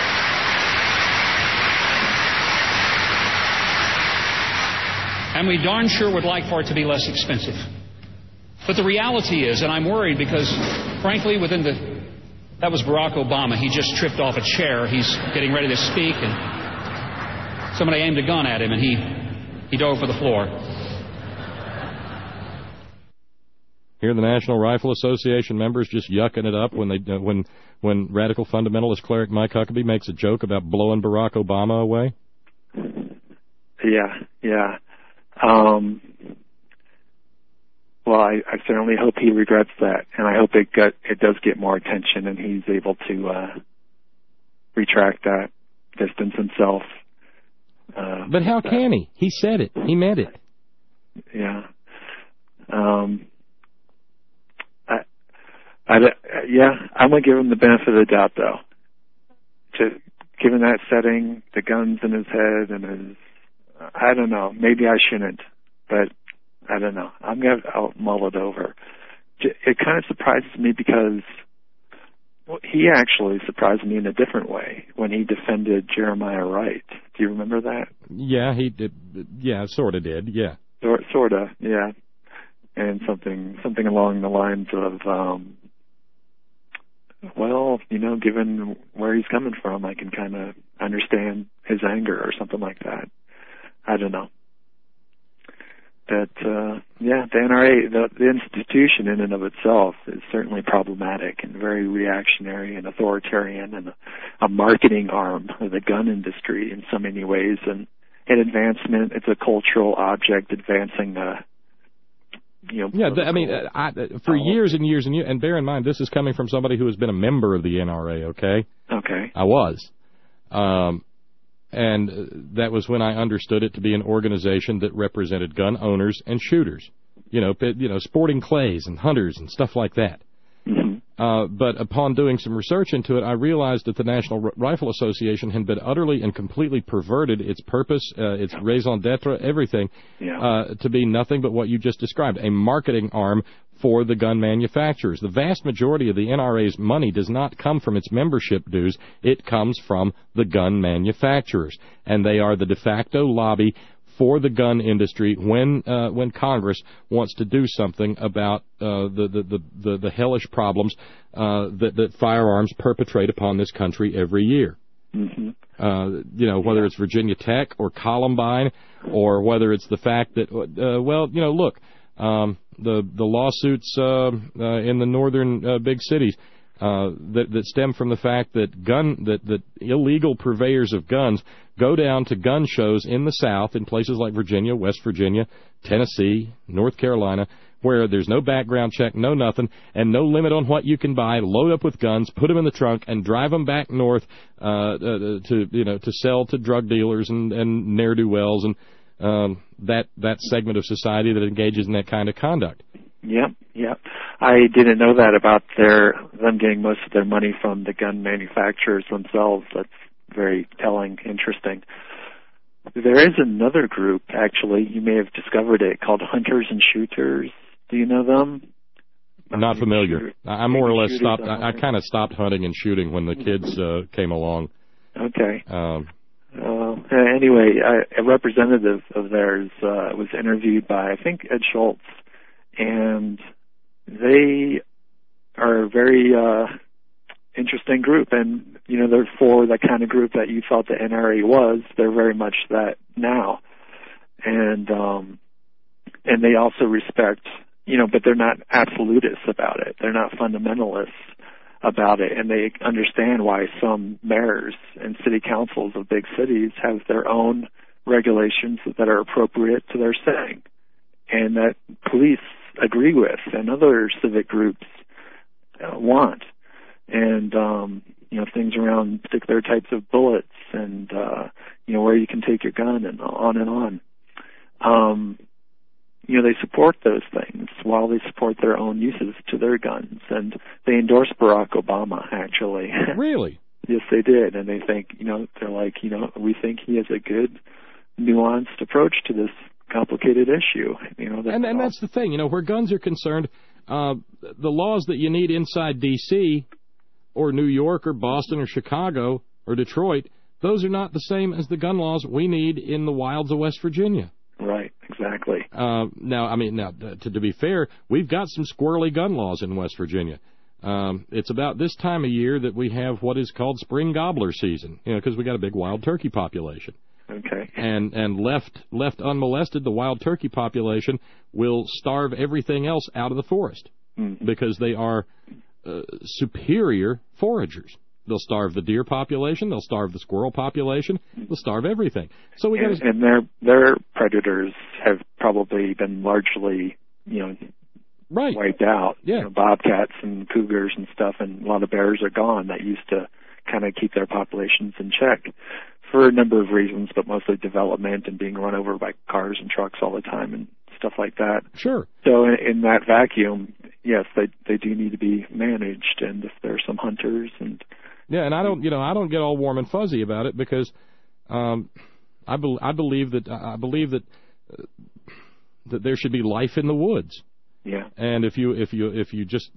And we darn sure would like for it to be less expensive. But the reality is, and I'm worried because, frankly, within the... That was Barack Obama. He just tripped off a chair. He's getting ready to speak, and somebody aimed a gun at him, and he, he dove for the floor. Here, the National Rifle Association members just yucking it up when they uh, when when radical fundamentalist cleric Mike Huckabee makes a joke about blowing Barack Obama away. Yeah, yeah. Um, well, I, I certainly hope he regrets that, and I hope it got, it does get more attention, and he's able to uh, retract that, distance himself. Uh, but how that. can he? He said it. He meant it. Yeah. Um. I, I, yeah, I'm gonna give him the benefit of the doubt, though. To given that setting, the guns in his head, and his I don't know. Maybe I shouldn't, but I don't know. I'm going to I'll mull it over. It kind of surprises me because well, he actually surprised me in a different way when he defended Jeremiah Wright. Do you remember that? Yeah, he did. Yeah, sort of did. Yeah, sort sort of. Yeah, and something something along the lines of, um, well, you know, given where he's coming from, I can kind of understand his anger or something like that. I don't know. But, uh, yeah, the N R A, the, the institution in and of itself is certainly problematic and very reactionary and authoritarian and a, a marketing arm of the gun industry in so many ways. And an advancement, it's a cultural object advancing, uh, you know. Yeah, I mean, I, for years and years and years, and bear in mind, this is coming from somebody who has been a member of the N R A, okay? Okay. I was. Um, And that was when I understood it to be an organization that represented gun owners and shooters, you know, you know, sporting clays and hunters and stuff like that. Mm-hmm. Uh, but upon doing some research into it, I realized that the National R- Rifle Association had been utterly and completely perverted its purpose, uh, its raison d'etre, everything, yeah. uh, to be nothing but what you just described, a marketing arm for the gun manufacturers. The vast majority of the N R A's money does not come from its membership dues. It comes from the gun manufacturers, and they are the de facto lobby for the gun industry when uh, when Congress wants to do something about uh, the, the, the, the, the hellish problems uh, that, that firearms perpetrate upon this country every year. Mm-hmm. Uh, you know, whether it's Virginia Tech or Columbine, or whether it's the fact that, uh, well, you know, look, um, the the lawsuits uh, uh, in the northern uh, big cities uh, that that stem from the fact that gun that that illegal purveyors of guns go down to gun shows in the South, in places like Virginia, West Virginia, Tennessee, North Carolina, where there's no background check, no nothing, and no limit on what you can buy. Load up with guns, put them in the trunk, and drive them back north uh, uh, to you know to sell to drug dealers and, and ne'er-do-wells and um, that that segment of society that engages in that kind of conduct. Yep, yep. I didn't know that about their them getting most of their money from the gun manufacturers themselves. That's very telling, interesting. There is another group, actually, you may have discovered it, called Hunters and Shooters. Do you know them? I'm not familiar. I more or less stopped, I, I kind of stopped hunting and shooting when the kids uh, came along. Okay. Um, uh, anyway, I, a representative of theirs uh, was interviewed by, I think, Ed Schultz, and they are a very uh, interesting group, and you know they're for the kind of group that you thought the N R A was. They're very much that now, and um, and they also respect, you know, but they're not absolutists about it. They're not fundamentalists about it, and they understand why some mayors and city councils of big cities have their own regulations that are appropriate to their setting, and that police agree with, and other civic groups uh, want. And, um, you know, things around particular types of bullets and, uh, you know, where you can take your gun and on and on. Um, you know, they support those things while they support their own uses to their guns. And they endorse Barack Obama, actually. Really? Yes, they did. And they think, you know, they're like, you know, we think he has a good, nuanced approach to this complicated issue. You know, and, and that's the thing, you know, where guns are concerned, uh, the laws that you need inside D C or New York or Boston or Chicago or Detroit, those are not the same as the gun laws we need in the wilds of West Virginia. Right, exactly. Uh, now, I mean, now, to, to be fair, we've got some squirrely gun laws in West Virginia. Um, it's about this time of year that we have what is called spring gobbler season, you know, because we got a big wild turkey population. Okay. And and left left unmolested, the wild turkey population will starve everything else out of the forest mm-hmm. because they are uh, superior foragers. They'll starve the deer population. They'll starve the squirrel population. They'll starve everything. So we got and, and their their predators have probably been largely, you know, right. wiped out. Yeah. You know, bobcats and cougars and stuff, and a lot of bears are gone that used to kind of keep their populations in check for a number of reasons, but mostly development and being run over by cars and trucks all the time and stuff like that. Sure. So in, in that vacuum, yes, they they do need to be managed, and if there are some hunters and yeah, and I don't, you know, I don't get all warm and fuzzy about it because um, I, be, I believe that I believe that uh, that there should be life in the woods. Yeah. And if you if you if you just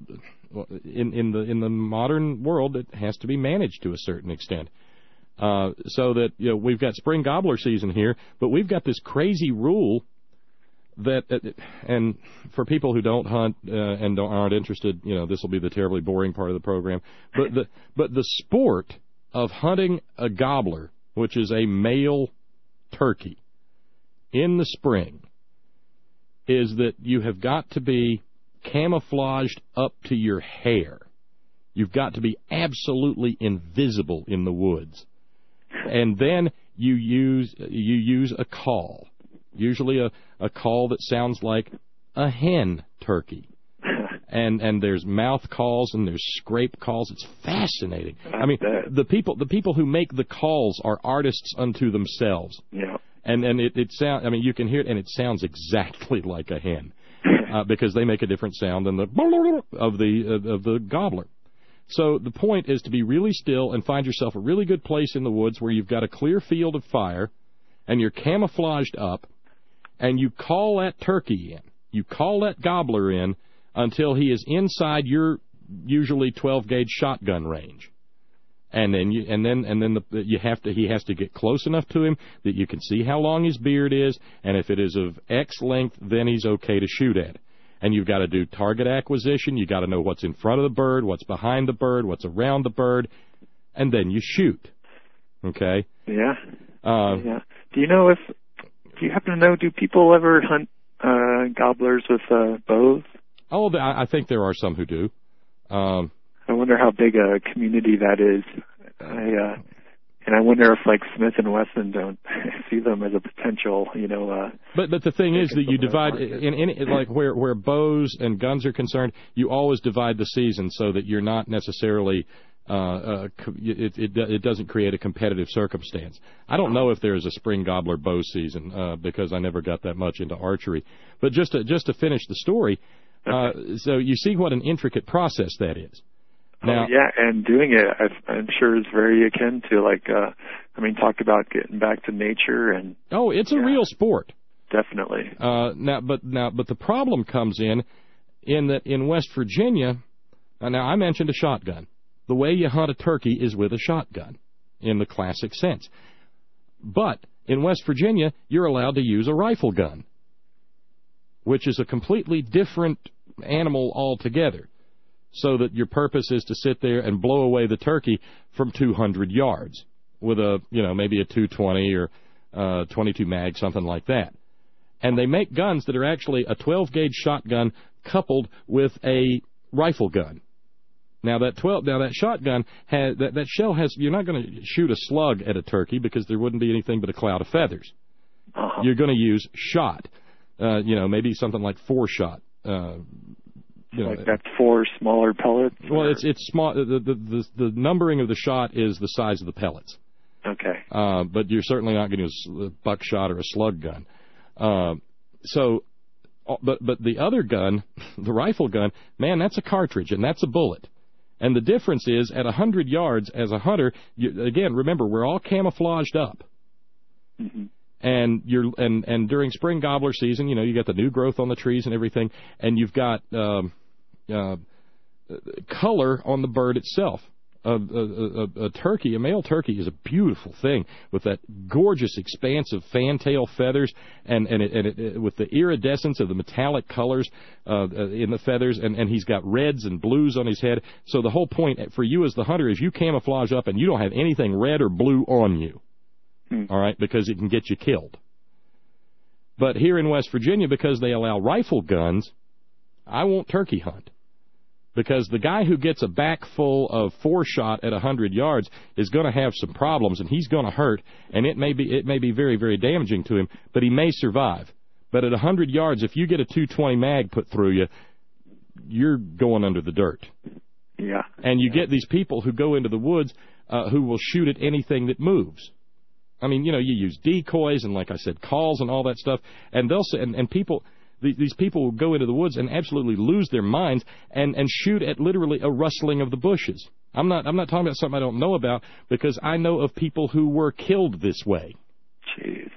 in in the in the modern world, it has to be managed to a certain extent. Uh, so that, you know, we've got spring gobbler season here, but we've got this crazy rule that, and for people who don't hunt uh, and don't, aren't interested, you know, this will be the terribly boring part of the program. But the but the sport of hunting a gobbler, which is a male turkey, in the spring, is that you have got to be camouflaged up to your hair. You've got to be absolutely invisible in the woods. And then you use you use a call, usually a, a call that sounds like a hen turkey. And and there's mouth calls and there's scrape calls. It's fascinating. I mean, the people the people who make the calls are artists unto themselves. Yeah. And and it it sound I mean you can hear it and it sounds exactly like a hen uh, because they make a different sound than the of the of the gobbler. So the point is to be really still and find yourself a really good place in the woods where you've got a clear field of fire and you're camouflaged up, and you call that turkey in. You call that gobbler in until he is inside your usually twelve gauge shotgun range. And then you and then and then the, you have to he has to get close enough to him that you can see how long his beard is, and if it is of X length, then he's okay to shoot at. And you've got to do target acquisition. You've got to know what's in front of the bird, what's behind the bird, what's around the bird, and then you shoot. Okay? Yeah. Uh, yeah. Do you know if, do you happen to know, do people ever hunt uh, gobblers with uh, bows? Oh, I think there are some who do. Um, I wonder how big a community that is. I, uh, And I wonder if, like, Smith and Wesson don't see them as a potential, you know. Uh, but but the thing is that you divide in, in, in like where where bows and guns are concerned, you always divide the season so that you're not necessarily. Uh, uh, it, it it doesn't create a competitive circumstance. I don't know if there is a spring gobbler bow season uh, because I never got that much into archery. But just to, just to finish the story, uh, so you see what an intricate process that is. Now, oh, yeah, and doing it, I've, I'm sure, is very akin to, like, uh, I mean, talk about getting back to nature and. Oh, it's a yeah, real sport. Definitely. Uh, now, but now, but the problem comes in, in that in West Virginia. Uh, now, I mentioned a shotgun. The way you hunt a turkey is with a shotgun, in the classic sense. But in West Virginia, you're allowed to use a rifle gun, which is a completely different animal altogether. So that your purpose is to sit there and blow away the turkey from two hundred yards with a, you know, maybe a two twenty or uh, twenty-two mag, something like that. And they make guns that are actually a twelve gauge shotgun coupled with a rifle gun. Now that twelve, now that shotgun has that, that shell has. You're not going to shoot a slug at a turkey because there wouldn't be anything but a cloud of feathers. Uh-huh. You're going to use shot. Uh, you know, maybe something like four shot. Uh, You know, like that four smaller pellets? Well, or? it's it's small. The, the the the numbering of the shot is the size of the pellets. Okay. Uh, but you're certainly not going to use a buckshot or a slug gun. Uh, so, but but the other gun, the rifle gun, man, that's a cartridge and that's a bullet. And the difference is at a hundred yards as a hunter. You, again, remember we're all camouflaged up. Mm-hmm. And you're and, and during spring gobbler season, you know, you got the new growth on the trees and everything, and you've got um, uh, color on the bird itself. A, a, a, a turkey, a male turkey, is a beautiful thing with that gorgeous, expansive fantail feathers, and and, it, and it, it, with the iridescence of the metallic colors uh, in the feathers, and, and he's got reds and blues on his head. So the whole point for you as the hunter is you camouflage up, and you don't have anything red or blue on you. All right, because it can get you killed. But here in West Virginia, because they allow rifle guns, I won't turkey hunt. Because the guy who gets a back full of four shot at one hundred yards is going to have some problems, and he's going to hurt, and it may be it may be very, very damaging to him, but he may survive. But at one hundred yards, if you get a two twenty mag put through you, you're going under the dirt. Yeah. And you get these people who go into the woods uh, who will shoot at anything that moves. I mean, you know, you use decoys and, like I said, calls and all that stuff, and they'll say, and, and people, these people will go into the woods and absolutely lose their minds and, and shoot at literally a rustling of the bushes. I'm not I'm not talking about something I don't know about, because I know of people who were killed this way. Jeez.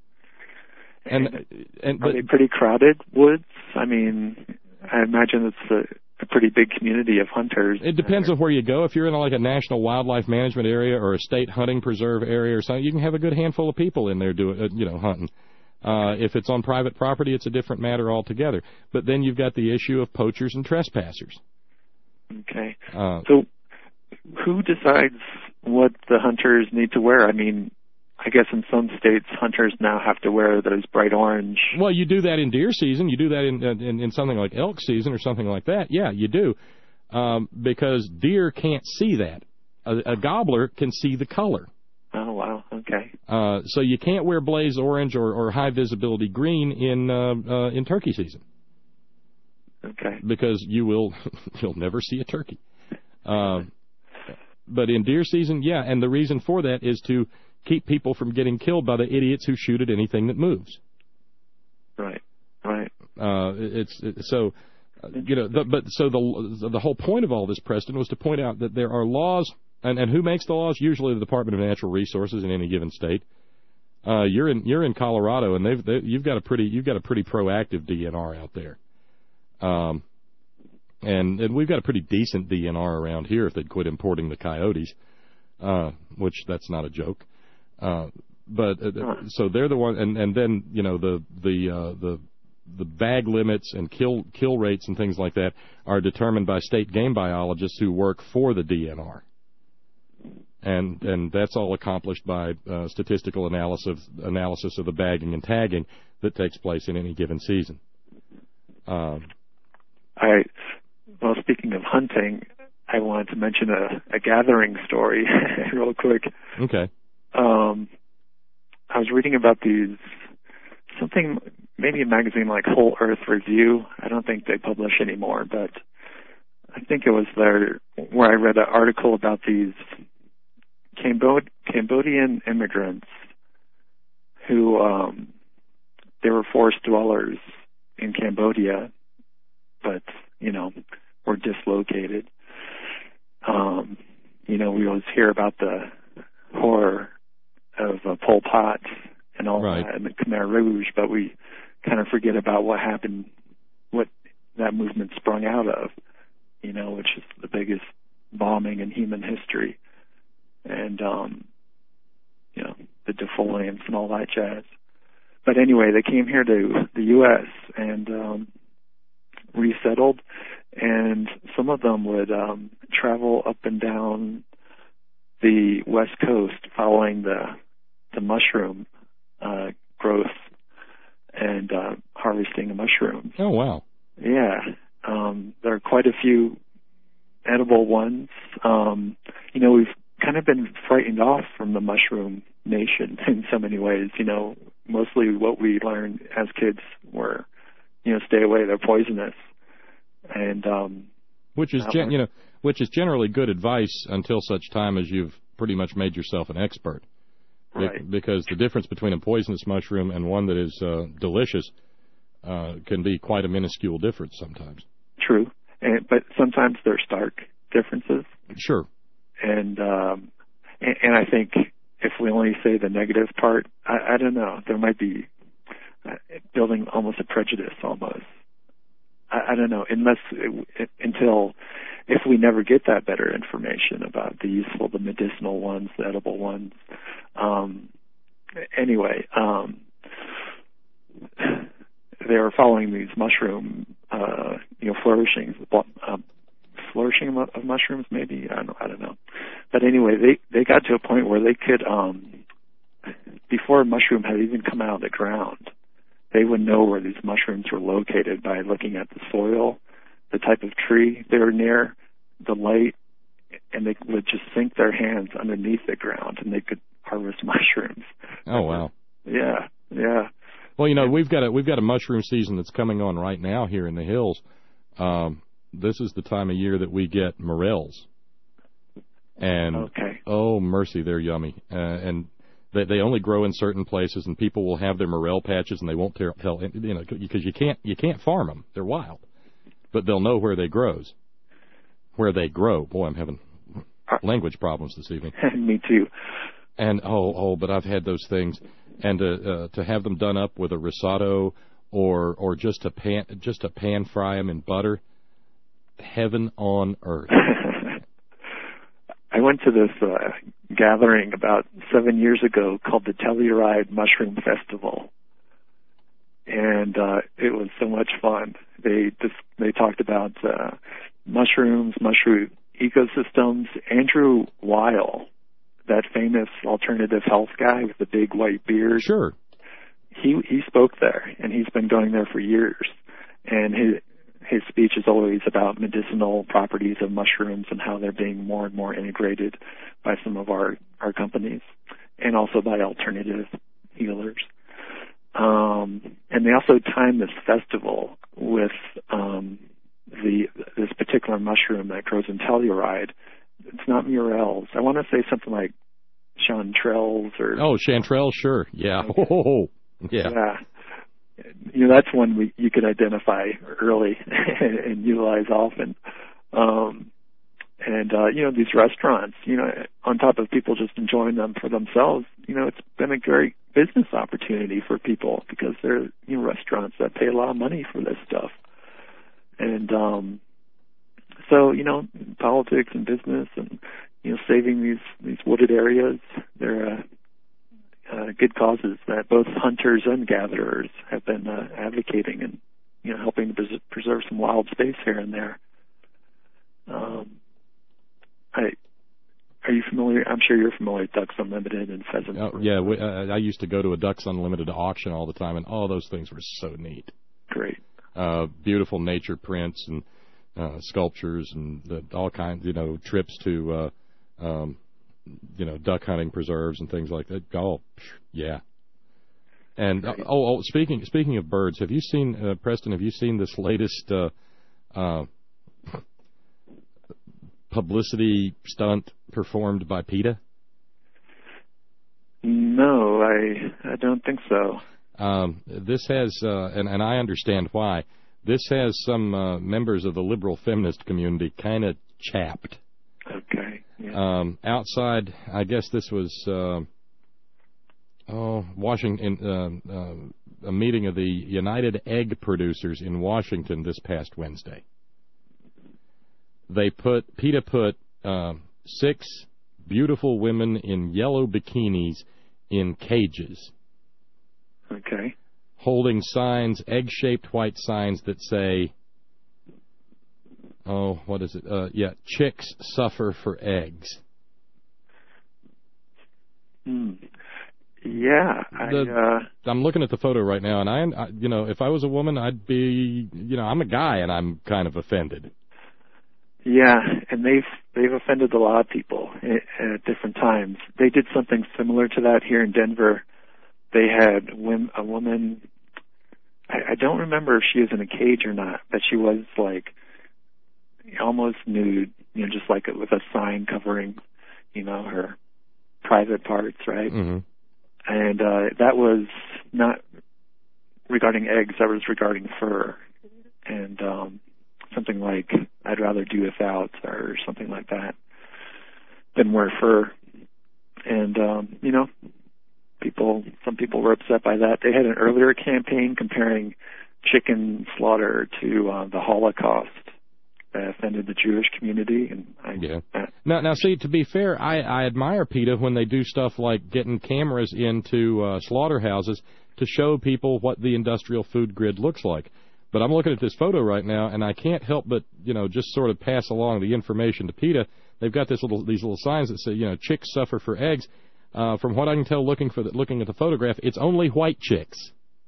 And, and are but, they pretty crowded woods? I mean, I imagine it's a, a pretty big community of hunters. It depends on where you go. If you're in like a national wildlife management area or a state hunting preserve area or something, you can have a good handful of people in there doing, uh, you know, hunting. Uh, if it's on private property, it's a different matter altogether. But then you've got the issue of poachers and trespassers. Okay. Uh, so who decides what the hunters need to wear? I mean, I guess in some states, hunters now have to wear those bright orange. Well, you do that in deer season. You do that in in, in something like elk season or something like that. Yeah, you do, um, because deer can't see that. A, a gobbler can see the color. Oh, wow. Okay. Uh, so you can't wear blaze orange or, or high visibility green in uh, uh, in turkey season. Okay. Because you will you'll never see a turkey. Uh, but in deer season, yeah, and the reason for that is to keep people from getting killed by the idiots who shoot at anything that moves. Right, right. Uh, it's it, so, uh, you know, the, but so the the whole point of all this, Preston, was to point out that there are laws, and, and who makes the laws? Usually the Department of Natural Resources in any given state. Uh, you're in you're in Colorado, and they've they, you've got a pretty you've got a pretty proactive D N R out there. Um, and and we've got a pretty decent D N R around here if they'd quit importing the coyotes, uh, which that's not a joke. Uh, but uh, so they're the one, and, and then you know the the uh, the the bag limits and kill kill rates and things like that are determined by state game biologists who work for the D N R, and and that's all accomplished by uh, statistical analysis analysis of the bagging and tagging that takes place in any given season. Um, I well, speaking of hunting, I wanted to mention a, a gathering story real quick. Okay. I was reading about these, something, maybe a magazine like Whole Earth Review. I don't think they publish anymore, but I think it was there where I read an article about these Cambod- Cambodian immigrants who, um, they were forced dwellers in Cambodia, but, you know, were dislocated. Um, you know, we always hear about the horror of uh, Pol Pot and all right. that and the Khmer Rouge, but we kind of forget about what happened, what that movement sprung out of, you know, which is the biggest bombing in human history. And, um, you know, the defoliants and all that jazz. But anyway, they came here to the U S and um, resettled, and some of them would um, travel up and down the West Coast following the the mushroom uh, growth and uh, harvesting of mushrooms. Oh, wow. Yeah. Um, there are quite a few edible ones. Um, you know, we've kind of been frightened off from the mushroom nation in so many ways. You know, mostly what we learned as kids were, you know, stay away, they're poisonous. And um, which is gen- you know, which is generally good advice until such time as you've pretty much made yourself an expert. Right. Be- because the difference between a poisonous mushroom and one that is uh, delicious uh, can be quite a minuscule difference sometimes. True, and, but sometimes they're stark differences. Sure. And um, and, and I think if we only say the negative part, I, I don't know, there might be uh, building almost a prejudice almost. I, I don't know, unless it, it, until if we never get that better information about the useful, the medicinal ones, the edible ones. Um, anyway, um, they were following these mushroom, uh, you know, flourishings, uh, flourishing of, of mushrooms, maybe. I don't, I don't know. But anyway, they they got to a point where they could, um, before a mushroom had even come out of the ground, they would know where these mushrooms were located by looking at the soil, the type of tree they were near, the light, and they would just sink their hands underneath the ground and they could harvest mushrooms. Oh, wow. Yeah, yeah. Well, you know, we've got a we've got a mushroom season that's coming on right now here in the hills. Um, this is the time of year that we get morels. And, okay. oh, mercy, they're yummy. Uh, and they, they only grow in certain places, and people will have their morel patches, and they won't tell, tell you know, because you can't you can't farm them. They're wild. But they'll know where they grows. Where they grow. Boy, I'm having language problems this evening. Me too. And, oh, oh, but I've had those things. And to, uh, to have them done up with a risotto or or just to pan, just to pan fry them in butter, heaven on earth. I went to this uh, gathering about seven years ago called the Telluride Mushroom Festival, and uh, it was so much fun. They just, they talked about uh, mushrooms, mushroom ecosystems. Andrew Weil, that famous alternative health guy with the big white beard, sure, he he spoke there, and he's been going there for years, and his his speech is always about medicinal properties of mushrooms and how they're being more and more integrated by some of our, our companies and also by alternative healers. Um, and they also time this festival with um, the this particular mushroom that grows in Telluride. It's not Murels. I want to say something like chanterelles or... Oh, chanterelles, sure. Yeah. Okay. Oh, yeah. Yeah. You know, that's one we, you could identify early and utilize often. Um, and, uh, you know, these restaurants, you know, on top of people just enjoying them for themselves, you know, it's been a great business opportunity for people because there are, you know, restaurants that pay a lot of money for this stuff. And um, so, you know, politics and business and, you know, saving these, these wooded areas, they're uh, Uh, good causes that both hunters and gatherers have been uh, advocating and, you know, helping to pres- preserve some wild space here and there. Um, I, are you familiar? I'm sure you're familiar with Ducks Unlimited and Pheasants. Oh, yeah, we, uh, I used to go to a Ducks Unlimited auction all the time, and all those things were so neat. Great. Uh, beautiful nature prints and uh, sculptures and the, all kinds, you know, trips to... Uh, um, you know, duck hunting preserves and things like that. Oh, yeah. And uh, oh, oh, speaking speaking of birds, have you seen uh, Preston? Have you seen this latest uh, uh, publicity stunt performed by PETA? No, I I don't think so. Um, this has, uh, and, and I understand why. This has some uh, members of the liberal feminist community kind of chapped. Okay. Yeah. Um, outside, I guess this was uh, oh Washington, uh, uh, a meeting of the United Egg Producers in Washington this past Wednesday. They put PETA put uh, six beautiful women in yellow bikinis in cages. Okay. Holding signs, egg-shaped white signs that say, oh, what is it? Uh, yeah, chicks suffer for eggs. Hmm. Yeah, I, the, uh, I'm looking at the photo right now, and I, I, you know, if I was a woman, I'd be, you know, I'm a guy, and I'm kind of offended. Yeah, and they've they've offended a lot of people at, at different times. They did something similar to that here in Denver. They had a woman, I, I don't remember if she was in a cage or not, but she was like almost nude, you know, just like with a sign covering, you know, her private parts, right? Mm-hmm. And uh, that was not regarding eggs, that was regarding fur. And um, something like, I'd rather do without, or something like that, than wear fur. And, um, you know, people, some people were upset by that. They had an earlier campaign comparing chicken slaughter to uh, the Holocaust that offended the Jewish community. And I, yeah. Uh, now, now, see, to be fair, I, I admire PETA when they do stuff like getting cameras into uh, slaughterhouses to show people what the industrial food grid looks like. But I'm looking at this photo right now, and I can't help but, you know, just sort of pass along the information to PETA. They've got this little these little signs that say, you know, chicks suffer for eggs. Uh, from what I can tell, looking for the, looking at the photograph, it's only white chicks.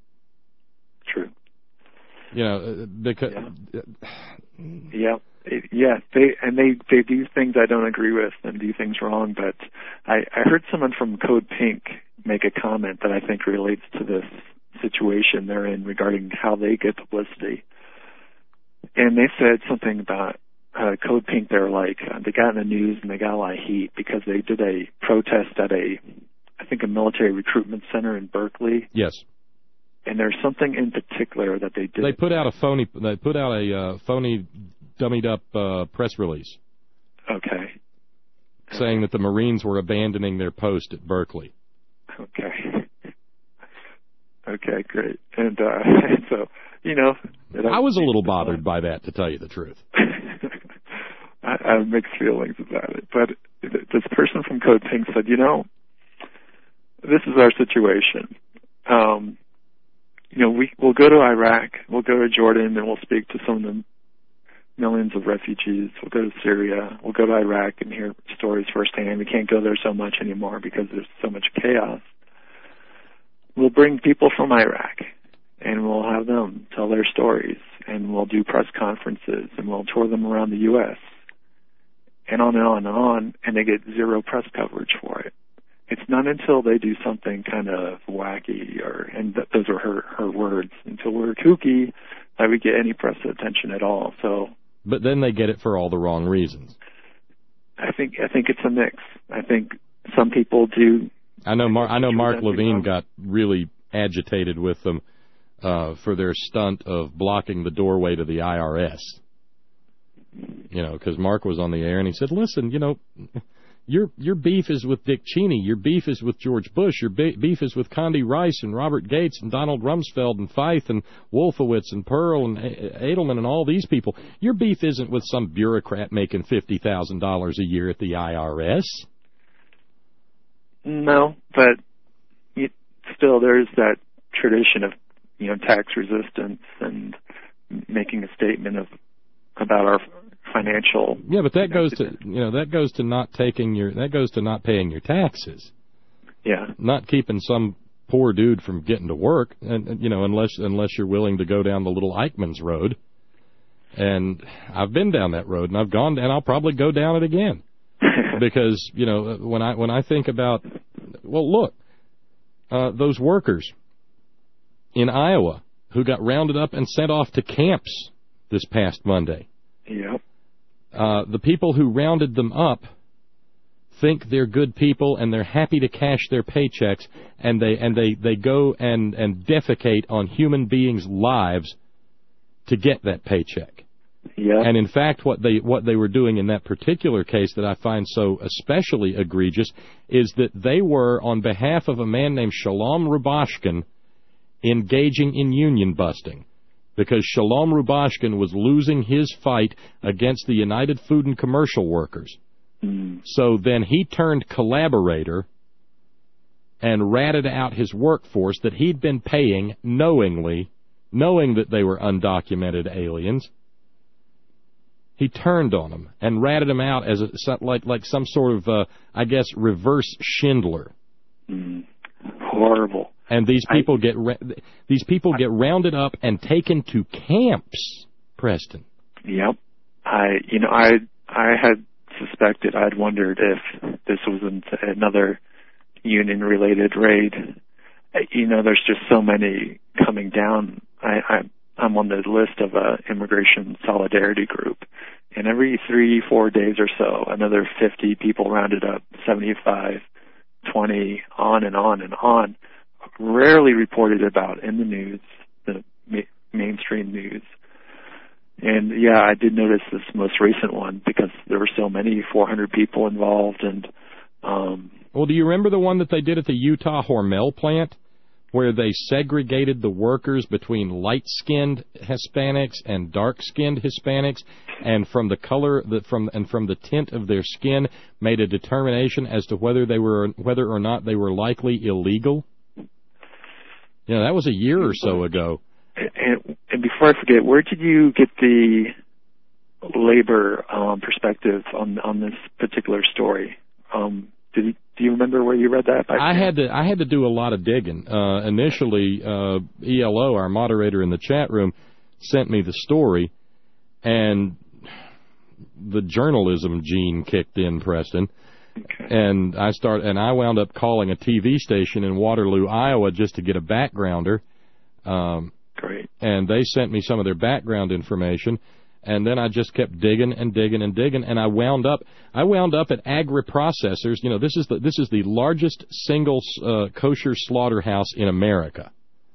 True. You know, because yeah, yeah, it, yeah they and they they do things I don't agree with and do things wrong. But I, I heard someone from Code Pink make a comment that I think relates to this situation they're in regarding how they get publicity. And they said something about uh, Code Pink. They're like, uh, they got in the news and they got a lot of heat because they did a protest at a, I think, a military recruitment center in Berkeley. Yes. And there's something in particular that they did. They put out a phony, they put out a uh, phony, dummied up uh, press release. Okay. Saying that the Marines were abandoning their post at Berkeley. Okay. Okay, great. And uh, so, you know... I was a little bothered by that, to tell you the truth. I, I have mixed feelings about it. But this person from Code Pink said, you know, this is our situation. Um, you know, we, we'll go to Iraq, we'll go to Jordan, and we'll speak to some of the millions of refugees. We'll go to Syria, we'll go to Iraq and hear stories firsthand. We can't go there so much anymore because there's so much chaos. We'll bring people from Iraq, and we'll have them tell their stories, and we'll do press conferences, and we'll tour them around the U S, and on and on and on, and they get zero press coverage for it. It's not until they do something kind of wacky, or and th- those are her, her words, until we're kooky, that we get any press attention at all. So, but then they get it for all the wrong reasons. I think I think it's a mix. I think some people do. I know. Mar- I know. Mark Levine got really agitated with them uh, for their stunt of blocking the doorway to the I R S. You know, because Mark was on the air and he said, "Listen, you know, your your beef is with Dick Cheney. Your beef is with George Bush. Your be- beef is with Condi Rice and Robert Gates and Donald Rumsfeld and Feith and Wolfowitz and Pearl and a- Edelman and all these people. Your beef isn't with some bureaucrat making fifty thousand dollars a year at the I R S." No, but it, still there's that tradition of, you know, tax resistance and making a statement of about our financial. Yeah, but that goes to, you know, that goes to not taking your that goes to not paying your taxes. Yeah. Not keeping some poor dude from getting to work, and you know, unless unless you're willing to go down the little Eichmann's road. And I've been down that road, and I've gone, and I'll probably go down it again. Because, you know, when I when I think about, well, look, uh, those workers in Iowa who got rounded up and sent off to camps this past Monday. Yep. Uh, the people who rounded them up think they're good people and they're happy to cash their paychecks, and they and they, they go and, and defecate on human beings' lives to get that paycheck. Yeah. And in fact, what they what they were doing in that particular case that I find so especially egregious is that they were, on behalf of a man named Shalom Rubashkin, engaging in union busting, because Shalom Rubashkin was losing his fight against the United Food and Commercial Workers. Mm. So then he turned collaborator and ratted out his workforce that he'd been paying knowingly, knowing that they were undocumented aliens. He turned on them and ratted them out as a, like like some sort of, uh, I guess, reverse Schindler. Mm. Horrible. And these people I, get these people get rounded up and taken to camps, Preston. Yep. I you know I I had suspected, I'd wondered if this was an, another union related raid. You know, there's just so many coming down. I, I I'm on the list of a immigration solidarity group, and every three four days or so, another fifty people rounded up, seventy-five, twenty, on and on and on. Rarely reported about in the news, the ma- mainstream news. And yeah, I did notice this most recent one because there were so many, four hundred people involved. And um, well, do you remember the one that they did at the Utah Hormel plant, where they segregated the workers between light-skinned Hispanics and dark-skinned Hispanics, and from the color, the, from and from the tint of their skin, made a determination as to whether they were whether or not they were likely illegal? You know, that was a year or so ago. And, and before I forget, where did you get the labor um, perspective on on this particular story? Um, did you, do you remember where you read that? By I had to I had to do a lot of digging. Uh, initially, uh, E L O, our moderator in the chat room, sent me the story, and the journalism gene kicked in, Preston. Okay. And I start and I wound up calling a T V station in Waterloo, Iowa, just to get a backgrounder. Um, Great. And they sent me some of their background information, and then I just kept digging and digging and digging, and I wound up I wound up at Agri-Processors. You know, this is the this is the largest single uh, kosher slaughterhouse in America.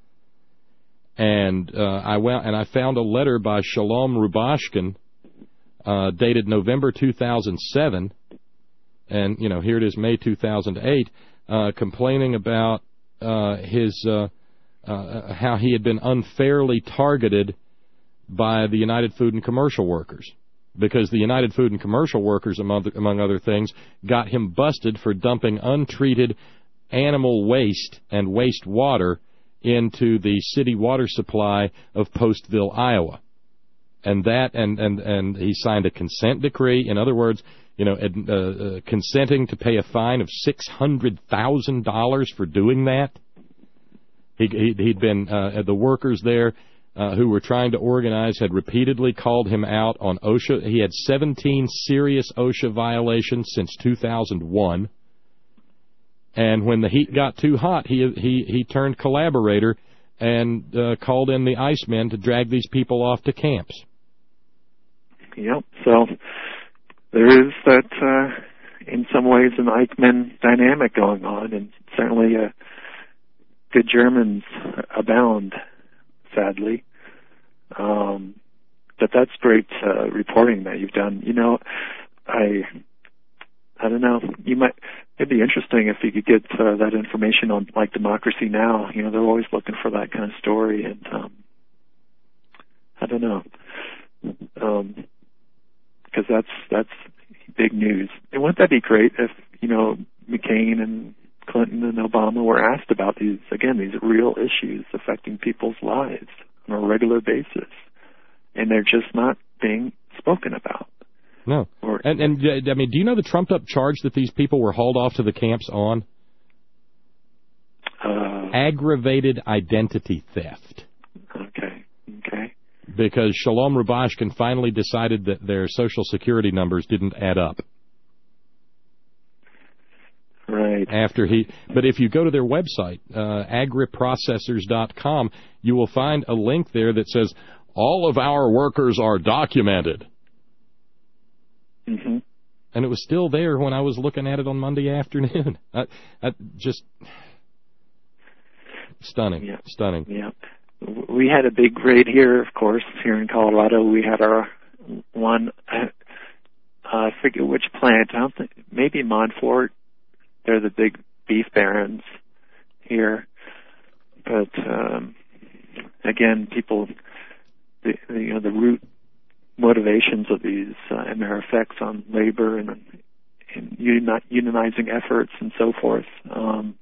And uh, I wound, and I found a letter by Shalom Rubashkin, uh, dated November two thousand seven. And, you know, here it is, May two thousand eight, uh, complaining about uh, his uh, uh, how he had been unfairly targeted by the United Food and Commercial Workers, because the United Food and Commercial Workers, among, among other things, got him busted for dumping untreated animal waste and wastewater into the city water supply of Postville, Iowa. And that, and, and, and he signed a consent decree. In other words, you know, uh, uh, consenting to pay a fine of six hundred thousand dollars for doing that. He, he, he'd been, uh, the workers there uh, who were trying to organize had repeatedly called him out on OSHA. He had seventeen serious OSHA violations since two thousand one. And when the heat got too hot, he, he, he turned collaborator and uh, called in the Icemen to drag these people off to camps. Yep, so there is that, uh, in some ways, an Eichmann dynamic going on, and certainly uh, good Germans abound, sadly. Um, but that's great uh, reporting that you've done. You know, I, I don't know. You might. It'd be interesting if you could get uh, that information on, like, Democracy Now. You know, they're always looking for that kind of story, and um, I don't know. Um, because that's that's big news. And wouldn't that be great if, you know, McCain and Clinton and Obama were asked about these, again, these real issues affecting people's lives on a regular basis, and they're just not being spoken about. No. Or, and, and I mean, do you know the trumped-up charge that these people were hauled off to the camps on? Uh, Aggravated identity theft. Okay. Okay. Because Shalom Rubashkin finally decided that their Social Security numbers didn't add up. Right. After he, but if you go to their website, uh, agriprocessors dot com, you will find a link there that says all of our workers are documented. Mm-hmm. And it was still there when I was looking at it on Monday afternoon. I, I just stunning, yeah. stunning. Yeah. We had a big raid here, of course, here in Colorado. We had our one, uh, I forget which plant. I don't think, maybe Montfort. They're the big beef barons here. But, um, again, people, the, the, you know, the root motivations of these uh, and their effects on labor and, and uni- unionizing efforts and so forth, um,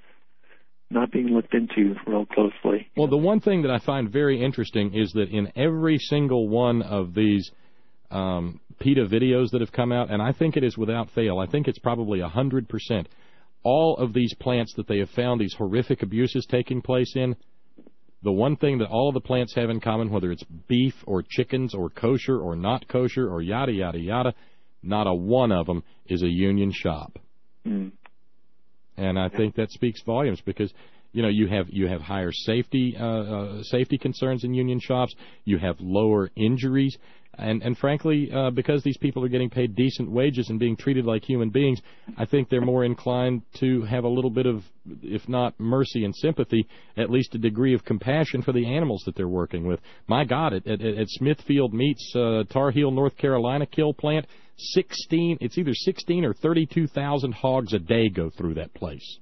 not being looked into real closely. Well, the one thing that I find very interesting is that in every single one of these um, PETA videos that have come out, and I think it is without fail, I think it's probably one hundred percent, all of these plants that they have found these horrific abuses taking place in, the one thing that all of the plants have in common, whether it's beef or chickens or kosher or not kosher or yada, yada, yada, not a one of them is a union shop. Mm. And I think that speaks volumes because, you know, you have you have higher safety uh, uh, safety concerns in union shops. You have lower injuries. And, and frankly, uh, because these people are getting paid decent wages and being treated like human beings, I think they're more inclined to have a little bit of, if not mercy and sympathy, at least a degree of compassion for the animals that they're working with. My God, at, at, at Smithfield Meats, uh, Tar Heel, North Carolina kill plant, sixteen, it's either sixteen or thirty-two thousand hogs a day go through that place.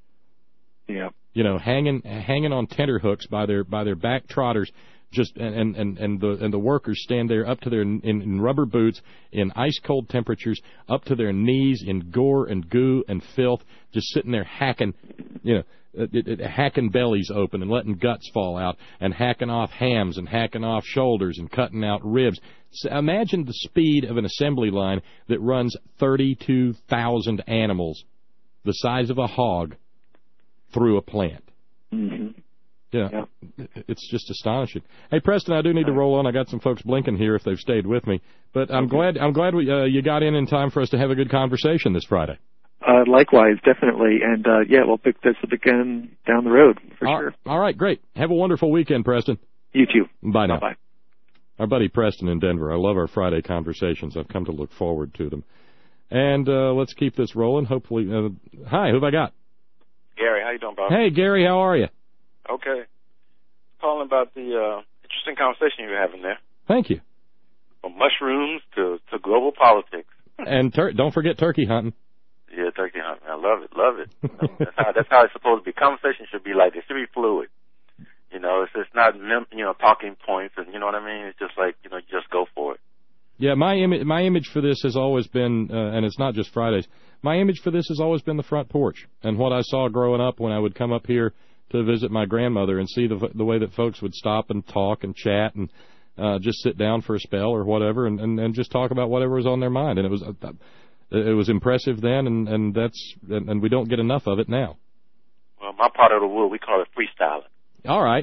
Yeah. You know, hanging hanging on tenterhooks by their by their back trotters. Just and, and, and the and the workers stand there up to their in, in rubber boots in ice cold temperatures, up to their knees in gore and goo and filth, just sitting there hacking, you know, it, it, hacking bellies open and letting guts fall out, and hacking off hams and hacking off shoulders and cutting out ribs. So imagine the speed of an assembly line that runs thirty-two thousand animals, the size of a hog, through a plant. Mm-hmm. Yeah, yeah, it's just astonishing. Hey, Preston, I do need to roll on. I got some folks blinking here if they've stayed with me, but I'm okay. glad I'm glad we uh, you got in in time for us to have a good conversation this Friday. Uh, likewise, definitely, and uh, yeah, we'll pick this up again down the road for all, sure. All right, great. Have a wonderful weekend, Preston. You too. Bye now. Bye. Our buddy Preston in Denver. I love our Friday conversations. I've come to look forward to them. And uh, let's keep this rolling. Hopefully, uh, hi, who have I got? Gary, how you doing, Bob? Hey, Gary, how are you? Okay. Calling about the uh, interesting conversation you were having there. Thank you. From mushrooms to, to global politics. And tur- don't forget turkey hunting. Yeah, turkey hunting. I love it, love it. You know, that's how that's how it's supposed to be. Conversation should be like this. It should be fluid. You know, it's it's not you know talking points, and you know what I mean. It's just like you know, you just go for it. Yeah, my image my image for this has always been, uh, and it's not just Fridays. My image for this has always been the front porch, and what I saw growing up when I would come up here to visit my grandmother and see the the way that folks would stop and talk and chat and uh, just sit down for a spell or whatever and, and, and just talk about whatever was on their mind. And it was uh, it was impressive then, and, and that's and, and we don't get enough of it now. Well, my part of the wood, we call it freestyling. All right.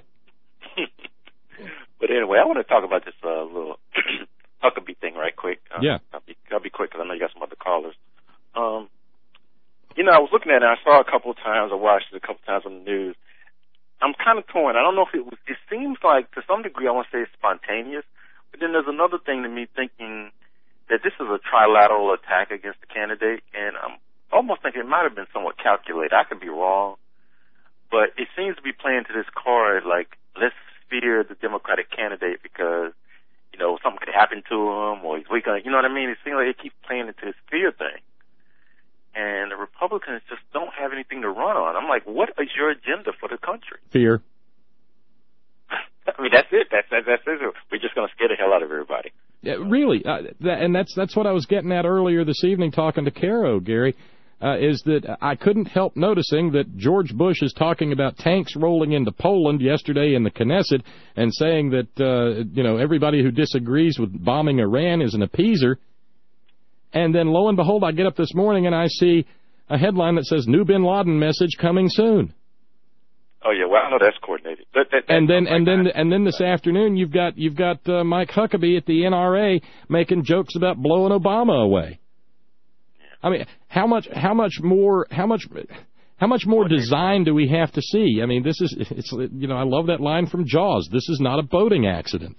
But anyway, I want to talk about this uh, little Huckabee thing right quick. Uh, yeah. I'll be, I'll be quick because I know you got some other callers. Um, you know, I was looking at it, and I saw it a couple of times. I watched it a couple of times on the news. I'm kind of torn. I don't know if it was, it seems like to some degree I want to say it's spontaneous, but then there's another thing to me thinking that this is a trilateral attack against the candidate, and I'm almost thinking it might have been somewhat calculated. I could be wrong, but it seems to be playing to this card like, let's fear the Democratic candidate because, you know, something could happen to him or he's weak on, you know what I mean? It seems like they keep playing into this fear thing. And the Republicans just don't have anything to run on. I'm like, what is your agenda for the country? Fear. I mean, that's it. That's, that's, that's it. We're just going to scare the hell out of everybody. Yeah, really. Uh, that, and that's that's what I was getting at earlier this evening talking to Caro, Gary, uh, is that I couldn't help noticing that George Bush is talking about tanks rolling into Poland yesterday in the Knesset and saying that, uh, you know, everybody who disagrees with bombing Iran is an appeaser. And then, lo and behold, I get up this morning and I see a headline that says, new Bin Laden message coming soon. Oh, yeah, well, I know that's coordinated. That, that, and then and then, and then this afternoon, you've got you've got uh, Mike Huckabee at the N R A making jokes about blowing Obama away. I mean, how much, how much more, how much, how much more design do we have to see? I mean, this is, it's, you know, I love that line from Jaws. This is not a boating accident.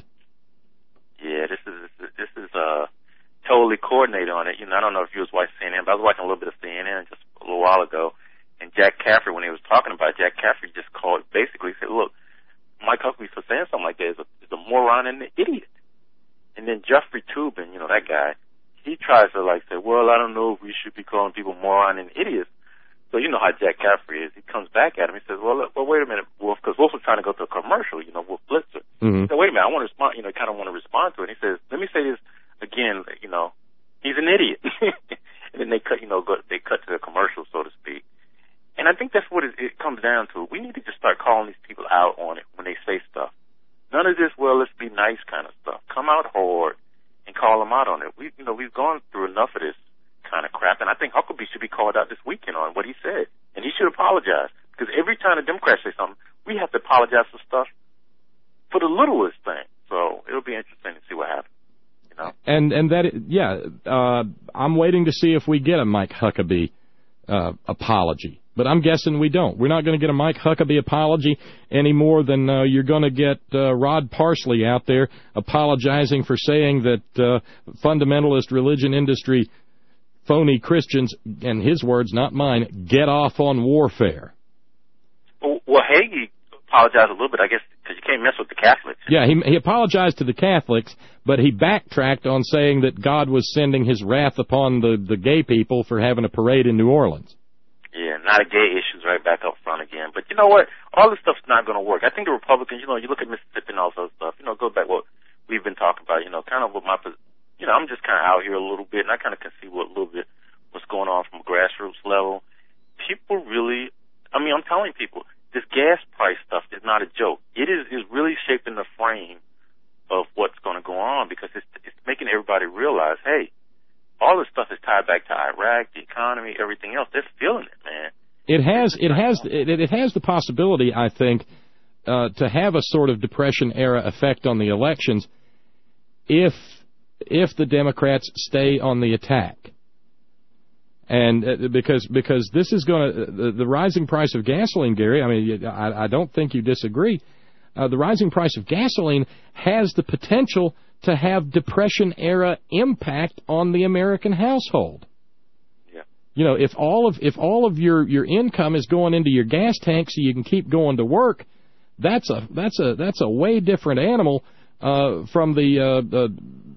Yeah, this is this is uh totally coordinated on it. You know, I don't know if you was watching C N N, but I was watching a little bit of C N N just a little while ago, and Jack Caffrey, when he was talking about it, Jack Caffrey just called, basically said, look, Mike Huckabee for saying something like that is a, is a moron and an idiot. And then Jeffrey Toobin, you know, that guy, he tries to like say, well, I don't know if we should be calling people moron and idiots. So you know how Jack Caffrey is. He comes back at him. He says, well, look, well, wait a minute, Wolf, because Wolf was trying to go to a commercial, you know, Wolf Blitzer. Mm-hmm. He said, wait a minute, I want to respond, you know, kind of want to respond to it. And he says, let me say this again, you know, he's an idiot. And then they cut, you know, go, they cut to the commercial, so to speak. And I think that's what it, it comes down to. We need to just start calling these people out on it when they say stuff. None of this, well, let's be nice kind of stuff. Come out hard and call them out on it. We, you know, we've gone through enough of this kind of crap, and I think Huckabee should be called out this weekend on what he said, and he should apologize, because every time the Democrats say something, we have to apologize for stuff for the littlest thing. So it'll be interesting to see what happens. You know? And and that yeah, uh, I'm waiting to see if we get a Mike Huckabee uh, apology, but I'm guessing we don't. We're not going to get a Mike Huckabee apology any more than uh, you're going to get uh, Rod Parsley out there apologizing for saying that uh, fundamentalist religion industry phony Christians, and his words, not mine, get off on warfare. Well, well Hagee apologized a little bit, I guess, because you can't mess with the Catholics. Yeah, he, he apologized to the Catholics, but he backtracked on saying that God was sending his wrath upon the, the gay people for having a parade in New Orleans. Yeah, not a gay issues right back up front again. But you know what? All this stuff's not going to work. I think the Republicans, you know, you look at Mississippi and all that stuff, you know, go back what we've been talking about, you know, kind of what my position. You know, I'm just kind of out here a little bit, and I kind of can see what a little bit what's going on from a grassroots level. People really, I mean, I'm telling people, this gas price stuff is not a joke. It is is really shaping the frame of what's going to go on, because it's it's making everybody realize, hey, all this stuff is tied back to Iraq, the economy, everything else. They're feeling it, man. It has it has it, it has the possibility, I think, uh, to have a sort of Depression era effect on the elections if. if the Democrats stay on the attack. And uh, because because this is going to, the, the rising price of gasoline, Gary, I mean, I, I don't think you disagree, uh, the rising price of gasoline has the potential to have Depression-era impact on the American household. Yeah. You know, if all of if all of your, your income is going into your gas tank so you can keep going to work, that's a that's a that's a way different animal uh, from the uh, the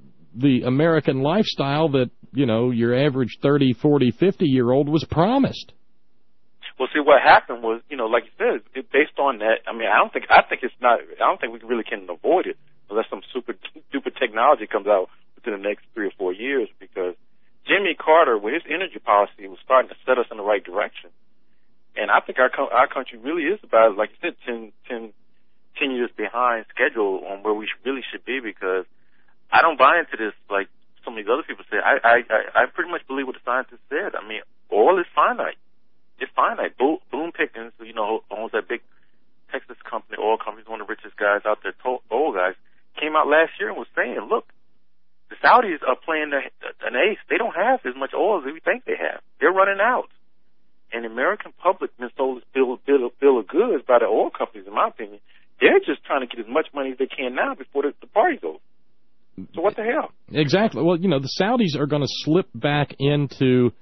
the American lifestyle that, you know, your average thirty, forty, fifty-year-old was promised. Well, see, what happened was, you know, like you said, it, based on that, I mean, I don't think, I think it's not, I don't think we really can avoid it unless some super stupid technology comes out within the next three or four years, because Jimmy Carter, with his energy policy, was starting to set us in the right direction. And I think our our country really is about, like you said, ten, ten, ten years behind schedule on where we really should be, because I don't buy into this like so many other people say. I, I, I pretty much believe what the scientists said. I mean, oil is finite. It's finite. Bo- Boone Pickens, you know, owns that big Texas company, oil company, one of the richest guys out there, to- oil guys, came out last year and was saying, look, the Saudis are playing the, an ace. They don't have as much oil as we think they have. They're running out. And the American public been sold this bill, bill, bill of goods by the oil companies, in my opinion. They're just trying to get as much money as they can now before the, the party's over. So what the hell? Exactly. Well, you know, the Saudis are going to slip back into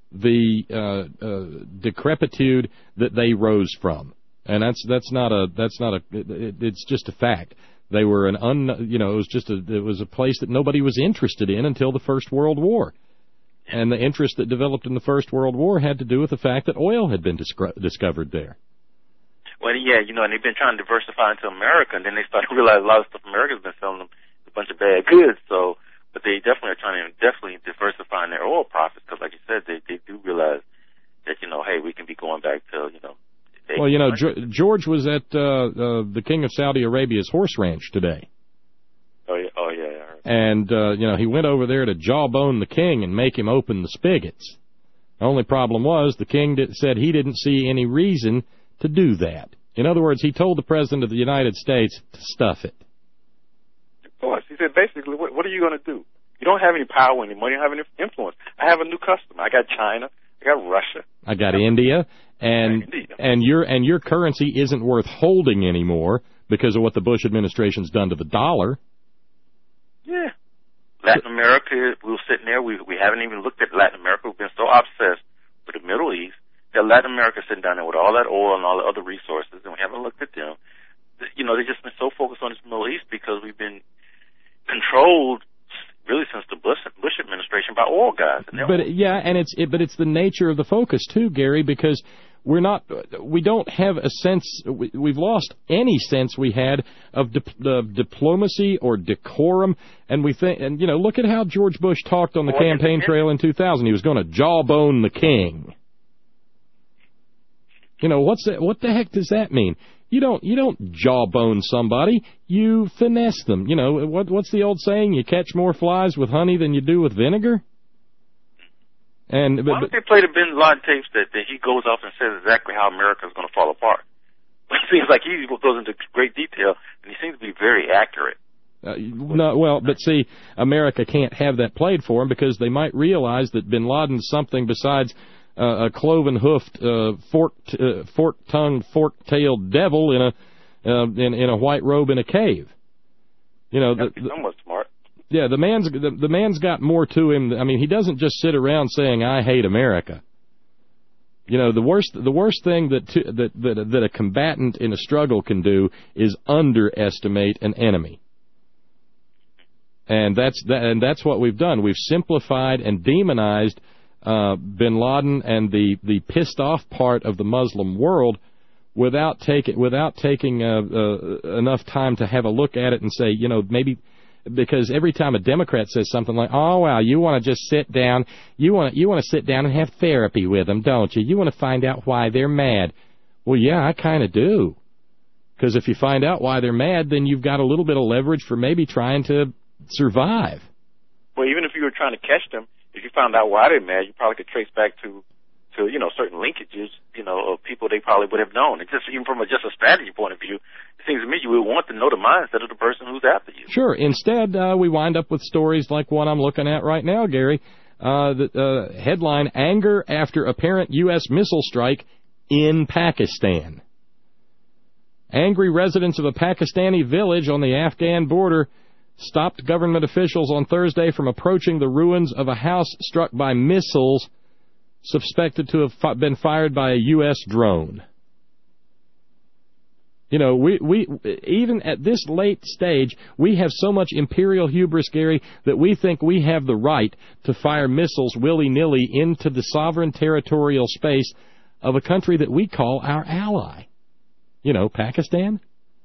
the uh, uh, decrepitude that they rose from, and that's that's not a that's not a it, it's just a fact. They were an un you know it was just a it was a place that nobody was interested in until the First World War, and the interest that developed in the First World War had to do with the fact that oil had been disc- discovered there. Well, yeah, you know, and they've been trying to diversify into America, and then they started to realize a lot of stuff America's been selling them. Bunch of bad goods, so but they definitely are trying to definitely diversify their oil profits, because, like you said, they they do realize that, you know, hey, we can be going back to, you know. Well, you know, George was at uh, uh, the King of Saudi Arabia's horse ranch today. Oh yeah, oh yeah. yeah. And uh, you know, he went over there to jawbone the king and make him open the spigots. The only problem was the king did, said he didn't see any reason to do that. In other words, he told the President of the United States to stuff it. Of course. He said, basically, what, what are you going to do? You don't have any power anymore. You don't have any influence. I have a new customer. I got China. I got Russia. I got India, and India. and your and your currency isn't worth holding anymore because of what the Bush administration's done to the dollar. Yeah. Latin America, we were sitting there. We we haven't even looked at Latin America. We've been so obsessed with the Middle East that Latin America sitting down there with all that oil and all the other resources, and we haven't looked at them. You know, they've just been so focused on this Middle East because we've been controlled really since the Bush, Bush administration by oil guys. And but yeah, and it's it, but it's the nature of the focus too, Gary, because we're not we don't have a sense we, we've lost any sense we had of dip, uh, diplomacy or decorum, and we think and you know look at how George Bush talked on the well, campaign trail in two thousand. He was going to jawbone the king. You know what's that? What the heck does that mean? You don't you don't jawbone somebody. You finesse them. You know what? What's the old saying? You catch more flies with honey than you do with vinegar. And why don't they play the Bin Laden tapes that, that he goes off and says exactly how America is going to fall apart? It seems like he goes into great detail, and he seems to be very accurate. Uh, no, well, but see, America can't have that played for him because they might realize that Bin Laden's something besides Uh, a cloven-hoofed, uh, forked, uh, fork-tongued, fork-tailed devil in a uh, in, in a white robe in a cave. You know, the, the, somewhat smart. Yeah, the man's the, the man's got more to him. I mean, he doesn't just sit around saying "I hate America." You know, the worst the worst thing that to, that that that a combatant in a struggle can do is underestimate an enemy. And that's that, and that's what we've done. We've simplified and demonized Uh, Bin Laden and the, the pissed off part of the Muslim world without taking without taking uh, uh, enough time to have a look at it and say, you know, maybe because every time a Democrat says something like, oh wow, you want to just sit down, you want you want to sit down and have therapy with them, don't you? You want to find out why they're mad. Well, yeah, I kind of do, because if you find out why they're mad, then you've got a little bit of leverage for maybe trying to survive. Well, even if you were trying to catch them. If you found out why they're mad, you probably could trace back to, to you know, certain linkages, you know, of people they probably would have known. And just even from a, just a strategy point of view, it seems to me you would want to know the mindset of the person who's after you. Sure. Instead, uh, we wind up with stories like one I'm looking at right now, Gary. Uh, the uh, headline, Anger After Apparent U S Missile Strike in Pakistan. Angry residents of a Pakistani village on the Afghan border stopped government officials on Thursday from approaching the ruins of a house struck by missiles suspected to have fi- been fired by a U S drone. You know, we, we even at this late stage, we have so much imperial hubris, Gary, that we think we have the right to fire missiles willy-nilly into the sovereign territorial space of a country that we call our ally. You know, Pakistan.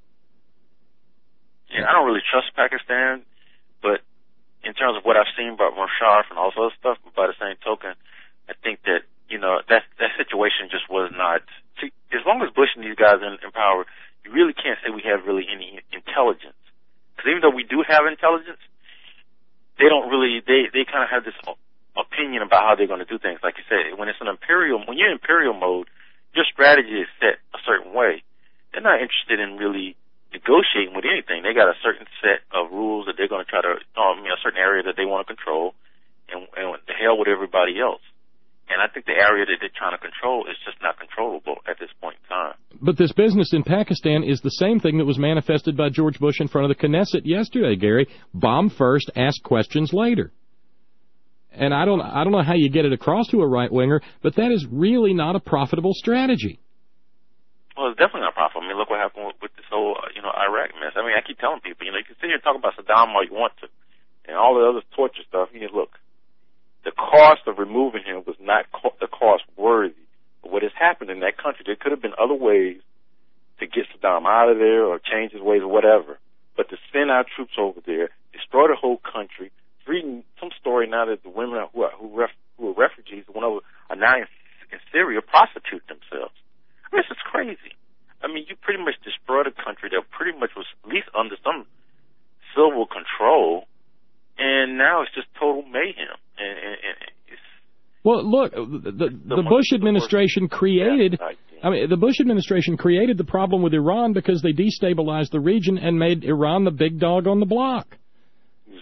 Yeah, I don't really trust Pakistan, but in terms of what I've seen about Musharraf and all this other stuff, by the same token, I think that, you know, that that situation just was not... See, as long as Bush and these guys are in, in power, you really can't say we have really any intelligence. Because even though we do have intelligence, they don't really... They, they kind of have this opinion about how they're going to do things. Like you said, when it's an imperial... When you're in imperial mode, your strategy is set a certain way. They're not interested in really... negotiating with anything. They got a certain set of rules that they're going to try to, um, you know, a certain area that they want to control, and, and the hell with everybody else. And I think the area that they're trying to control is just not controllable at this point in time. But this business in Pakistan is the same thing that was manifested by George Bush in front of the Knesset yesterday, Gary. Bomb first, ask questions later. And I don't, I don't know how you get it across to a right-winger, but that is really not a profitable strategy. Well, it's definitely not profitable. I mean, look what happened with, with this whole, uh, you know, Iraq mess. I mean, I keep telling people, you know, you can sit here and talk about Saddam all you want to, and all the other torture stuff. You know, look, the cost of removing him was not co- the cost worthy of what has happened in that country. There could have been other ways to get Saddam out of there or change his ways or whatever. But to send our troops over there, destroy the whole country, reading some story now that the women who are, who, ref, who are refugees, who went over, are now in, in Syria prostitute themselves. I mean, this is crazy. I mean, you pretty much destroyed a country that pretty much was at least under some civil control, and now it's just total mayhem. And, and, and it's, well, look, the, the, the Bush administration created... I mean, the Bush administration created the problem with Iran because they destabilized the region and made Iran the big dog on the block. Exactly.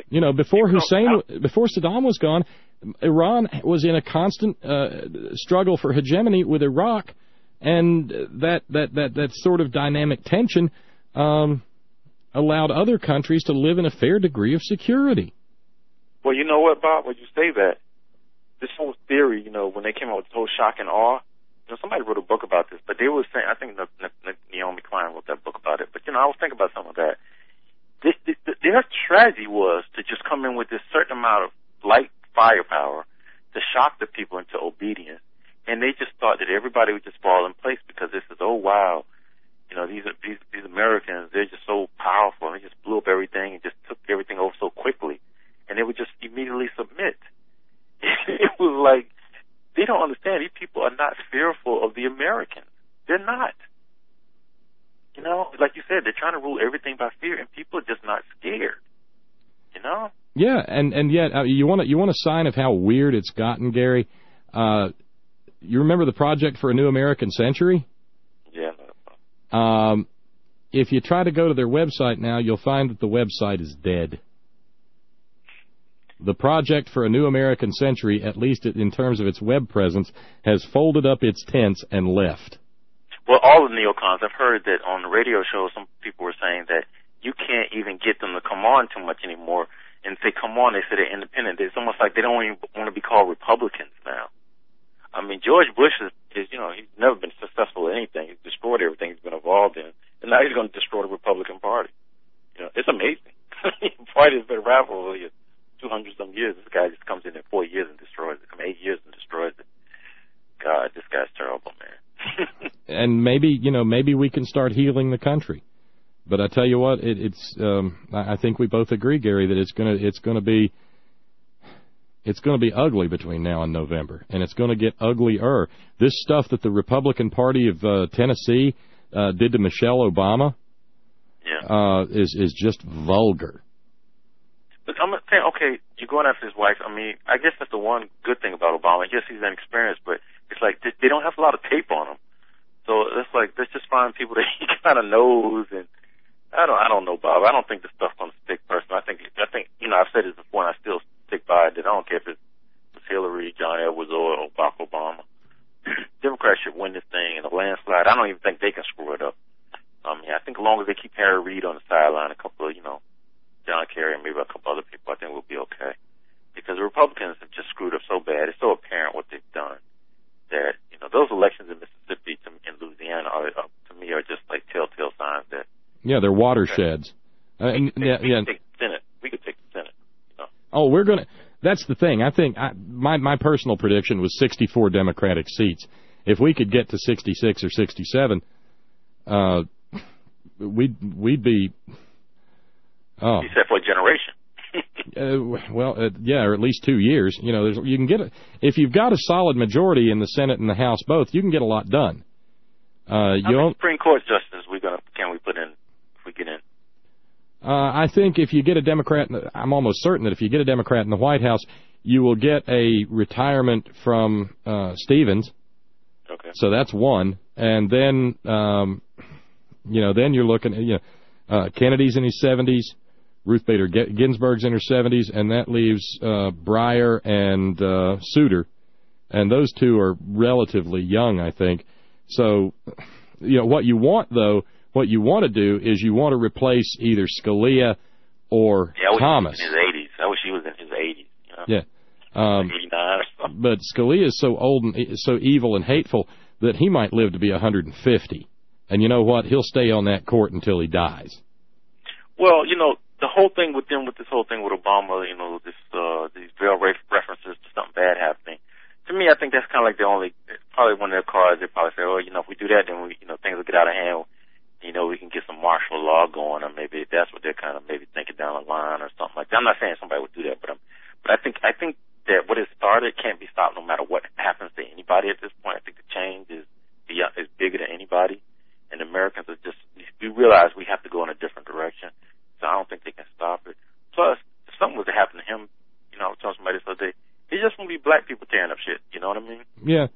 You know, before Hussein, before Saddam was gone, Iran was in a constant uh, struggle for hegemony with Iraq, and that that that that sort of dynamic tension um, allowed other countries to live in a fair degree of security. Well, you know what, Bob? When you say that, this whole theory, you know, when they came out with the whole shock and awe, you know, somebody wrote a book about this, but they were saying, I think Naomi Klein wrote that book about it, but, you know, I was thinking about some of that. This, this, their strategy was to just come in with this certain amount of light firepower to shock the people into obedience, and they just thought that everybody would just fall in place because this is, oh, wow, you know, these these, these Americans, they're just so powerful, and they just blew up everything and just took everything over so quickly, and they would just immediately submit. It was like, they don't understand. These people are not fearful of the Americans. They're not. You know, like you said, they're trying to rule everything by fear, and people are just not scared. You know? Yeah, and and yet uh, you want to you want a sign of how weird it's gotten, Gary. Uh, you remember the Project for a New American Century? Yeah. Um, if you try to go to their website now, you'll find that the website is dead. The Project for a New American Century, at least in terms of its web presence, has folded up its tents and left. Well, all the neocons, I've heard that on the radio show, some people were saying that you can't even get them to come on too much anymore. And say, come on, they say they're independent. It's almost like they don't even want to be called Republicans now. I mean, George Bush is, is, you know, he's never been successful in anything. He's destroyed everything he's been involved in. And now he's going to destroy the Republican Party. You know, it's amazing. The party has been around for two hundred some years. This guy just comes in in four years and destroys it. Come eight years and destroys it. God, this guy's terrible, man. And maybe, you know, maybe we can start healing the country. But I tell you what, it, it's. Um, I think we both agree, Gary, that it's gonna it's gonna be it's gonna be ugly between now and November, and it's gonna get uglier. This stuff that the Republican Party of uh, Tennessee uh, did to Michelle Obama, yeah, uh, is is just vulgar. But I'm saying, okay, you're going after his wife. I mean, I guess that's the one good thing about Obama. I guess he's inexperienced, but it's like they, they don't have a lot of tape on him, so it's like let's just find people that he kind of knows and. I don't. I don't know, Bob. I don't think this stuff's going to stick. Personally, I think. I think. You know, I've said this before, and I still stick by it. That I don't care if it's, it's Hillary, John Edwards, or Barack Obama. Democrats should win this thing in a landslide. I don't even think they can screw it up. I mean, I think as long as they keep Harry Reid on the sideline, a couple of, you know, John Kerry, and maybe a couple other people, I think we'll be okay. Because the Republicans have just screwed up so bad. It's so apparent what they've done that you know those elections in Mississippi to, and Louisiana are, are to me are just like telltale signs that. Yeah, they're watersheds. Uh, and, we, yeah, we yeah. could take the Senate. We could take the Senate. You know? Oh, we're going to... That's the thing. I think I, my my personal prediction was sixty-four Democratic seats. If we could get to sixty-six or sixty-seven, uh, we'd, we'd be... Oh. Except for a generation. uh, well, uh, yeah, or at least two years. You know, there's, you can get a, if you've got a solid majority in the Senate and the House both, you can get a lot done. Uh, you How many don't, Supreme Court justices we gonna can we put in if we get in? Uh, I think if you get a Democrat, I'm almost certain that if you get a Democrat in the White House, you will get a retirement from uh, Stevens. Okay. So that's one, and then um, you know, then you're looking at you know, uh, Kennedy's in his seventies, Ruth Bader Ginsburg's in her seventies, and that leaves uh, Breyer and uh, Souter, and those two are relatively young, I think. So, you know, what you want, though, what you want to do is you want to replace either Scalia or yeah, I wish Thomas. He was in his eighties. I wish he was in his eighties. You know? Yeah. Um, eighty-nine or something. But Scalia is so old and so evil and hateful that he might live to be one hundred fifty. And you know what? He'll stay on that court until he dies. Well, you know, the whole thing with them, with this whole thing with Obama, you know, this uh, these veil references to something bad happening. To me, I think that's kind of like the only, probably one of their cards. They probably say, oh, you know, if we do that, then we, you know, things will get out of hand. You know, we can get some martial law going, or maybe that's what they're kind of maybe thinking down the line or something like that. I'm not saying somebody would do that, but I'm, but I think, I think that what it started can't be stopped no matter what happens to anybody at this point. I think the change is beyond, is bigger than anybody, and Americans are just, we realize we have to go in a different direction. So I don't think they can stop it. Plus, if something was to happen to him, you know, I was telling somebody this other day, it's just going to be black people tearing up shit. You know what I mean? Yeah.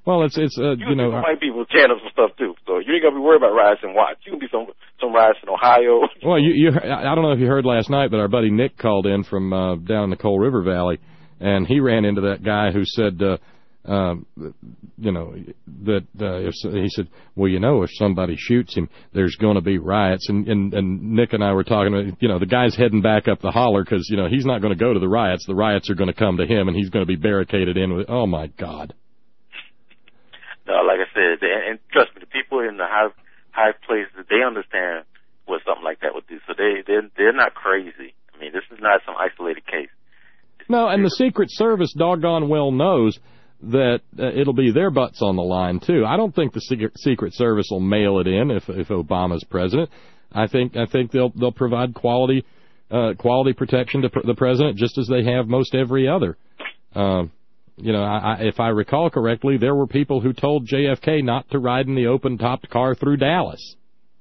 Well, it's it's uh, you, you know. Some white people channels and stuff too, so you ain't gonna be worried about riots and watch. You can be some some riots in Ohio. Well, you you I don't know if you heard last night, but our buddy Nick called in from uh, down in the Coal River Valley, and he ran into that guy who said, uh, uh, you know, that uh, if, he said, well, you know, if somebody shoots him, there's going to be riots, and, and and Nick and I were talking about, you know, the guy's heading back up the holler because you know he's not going to go to the riots. The riots are going to come to him, and he's going to be barricaded in with. Oh my God. No, like I said, they, and trust me, the people in the high high places, they understand what something like that would do. So they they're, they're not crazy. I mean, this is not some isolated case. No, and the Secret Service doggone well knows that uh, it'll be their butts on the line too. I don't think the Secret, Secret Service will mail it in if if Obama's president. I think I think they'll they'll provide quality uh, quality protection to pr- the president just as they have most every other. Uh, You know, I, I, if I recall correctly, there were people who told J F K not to ride in the open-topped car through Dallas.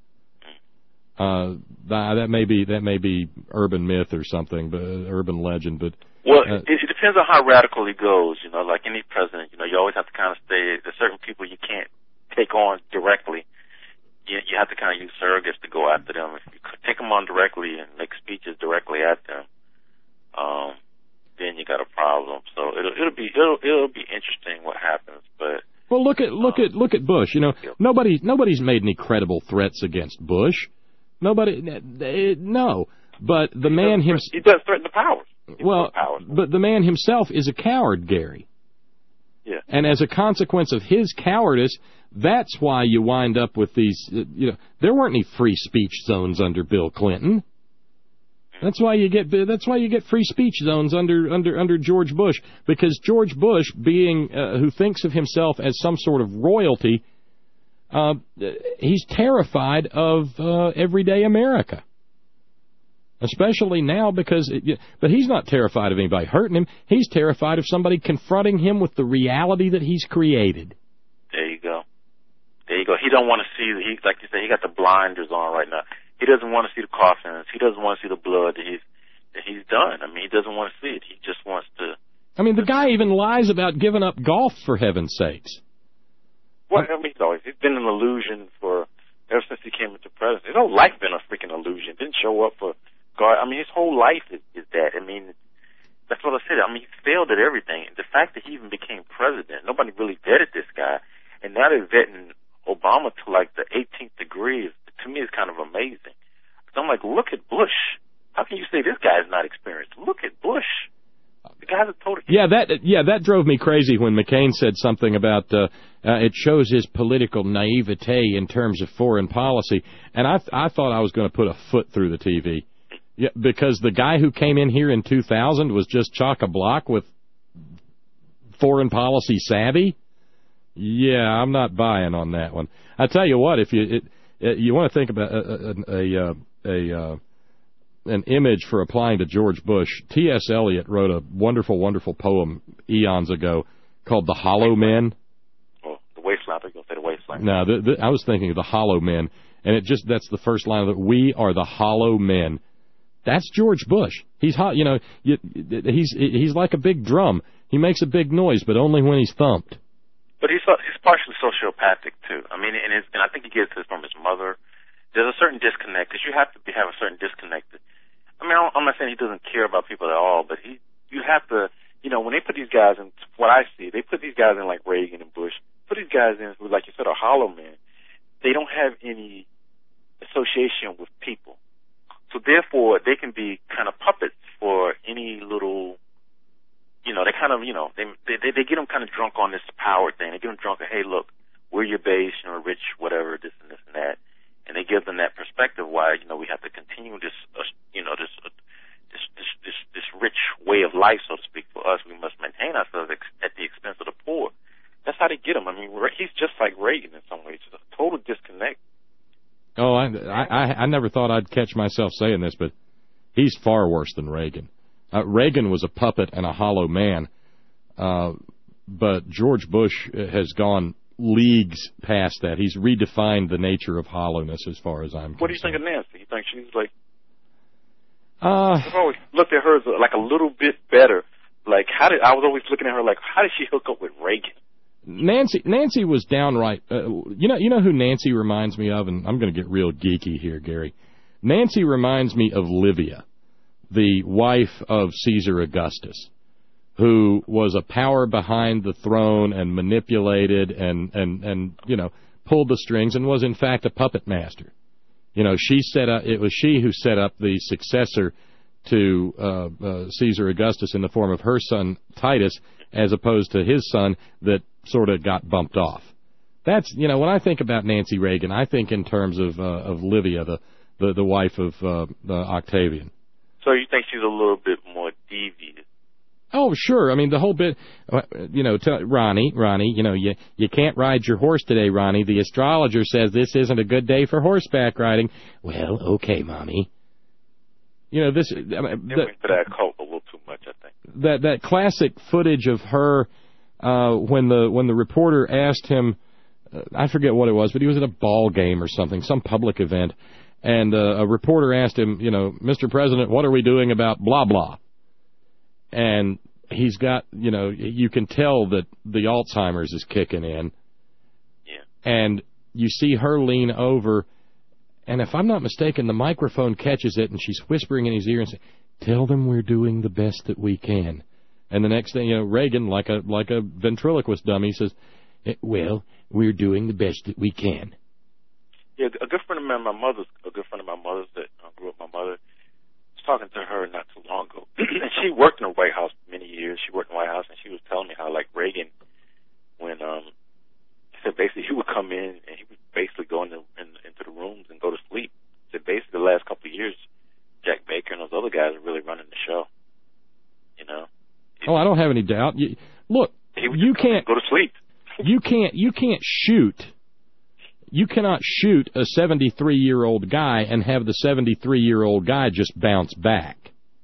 Uh, that may be that may be urban myth or something, but uh, urban legend. But well, uh, it, it depends on how radical he goes. You know, like any president, you know, you always have to kind of stay. There's certain people you can't take on directly. You, you have to kind of use surrogates to go after them. If you take them on directly and make speeches directly at them, um. then you got a problem. So it'll it'll be it'll it'll be interesting what happens. But well, look at look um, at look at Bush. You know, nobody nobody's made any credible threats against Bush. Nobody, no. But the he man does, himself he does threaten the powers. He well, powers. but the man himself is a coward, Gary. Yeah. And as a consequence of his cowardice, that's why you wind up with these. Uh, you know, there weren't any free speech zones under Bill Clinton. That's why you get that's why you get free speech zones under under under George Bush, because George Bush, being uh, who thinks of himself as some sort of royalty, uh, he's terrified of uh, everyday America, especially now because. It, but he's not terrified of anybody hurting him. He's terrified of somebody confronting him with the reality that he's created. There you go. There you go. He don't want to see. He like you said. He got the blinders on right now. He doesn't want to see the coffins. He doesn't want to see the blood that he's that he's done. I mean, he doesn't want to see it. He just wants to. I mean, the guy even lies about giving up golf, for heaven's sakes. Well, I mean, he's always he's been an illusion for ever since he came into presidency. His whole life been a freaking illusion. Didn't show up for God. I mean, his whole life is, is that. I mean, that's what I said. I mean, he failed at everything. The fact that he even became president, nobody really vetted this guy, and now they're vetting Obama to like the eighteenth degree. To me, is kind of amazing. So I'm like, look at Bush. How can you say this guy is not experienced? Look at Bush. The guy's a total. Yeah, that yeah that drove me crazy when McCain said something about uh, uh, it shows his political naivete in terms of foreign policy, and I I thought I was going to put a foot through the T V, yeah, because the guy who came in here in two thousand was just chock-a-block with foreign policy savvy. Yeah, I'm not buying on that one. I tell you what, if you it, it, you want to think about a a, a, a uh, an image for applying to George Bush, T S Eliot wrote a wonderful, wonderful poem eons ago called "The Hollow Men." Oh, the wasteland. I was going to say the wasteland. No, the, the, I was thinking of the Hollow Men, and it just that's the first line of it. We are the Hollow Men. That's George Bush. He's hot, you know. You, he's he's like a big drum. He makes a big noise, but only when he's thumped. But he's he's partially sociopathic too. I mean, and, his, and I think he gets this from his mother. There's a certain disconnect because you have to be, have a certain disconnect. I mean, I'm not saying he doesn't care about people at all, but he you have to, you know, when they put these guys in, what I see, they put these guys in like Reagan and Bush, put these guys in who, like you said, are hollow men. They don't have any association with people, so therefore they can be kind of puppets for any little. You know, they kind of, you know, they they they get them kind of drunk on this power thing. They get them drunk on, hey, look, we're your base, you know, rich, whatever, this and this and that, and they give them that perspective. Why, you know, we have to continue this, uh, you know, this, uh, this this this this rich way of life, so to speak. For us, we must maintain ourselves ex- at the expense of the poor. That's how they get him. I mean, he's just like Reagan in some ways, just a total disconnect. Oh, I I I never thought I'd catch myself saying this, but he's far worse than Reagan. Uh, Reagan was a puppet and a hollow man, uh, but George Bush has gone leagues past that. He's redefined the nature of hollowness as far as I'm concerned. What do you think of Nancy? You think she's like... Uh, I've always looked at her as like a little bit better. Like, how did I was always looking at her like, how did she hook up with Reagan? Nancy Nancy was downright. Uh, you know, you know who Nancy reminds me of, and I'm going to get real geeky here, Gary. Nancy reminds me of Livia, the wife of Caesar Augustus, who was a power behind the throne and manipulated and and and you know pulled the strings and was in fact a puppet master. You know, she set up. It was she who set up the successor to uh, uh, Caesar Augustus in the form of her son Titus, as opposed to his son that sort of got bumped off. That's, you know, when I think about Nancy Reagan, I think in terms of uh, of Livia, the, the the wife of uh, uh, Octavian. So you think she's a little bit more devious? Oh, sure. I mean, the whole bit, you know, tell, Ronnie, Ronnie, you know, you you can't ride your horse today, Ronnie. The astrologer says this isn't a good day for horseback riding. Well, okay, Mommy. You know, this... I mean, they went to that cult a little too much, I think. That that classic footage of her uh, when the when the reporter asked him, uh, I forget what it was, but he was at a ball game or something, some public event, and uh, a reporter asked him, you know, Mister President, what are we doing about blah, blah? And he's got, you know, you can tell that the Alzheimer's is kicking in. Yeah. And you see her lean over, and if I'm not mistaken, the microphone catches it, and she's whispering in his ear and saying, tell them we're doing the best that we can. And the next thing, you know, Reagan, like a like a ventriloquist dummy, says, well, we're doing the best that we can. Yeah, a good friend of mine, my mother's, a good friend of my mother's that uh, grew up with my mother, talking to her not too long ago. And she worked in the White House for many years. She worked in the White House, and she was telling me how, like, Reagan, when, um, he said basically he would come in and he would basically go into, in, into the rooms and go to sleep. He said basically the last couple of years, Jack Baker and those other guys are really running the show. You know? Oh, I don't have any doubt. You, look, you can't go to sleep. you can't you can't shoot. You cannot shoot a seventy-three-year-old guy and have the seventy-three-year-old guy just bounce back.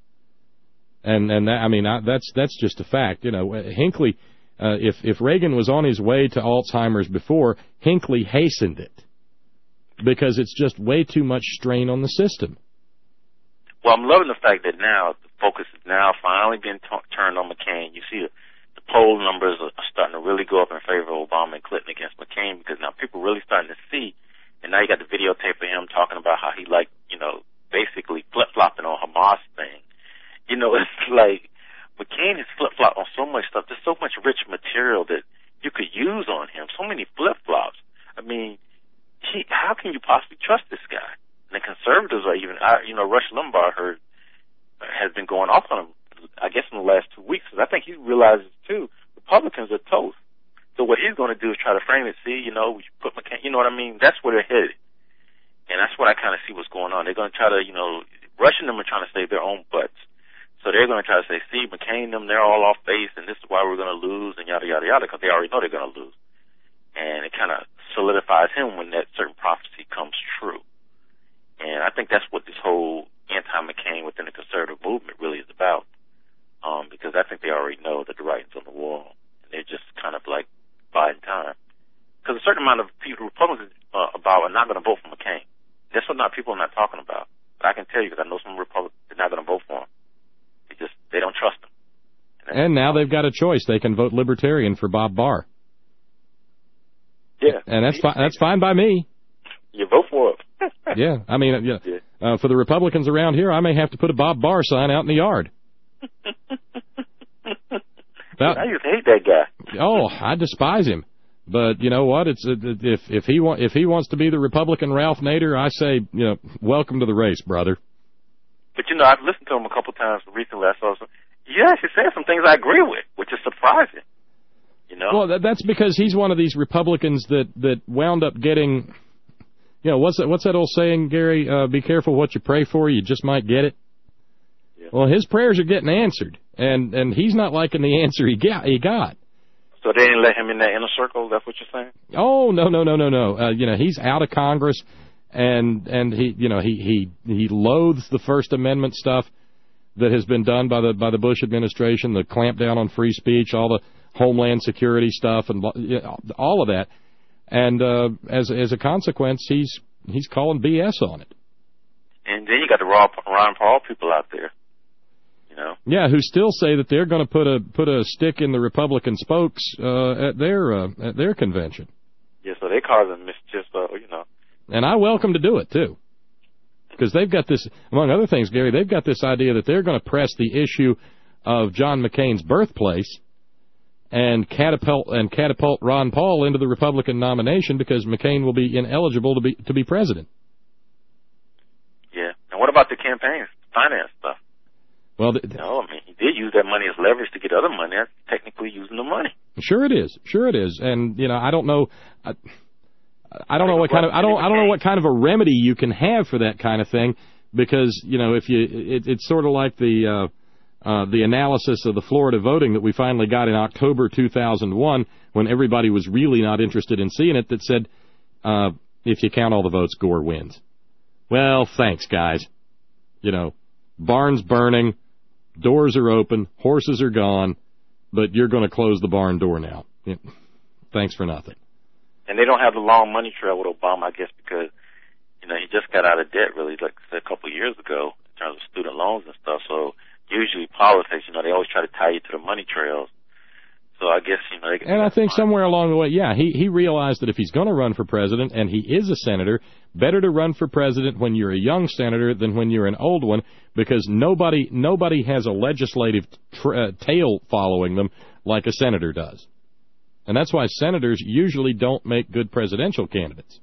And and that, I mean I, that's that's just a fact. You know, Hinckley, uh, if if Reagan was on his way to Alzheimer's before, Hinckley hastened it because it's just way too much strain on the system. Well, I'm loving the fact that now the focus is now finally being t- turned on McCain. You see the, the poll numbers are starting to really go up in favor of Obama and Clinton against McCain because now people are really starting to see. And now you got the videotape of him talking about how he, like, you know, basically flip-flopping on Hamas thing. You know, it's like McCain has flip-flopped on so much stuff. There's so much rich material that you could use on him. So many flip-flops. I mean, he, how can you possibly trust this guy? And the conservatives are even, you know, Rush Limbaugh heard, has been going off on him, I guess, in the last two weeks. Because I think he realizes, too, Republicans are toast. So what he's going to do is try to frame it, see, you know, we put McCain, you know what I mean? That's where they're headed. And that's what I kind of see what's going on. They're going to try to, you know, Rush and them are trying to save their own butts. So they're going to try to say, see, McCain and them, they're all off base, and this is why we're going to lose, and yada, yada, yada, because they already know they're going to lose. And it kind of solidifies him when that certain prophecy comes true. And I think that's what this whole anti-McCain within the conservative movement really is about. Um, because I think they already know that the writing's on the wall. And they're just kind of like biding time. Because a certain amount of people, Republicans uh, about are not going to vote for McCain. That's what not people are not talking about. But I can tell you because I know some Republicans are not going to vote for him. They just, they don't trust him. And, and now they've got a choice. They can vote Libertarian for Bob Barr. Yeah. And that's fine. That's fine by me. You vote for it. Yeah, I mean, yeah. Uh, for the Republicans around here, I may have to put a Bob Barr sign out in the yard. About, I used to hate that guy. Oh, I despise him. But you know what? It's uh, if if he wa- if he wants to be the Republican Ralph Nader, I say, you know, welcome to the race, brother. But you know, I've listened to him a couple times recently. I saw some. Yes, he said some things I agree with, which is surprising. You know. Well, that, that's because he's one of these Republicans that that wound up getting. You know, what's that, what's that old saying, Gary? Uh, be careful what you pray for, you just might get it. Yeah. Well, his prayers are getting answered, and, and he's not liking the answer he got. He got. So they didn't let him in that inner circle? That's what you're saying? Oh, no, no, no, no, no. Uh, you know, he's out of Congress, and and he, you know, he, he, he loathes the First Amendment stuff that has been done by the by the Bush administration, the clampdown on free speech, all the Homeland Security stuff, and you know, all of that. And uh, as as a consequence, he's he's calling B S on it. And then you got the Ron Paul people out there. You know? Yeah, who still say that they're going to put a put a stick in the Republican spokes uh, at their uh, at their convention. Yeah, so they causing mischief, so, you know. And I welcome to do it, too. Because they've got this, among other things, Gary, they've got this idea that they're going to press the issue of John McCain's birthplace and catapult and catapult Ron Paul into the Republican nomination because McCain will be ineligible to be to be president. Yeah. And what about the campaign finance stuff? Well, the, you know, I mean, he did use that money as leverage to get other money. That's technically using the money. Sure it is. Sure it is. And, you know, I don't know... I, I don't know what kind of I don't I don't know what kind of a remedy you can have for that kind of thing, because you know if you it, it's sort of like the uh, uh, the analysis of the Florida voting that we finally got in October two thousand one when everybody was really not interested in seeing it, that said uh, if you count all the votes, Gore wins. Well, thanks guys. You know, barn's burning, doors are open, horses are gone, but you're going to close the barn door now. Yeah. Thanks for nothing. And they don't have the long money trail with Obama, I guess, because, you know, he just got out of debt, really, like I said, a couple of years ago in terms of student loans and stuff. So usually politics, you know, they always try to tie you to the money trails. So I guess, you know, they can... And I think somewhere along the way, yeah, he, he realized that if he's going to run for president, and he is a senator, better to run for president when you're a young senator than when you're an old one, because nobody nobody has a legislative tra- uh, tail following them like a senator does. And that's why senators usually don't make good presidential candidates.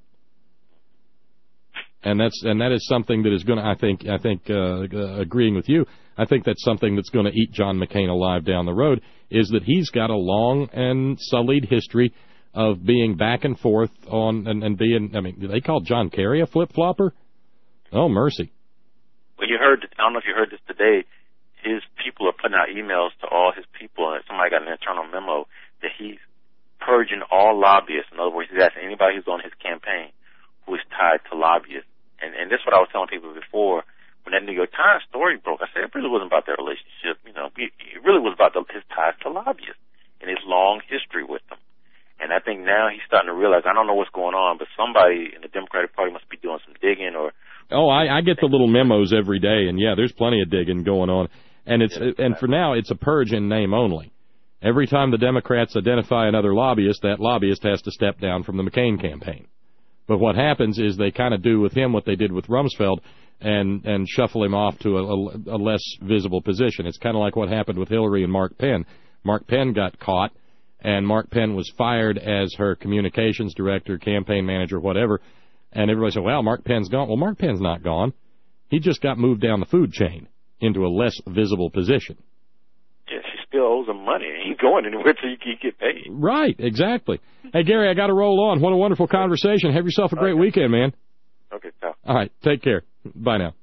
And that's and that is something that is going to, I think, I think, uh, uh, agreeing with you, I think that's something that's going to eat John McCain alive down the road, is that he's got a long and sullied history of being back and forth on and, and being, I mean, they call John Kerry a flip-flopper? Oh, mercy. Well, you heard, I don't know if you heard this today, his people are putting out emails to all his people, and somebody got an internal memo that he's purging all lobbyists. In other words, he's asking anybody who's on his campaign who is tied to lobbyists. And, and this is what I was telling people before. When that New York Times story broke, I said it really wasn't about their relationship. You know, it really was about the, his ties to lobbyists and his long history with them. And I think now he's starting to realize, I don't know what's going on, but somebody in the Democratic Party must be doing some digging or... Oh, I, I get the little memos every day, and yeah, there's plenty of digging going on. And it's and for now, it's a purge in name only. Every time the Democrats identify another lobbyist, that lobbyist has to step down from the McCain campaign. But what happens is they kind of do with him what they did with Rumsfeld and, and shuffle him off to a, a, a less visible position. It's kind of like what happened with Hillary and Mark Penn. Mark Penn got caught, and Mark Penn was fired as her communications director, campaign manager, whatever. And everybody said, well, Mark Penn's gone. Well, Mark Penn's not gone. He just got moved down the food chain into a less visible position. Yeah, she still owes him money. He ain't going anywhere till you get paid. Right, exactly. Hey, Gary, I got to roll on. What a wonderful conversation. Have yourself a great okay. weekend, man. Okay, ciao. All right, take care. Bye now.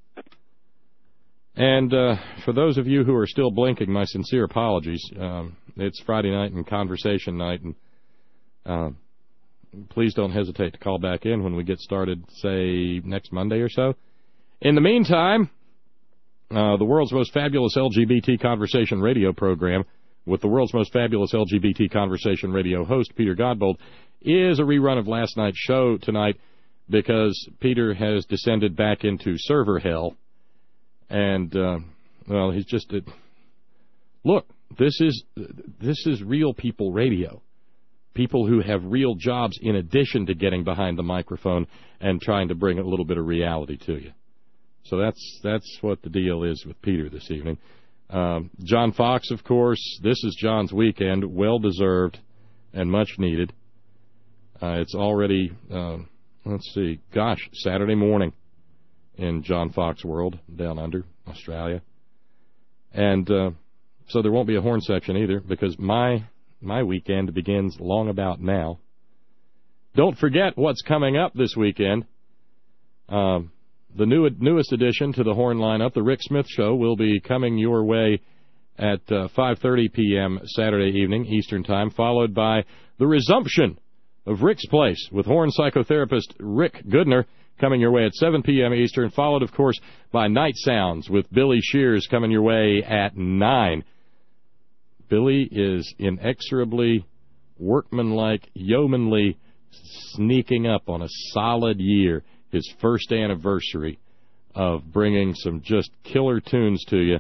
And uh, for those of you who are still blinking, my sincere apologies. Um, it's Friday night and conversation night, and uh, please don't hesitate to call back in when we get started, say, next Monday or so. In the meantime... Uh, the world's most fabulous L G B T conversation radio program with the world's most fabulous L G B T conversation radio host, Peter Godbold, is a rerun of last night's show tonight because Peter has descended back into server hell. And, uh, well, he's just... Uh, look, this is this is real people radio. People who have real jobs in addition to getting behind the microphone and trying to bring a little bit of reality to you. So that's that's what the deal is with Peter this evening. Um, John Fox, of course, this is John's weekend, well-deserved and much needed. Uh, it's already, uh, let's see, gosh, Saturday morning in John Fox world, down under, Australia. And uh, so there won't be a horn section either because my my weekend begins long about now. Don't forget what's coming up this weekend. Um... The new, newest addition to the Horn lineup, The Rick Smith Show, will be coming your way at uh, five thirty p.m. Saturday evening, Eastern Time, followed by the resumption of Rick's Place with Horn psychotherapist Rick Goodner coming your way at seven p.m. Eastern, followed, of course, by Night Sounds with Billy Shears coming your way at nine. Billy is inexorably, workmanlike, yeomanly sneaking up on a solid year. His first anniversary of bringing some just killer tunes to you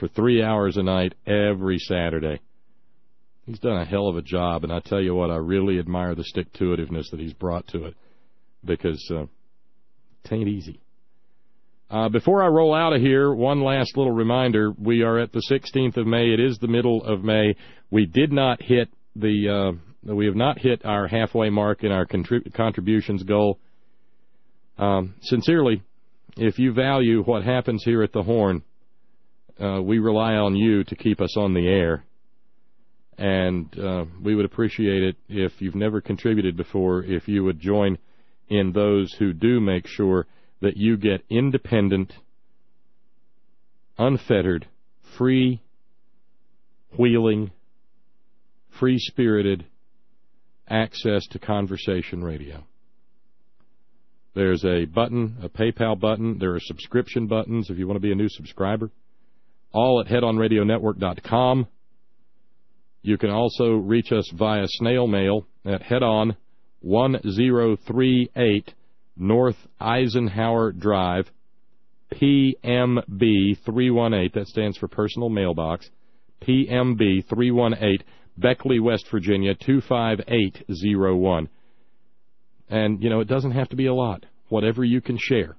for three hours a night every Saturday. He's done a hell of a job, and I tell you what, I really admire the stick-to-itiveness that he's brought to it, because uh, it ain't easy. Uh, before I roll out of here, one last little reminder. We are at the sixteenth of May. It is the middle of May. We did not hit the, uh, we have not hit our halfway mark in our contrib- contributions goal. Um, sincerely, if you value what happens here at the Horn, uh, we rely on you to keep us on the air. And uh, we would appreciate it if you've never contributed before, if you would join in those who do make sure that you get independent, unfettered, free, wheeling, free-spirited access to conversation radio. There's a button, a PayPal button. There are subscription buttons if you want to be a new subscriber, all at head on radio network dot com. You can also reach us via snail mail at Head-On one zero three eight North Eisenhower Drive, P M B three one eight. That stands for Personal Mailbox. P M B three one eight, Beckley, West Virginia, two five eight zero one. And, you know, it doesn't have to be a lot. Whatever you can share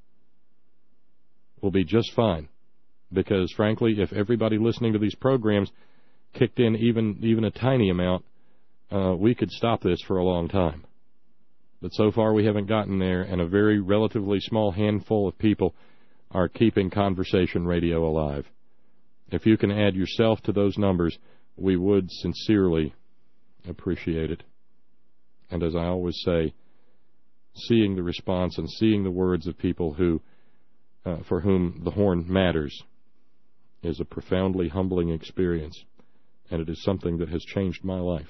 will be just fine. Because, frankly, if everybody listening to these programs kicked in even even a tiny amount, uh, we could stop this for a long time. But so far we haven't gotten there, and a very relatively small handful of people are keeping conversation radio alive. If you can add yourself to those numbers, we would sincerely appreciate it. And as I always say, seeing the response and seeing the words of people who, uh, for whom the Horn matters is a profoundly humbling experience, and it is something that has changed my life.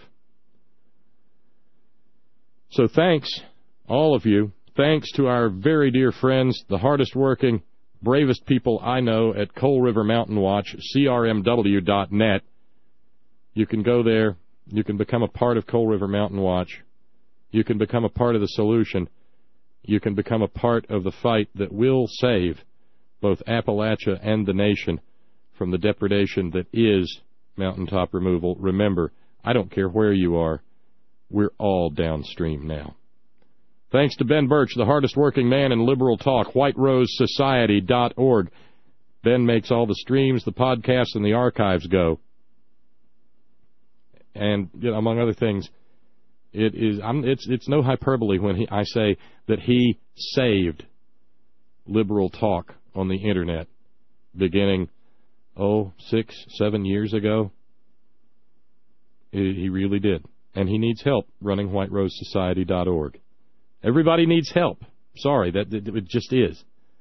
So thanks, all of you. Thanks to our very dear friends, the hardest working, bravest people I know at Coal River Mountain Watch, C R M W dot net. You can go there. You can become a part of Coal River Mountain Watch. You can become a part of the solution. You can become a part of the fight that will save both Appalachia and the nation from the depredation that is mountaintop removal. Remember, I don't care where you are. We're all downstream now. Thanks to Ben Birch, the hardest working man in liberal talk, white rose society dot org. Ben makes all the streams, the podcasts, and the archives go. And, you know, among other things, it is I'm, it's it's no hyperbole when he, I say that he saved liberal talk on the Internet beginning, oh, six, seven years ago. He, he really did. And he needs help running white rose society dot org. Everybody needs help. Sorry, that it just is.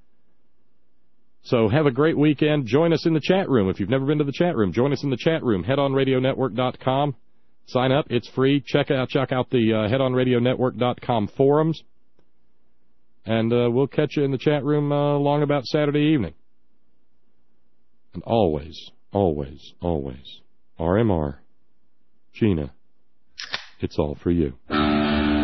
So have a great weekend. Join us in the chat room. If you've never been to the chat room, join us in the chat room. head on radio network dot com. Sign up. It's free. Check out check out the uh, head on radio network dot com forums. And uh, we'll catch you in the chat room uh, along about Saturday evening. And always, always, always, R M R, Gina, it's all for you.